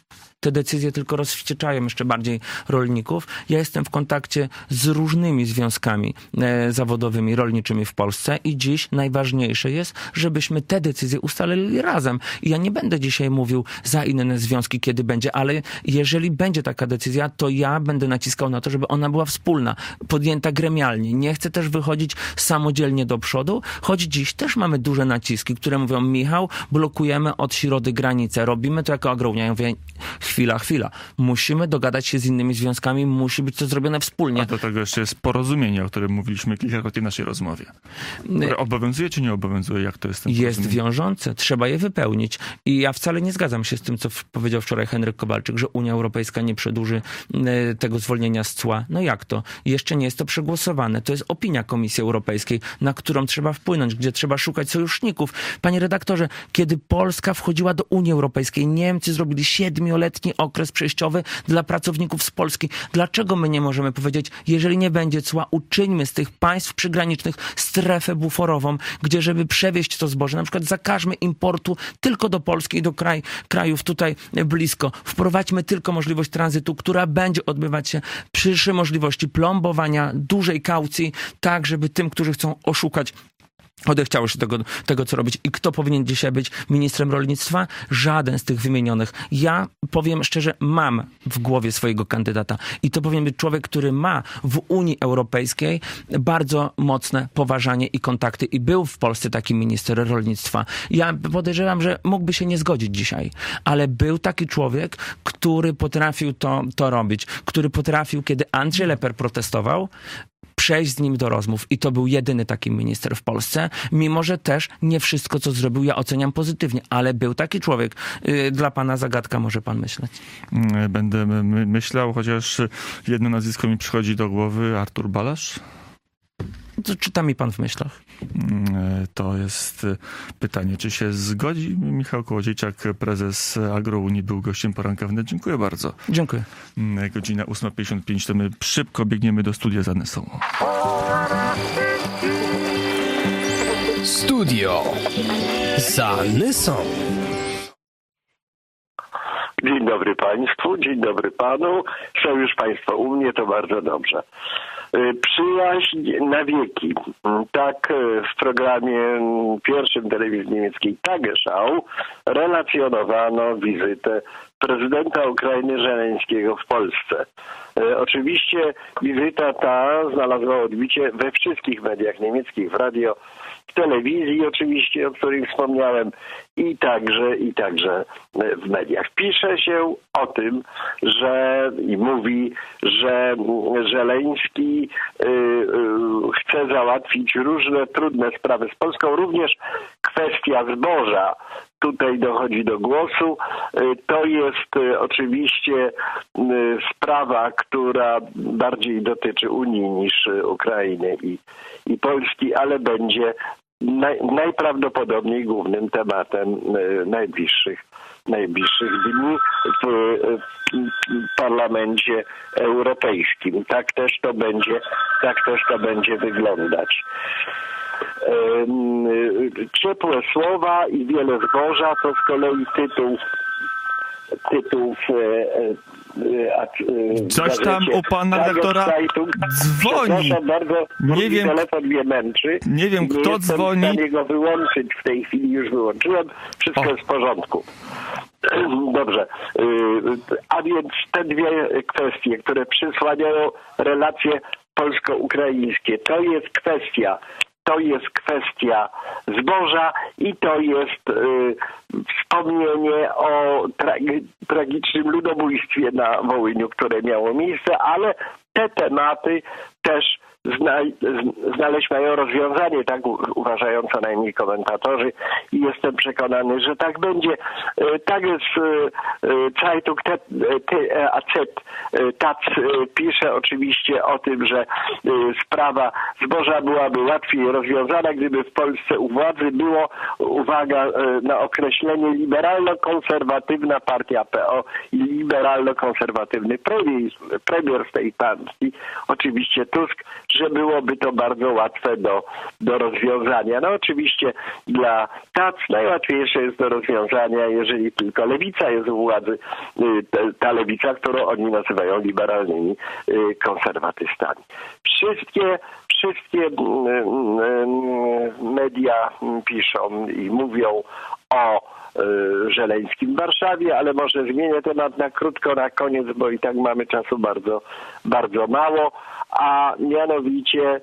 R: te decyzje tylko rozwścieczają jeszcze bardziej rolników. Ja jestem w kontakcie z różnymi związkami zawodowymi, rolniczymi w Polsce i dziś najważniejsze jest, żebyśmy te decyzje ustalili razem. I ja nie będę dzisiaj mówił za inne związki, kiedy będzie, ale jeżeli będzie taka decyzja, to ja będę naciskał na to, żeby ona była wspólna, podjęta gremialnie. Nie chcę też wychodzić samodzielnie do przodu, choć dziś też mamy duże naciski, które mówią: Michał, blokujemy od środy granicę, robimy to jako Agrounia. Ja mówię: chwila. Musimy dogadać się z innymi związkami, musi być to zrobione wspólnie.
B: A do tego jeszcze jest porozumienie, o którym mówiliśmy kilkakrotnie w naszej rozmowie. Obowiązuje czy nie obowiązuje? Jak to jest?
R: Jest wiążące, trzeba je wypełnić. I ja wcale nie zgadzam się z tym, co powiedział wczoraj Henryk Kowalczyk, że Unia Europejska nie przedłuży tego zwolnienia z cła. No jak to? Jeszcze nie jest to przegłosowane. To jest opinia Komisji Europejskiej, na którą trzeba wpłynąć, gdzie trzeba szukać sojuszników. Panie redaktorze, kiedy Polska wchodziła do Unii Europejskiej, Niemcy zrobili 7-letni okres przejściowy dla pracowników z Polski. Dlaczego my nie możemy powiedzieć, jeżeli nie będzie cła, uczyńmy z tych państw przygranicznych strefę buforową, gdzie żeby przewieźć to zboże, na przykład zakażmy importu tylko do Polski i do krajów tutaj blisko. Wprowadźmy tylko możliwość tranzytu, która będzie odbywać się przy możliwości plombowania, dużej kaucji, tak żeby tym, którzy chcą oszukać, odechciało się tego, co robić. I kto powinien dzisiaj być ministrem rolnictwa? Żaden z tych wymienionych. Ja powiem szczerze, mam w głowie swojego kandydata. I to powinien być człowiek, który ma w Unii Europejskiej bardzo mocne poważanie i kontakty. I był w Polsce taki minister rolnictwa. Ja podejrzewam, że mógłby się nie zgodzić dzisiaj. Ale był taki człowiek, który potrafił to robić. Który potrafił, kiedy Andrzej Leper protestował, przejść z nim do rozmów. I to był jedyny taki minister w Polsce, mimo że też nie wszystko, co zrobił, ja oceniam pozytywnie, ale był taki człowiek. Dla pana zagadka, może pan myśleć.
B: Będę myślał, chociaż jedno nazwisko mi przychodzi do głowy: Artur Balasz.
R: Co czyta mi pan w myślach?
B: To jest pytanie, czy się zgodzi. Michał Kołodziejczak, prezes Agrounii, był gościem Poranka Wnet. Dziękuję bardzo.
R: Dziękuję.
B: Godzina 8:55, to my szybko biegniemy do studia za Nysą.
O: Studio za Nysą.
F: Dzień dobry państwu, dzień dobry panu. Są już państwo u mnie, to bardzo dobrze. Przyjaźń na wieki. Tak w programie pierwszym telewizji niemieckiej Tagesschau relacjonowano wizytę prezydenta Ukrainy Żeleńskiego w Polsce. Oczywiście wizyta ta znalazła odbicie we wszystkich mediach niemieckich, w radio, w telewizji oczywiście, o których wspomniałem, i także w mediach. Pisze się o tym, że i mówi, że Żeleński chce załatwić różne trudne sprawy z Polską, również kwestia zboża tutaj dochodzi do głosu. To jest oczywiście sprawa, która bardziej dotyczy Unii niż Ukrainy i Polski, ale będzie najprawdopodobniej głównym tematem najbliższych dni w Parlamencie Europejskim. Tak też to będzie wyglądać. Ciepłe słowa i wiele zboża to z kolei tytuł
B: coś tam u pana redaktora dzwoni.
F: Bardzo
B: nie wiem,
F: telefon mnie męczy.
B: Nie wiem, kto dzwoni.
F: Nie jestem w stanie go wyłączyć w tej chwili, już wyłączyłem. Wszystko jest w porządku. Dobrze. A więc te dwie kwestie, które przysłaniają relacje polsko-ukraińskie, to jest kwestia zboża i to jest wspomnienie o tragicznym ludobójstwie na Wołyniu, które miało miejsce, ale te tematy też znaleźć mają rozwiązanie, tak uważają co najmniej komentatorzy i jestem przekonany, że tak będzie. Tak jest Zeitung TAC pisze oczywiście o tym, że sprawa zboża byłaby łatwiej rozwiązana, gdyby w Polsce u władzy było, uwaga na określenie, liberalno-konserwatywna partia PO i liberalno-konserwatywny premier z tej partii, oczywiście Tusk, że byłoby to bardzo łatwe do rozwiązania. No oczywiście dla TAC najłatwiejsze jest do rozwiązania, jeżeli tylko lewica jest u władzy, ta lewica, którą oni nazywają liberalnymi konserwatystami. Wszystkie media piszą i mówią o Żeleńskim w Warszawie, ale może zmienię temat na krótko, na koniec, bo i tak mamy czasu bardzo, bardzo mało, a mianowicie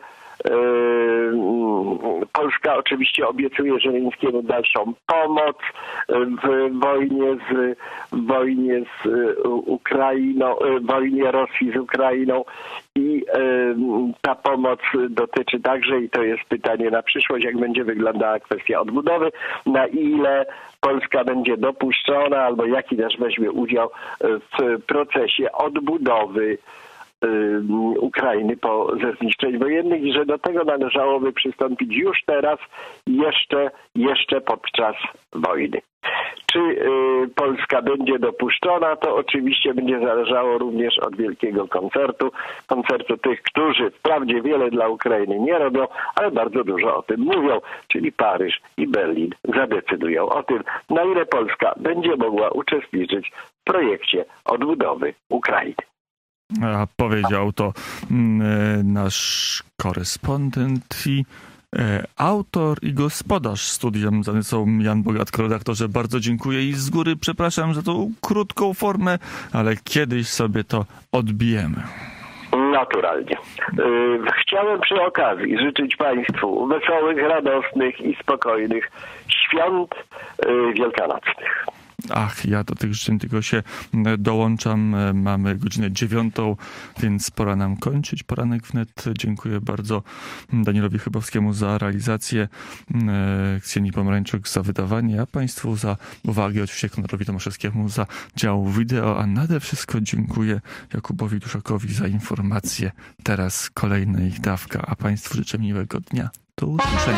F: Polska oczywiście obiecuje Żeleńskiemu dalszą pomoc w wojnie z Ukrainą, wojnie Rosji z Ukrainą i ta pomoc dotyczy także, i to jest pytanie na przyszłość, jak będzie wyglądała kwestia odbudowy, na ile Polska będzie dopuszczona albo jaki też weźmie udział w procesie odbudowy Ukrainy ze zniszczeń wojennych i że do tego należałoby przystąpić już teraz, jeszcze podczas wojny. Czy Polska będzie dopuszczona, to oczywiście będzie zależało również od wielkiego koncertu tych, którzy wprawdzie wiele dla Ukrainy nie robią, ale bardzo dużo o tym mówią, czyli Paryż i Berlin zadecydują o tym, na ile Polska będzie mogła uczestniczyć w projekcie odbudowy Ukrainy.
B: A powiedział to nasz korespondent i autor i gospodarz studia są Jan Bogatko. Redaktorze, bardzo dziękuję i z góry przepraszam za tą krótką formę, ale kiedyś sobie to odbijemy.
F: Naturalnie. Chciałem przy okazji życzyć Państwu wesołych, radosnych i spokojnych świąt wielkanocnych.
B: Ach, ja do tych życzeń tylko się dołączam. Mamy godzinę 9, więc pora nam kończyć poranek wnet. Dziękuję bardzo Danielowi Chybowskiemu za realizację, Ksenii Pomarańczuk za wydawanie, a Państwu za uwagę, oczywiście Konradowi Tomaszewskiemu za dział wideo, a nade wszystko dziękuję Jakubowi Duszakowi za informacje. Teraz kolejna ich dawka, a Państwu życzę miłego dnia. Do usłyszenia.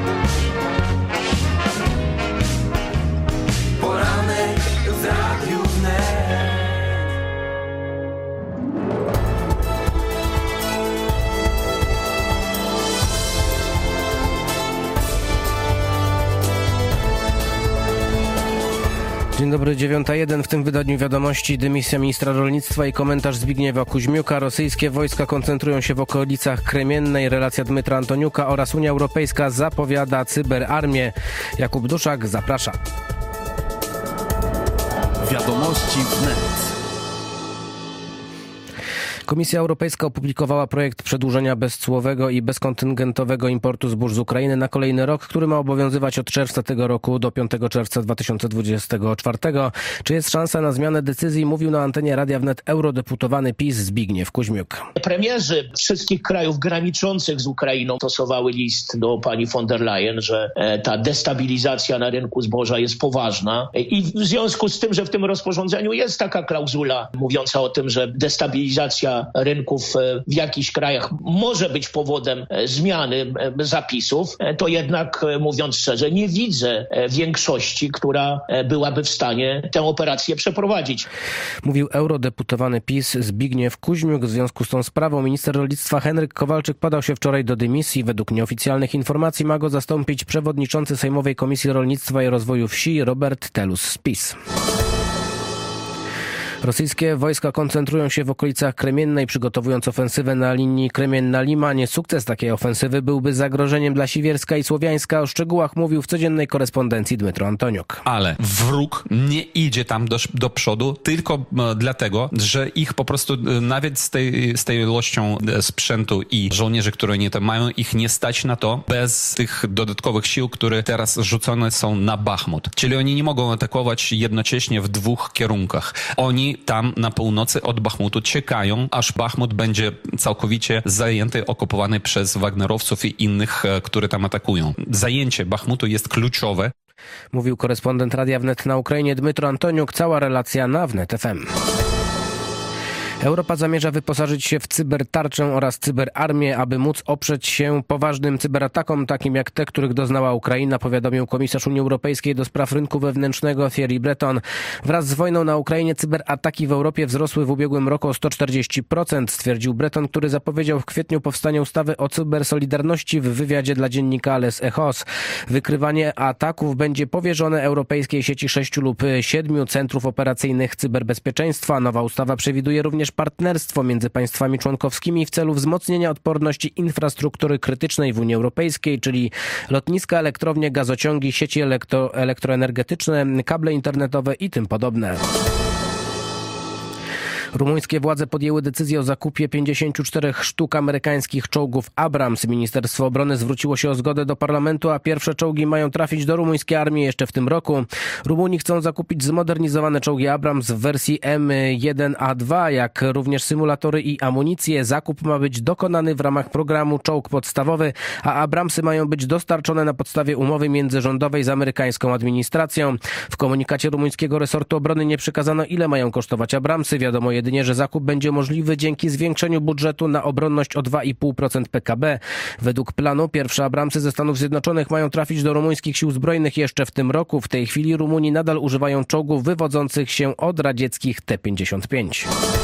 S: W Radiu Wnet.
H: Dzień dobry, 9:01. W tym wydaniu wiadomości dymisja ministra rolnictwa i komentarz Zbigniewa Kuźmiuka. Rosyjskie wojska koncentrują się w okolicach Kremiennej. Relacja Dmytra Antoniuka oraz Unia Europejska zapowiada cyberarmię. Jakub Duszak, zaprasza.
G: Wiadomości wnet.
H: Komisja Europejska opublikowała projekt przedłużenia bezcłowego i bezkontyngentowego importu zbóż z Ukrainy na kolejny rok, który ma obowiązywać od czerwca tego roku do 5 czerwca 2024. Czy jest szansa na zmianę decyzji? Mówił na antenie Radia Wnet eurodeputowany PiS Zbigniew Kuźmiuk.
Q: Premierzy wszystkich krajów graniczących z Ukrainą stosowali list do pani von der Leyen, że ta destabilizacja na rynku zboża jest poważna i w związku z tym, że w tym rozporządzeniu jest taka klauzula mówiąca o tym, że destabilizacja rynków w jakichś krajach może być powodem zmiany zapisów, to jednak, mówiąc szczerze, nie widzę większości, która byłaby w stanie tę operację przeprowadzić.
H: Mówił eurodeputowany PiS Zbigniew Kuźmiuk. W związku z tą sprawą minister rolnictwa Henryk Kowalczyk podał się wczoraj do dymisji. Według nieoficjalnych informacji ma go zastąpić przewodniczący Sejmowej Komisji Rolnictwa i Rozwoju Wsi Robert Telus z PiS. Rosyjskie wojska koncentrują się w okolicach Kremiennej, przygotowując ofensywę na linii Kremienna-Lima. Niesukces takiej ofensywy byłby zagrożeniem dla Siewierska i Słowiańska. O szczegółach mówił w codziennej korespondencji Dmytro Antoniuk.
C: Ale wróg nie idzie tam do przodu tylko dlatego, że ich po prostu nawet z tej ilością sprzętu i żołnierzy, które oni tam mają, ich nie stać na to bez tych dodatkowych sił, które teraz rzucone są na Bachmut. Czyli oni nie mogą atakować jednocześnie w dwóch kierunkach. Oni tam na północy od Bachmutu czekają, aż Bachmut będzie całkowicie zajęty, okupowany przez Wagnerowców i innych, które tam atakują. Zajęcie Bachmutu jest kluczowe.
H: Mówił korespondent Radia Wnet na Ukrainie Dmytro Antoniuk. Cała relacja na Wnet FM. Europa zamierza wyposażyć się w cybertarczę oraz cyberarmię, aby móc oprzeć się poważnym cyberatakom, takim jak te, których doznała Ukraina, powiadomił komisarz Unii Europejskiej do spraw rynku wewnętrznego Thierry Breton. Wraz z wojną na Ukrainie cyberataki w Europie wzrosły w ubiegłym roku o 140%, stwierdził Breton, który zapowiedział w kwietniu powstanie ustawy o cybersolidarności w wywiadzie dla dziennika Les Echos. Wykrywanie ataków będzie powierzone Europejskiej Sieci 6 lub 7 centrów operacyjnych cyberbezpieczeństwa. Nowa ustawa przewiduje również partnerstwo między państwami członkowskimi w celu wzmocnienia odporności infrastruktury krytycznej w Unii Europejskiej, czyli lotniska, elektrownie, gazociągi, sieci elektroenergetyczne, kable internetowe i tym podobne. Rumuńskie władze podjęły decyzję o zakupie 54 sztuk amerykańskich czołgów Abrams. Ministerstwo Obrony zwróciło się o zgodę do parlamentu, a pierwsze czołgi mają trafić do rumuńskiej armii jeszcze w tym roku. Rumuni chcą zakupić zmodernizowane czołgi Abrams w wersji M1A2, jak również symulatory i amunicję. Zakup ma być dokonany w ramach programu Czołg Podstawowy, a Abramsy mają być dostarczone na podstawie umowy międzyrządowej z amerykańską administracją. W komunikacie rumuńskiego resortu obrony nie przekazano, ile mają kosztować Abramsy. Wiadomo jedynie, że zakup będzie możliwy dzięki zwiększeniu budżetu na obronność o 2,5% PKB. Według planu pierwsze Abramsy ze Stanów Zjednoczonych mają trafić do rumuńskich sił zbrojnych jeszcze w tym roku. W tej chwili Rumuni nadal używają czołgów wywodzących się od radzieckich T-55.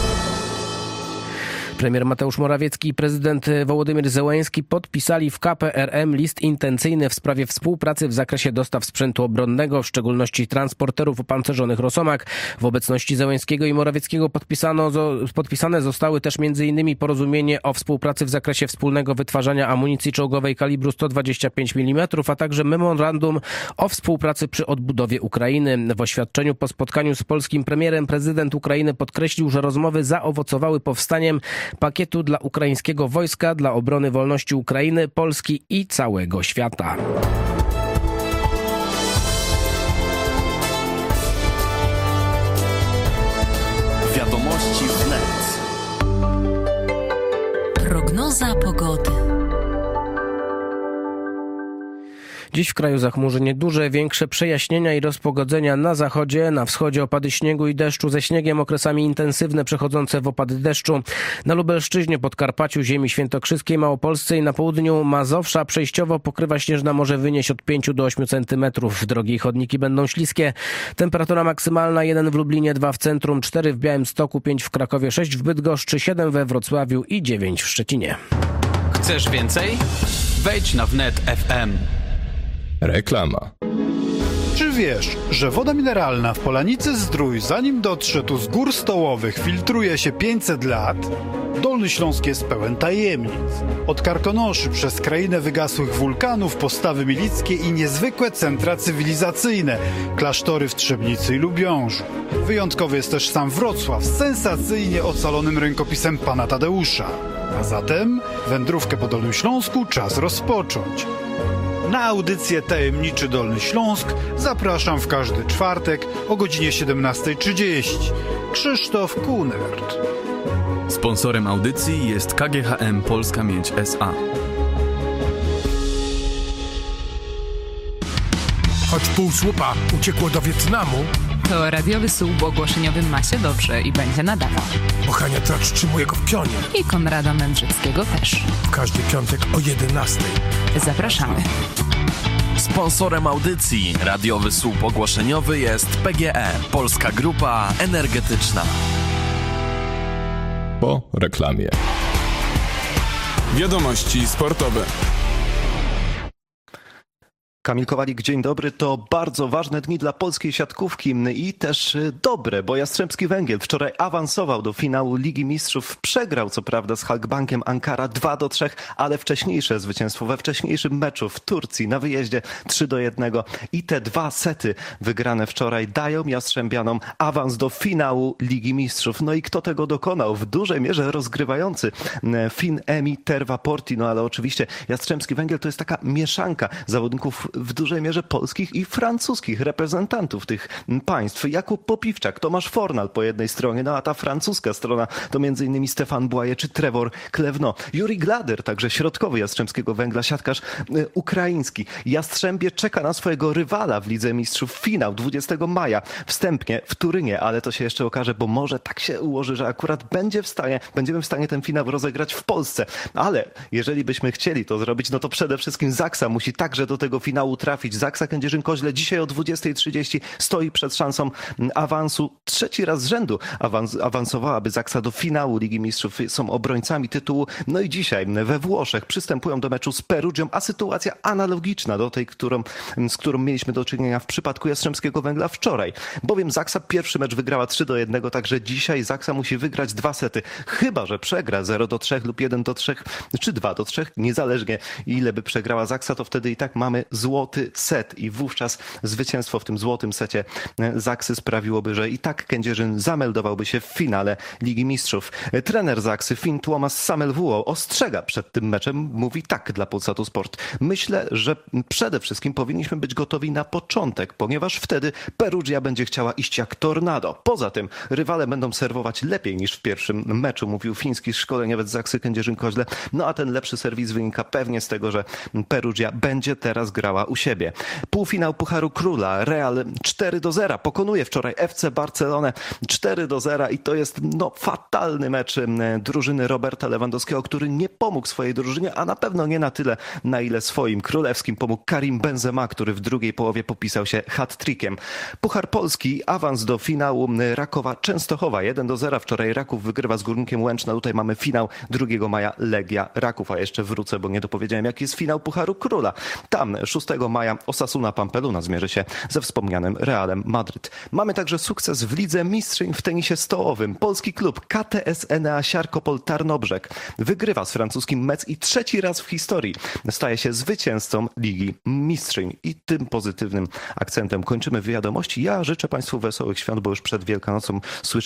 H: Premier Mateusz Morawiecki i prezydent Wołodymyr Zełenski podpisali w KPRM list intencyjny w sprawie współpracy w zakresie dostaw sprzętu obronnego, w szczególności transporterów opancerzonych Rosomak. W obecności Zełenskiego i Morawieckiego podpisane zostały też m.in. porozumienie o współpracy w zakresie wspólnego wytwarzania amunicji czołgowej kalibru 125 mm, a także memorandum o współpracy przy odbudowie Ukrainy. W oświadczeniu po spotkaniu z polskim premierem prezydent Ukrainy podkreślił, że rozmowy zaowocowały powstaniem pakietu dla ukraińskiego wojska, dla obrony wolności Ukrainy, Polski i całego świata.
O: Wiadomości wnet.
N: Prognoza pogody.
H: Dziś w kraju zachmurzenie duże, większe przejaśnienia i rozpogodzenia na zachodzie, na wschodzie opady śniegu i deszczu ze śniegiem, okresami intensywne przechodzące w opady deszczu. Na Lubelszczyźnie, Podkarpaciu, ziemi świętokrzyskiej, Małopolsce i na południu Mazowsza przejściowo pokrywa śnieżna może wynieść od 5 do 8 cm. Drogi i chodniki będą śliskie. Temperatura maksymalna 1 w Lublinie, 2 w centrum, 4 w Białymstoku, 5 w Krakowie, 6 w Bydgoszczy, 7 we Wrocławiu i 9 w Szczecinie.
G: Chcesz więcej? Wejdź na wnet FM.
D: Reklama.
T: Czy wiesz, że woda mineralna w Polanicy Zdrój, zanim dotrze tu z gór stołowych, filtruje się 500 lat? Dolny Śląsk jest pełen tajemnic. Od Karkonoszy przez krainę wygasłych wulkanów, postawy milickie i niezwykłe centra cywilizacyjne, klasztory w Trzebnicy i Lubiążu. Wyjątkowy jest też sam Wrocław z sensacyjnie ocalonym rękopisem pana Tadeusza. A zatem wędrówkę po Dolnym Śląsku czas rozpocząć. Na audycję Tajemniczy Dolny Śląsk zapraszam w każdy czwartek o godzinie 17:30. Krzysztof Kunert.
U: Sponsorem audycji jest KGHM Polska Miedź S.A.
V: Choć pół słupa uciekło do Wietnamu,
W: to radiowy słup ogłoszeniowy ma się dobrze i będzie nadawał.
V: Ochania Tracz trzymuje go w pionie.
W: I Konrada Mędrzyckiego też.
V: W każdy piątek o 11:00.
W: Zapraszamy.
O: Sponsorem audycji radiowy słup ogłoszeniowy jest PGE, Polska Grupa Energetyczna.
D: Po reklamie.
L: Wiadomości sportowe.
M: Kamil Kowalik, dzień dobry. To bardzo ważne dni dla polskiej siatkówki i też dobre, bo Jastrzębski Węgiel wczoraj awansował do finału Ligi Mistrzów. Przegrał co prawda z Halkbankiem Ankara 2-3, ale wcześniejsze zwycięstwo we wcześniejszym meczu w Turcji na wyjeździe 3-1 i te 2 sety wygrane wczoraj dają Jastrzębianom awans do finału Ligi Mistrzów. No i kto tego dokonał? W dużej mierze rozgrywający Fin Emi Tervaporti, no ale oczywiście Jastrzębski Węgiel to jest taka mieszanka zawodników w dużej mierze polskich i francuskich reprezentantów tych państw. Jakub Popiwczak, Tomasz Fornal po jednej stronie, no a ta francuska strona to m.in. Stefan Błaje czy Trevor Klewno. Juri Glader, także środkowy Jastrzębskiego Węgla, siatkarz ukraiński. Jastrzębie czeka na swojego rywala w Lidze Mistrzów. Finał 20 maja, wstępnie w Turynie, ale to się jeszcze okaże, bo może tak się ułoży, że akurat będziemy w stanie ten finał rozegrać w Polsce. Ale jeżeli byśmy chcieli to zrobić, no to przede wszystkim Zaksa musi także do tego finału trafić. Zaksa Kędzierzyn-Koźle dzisiaj o 20:30 stoi przed szansą awansu. Trzeci raz z rzędu awansowałaby Zaksa do finału Ligi Mistrzów. Są obrońcami tytułu. No i dzisiaj we Włoszech przystępują do meczu z Perugią, a sytuacja analogiczna do tej, z którą mieliśmy do czynienia w przypadku Jastrzębskiego Węgla wczoraj. Bowiem Zaksa pierwszy mecz wygrała 3-1, także dzisiaj Zaksa musi wygrać 2 sety. Chyba że przegra 0-3 lub 1-3 czy 2-3, niezależnie ile by przegrała Zaksa, to wtedy i tak mamy złoty set i wówczas zwycięstwo w tym złotym secie Zaksy sprawiłoby, że i tak Kędzierzyn zameldowałby się w finale Ligi Mistrzów. Trener Zaksy Finn Tuomas Samelvuo ostrzega przed tym meczem, mówi tak dla Polsatu Sport. Myślę, że przede wszystkim powinniśmy być gotowi na początek, ponieważ wtedy Perugia będzie chciała iść jak tornado. Poza tym rywale będą serwować lepiej niż w pierwszym meczu, mówił fiński szkoleniowiec Zaksy Kędzierzyn-Koźle. No a ten lepszy serwis wynika pewnie z tego, że Perugia będzie teraz grała u siebie. Półfinał Pucharu Króla. Real 4-0 pokonuje wczoraj FC Barcelonę 4-0 i to jest fatalny mecz drużyny Roberta Lewandowskiego, który nie pomógł swojej drużynie, a na pewno nie na tyle, na ile swoim królewskim pomógł Karim Benzema, który w drugiej połowie popisał się hat-trickiem. Puchar Polski, awans do finału Rakowa Częstochowa 1-0. Wczoraj Raków wygrywa z Górnikiem Łęczna. Tutaj mamy finał 2 maja Legia Raków, a jeszcze wrócę, bo nie dopowiedziałem, jaki jest finał Pucharu Króla. Tam 6 maja Osasuna Pampeluna zmierzy się ze wspomnianym Realem Madryt. Mamy także sukces w Lidze Mistrzyń w tenisie stołowym. Polski klub KTS Enea Siarkopol Tarnobrzeg wygrywa z francuskim Metz i trzeci raz w historii staje się zwycięzcą Ligi Mistrzyń. I tym pozytywnym akcentem kończymy wiadomości. Ja życzę Państwu wesołych świąt, bo już przed Wielkanocą słyszę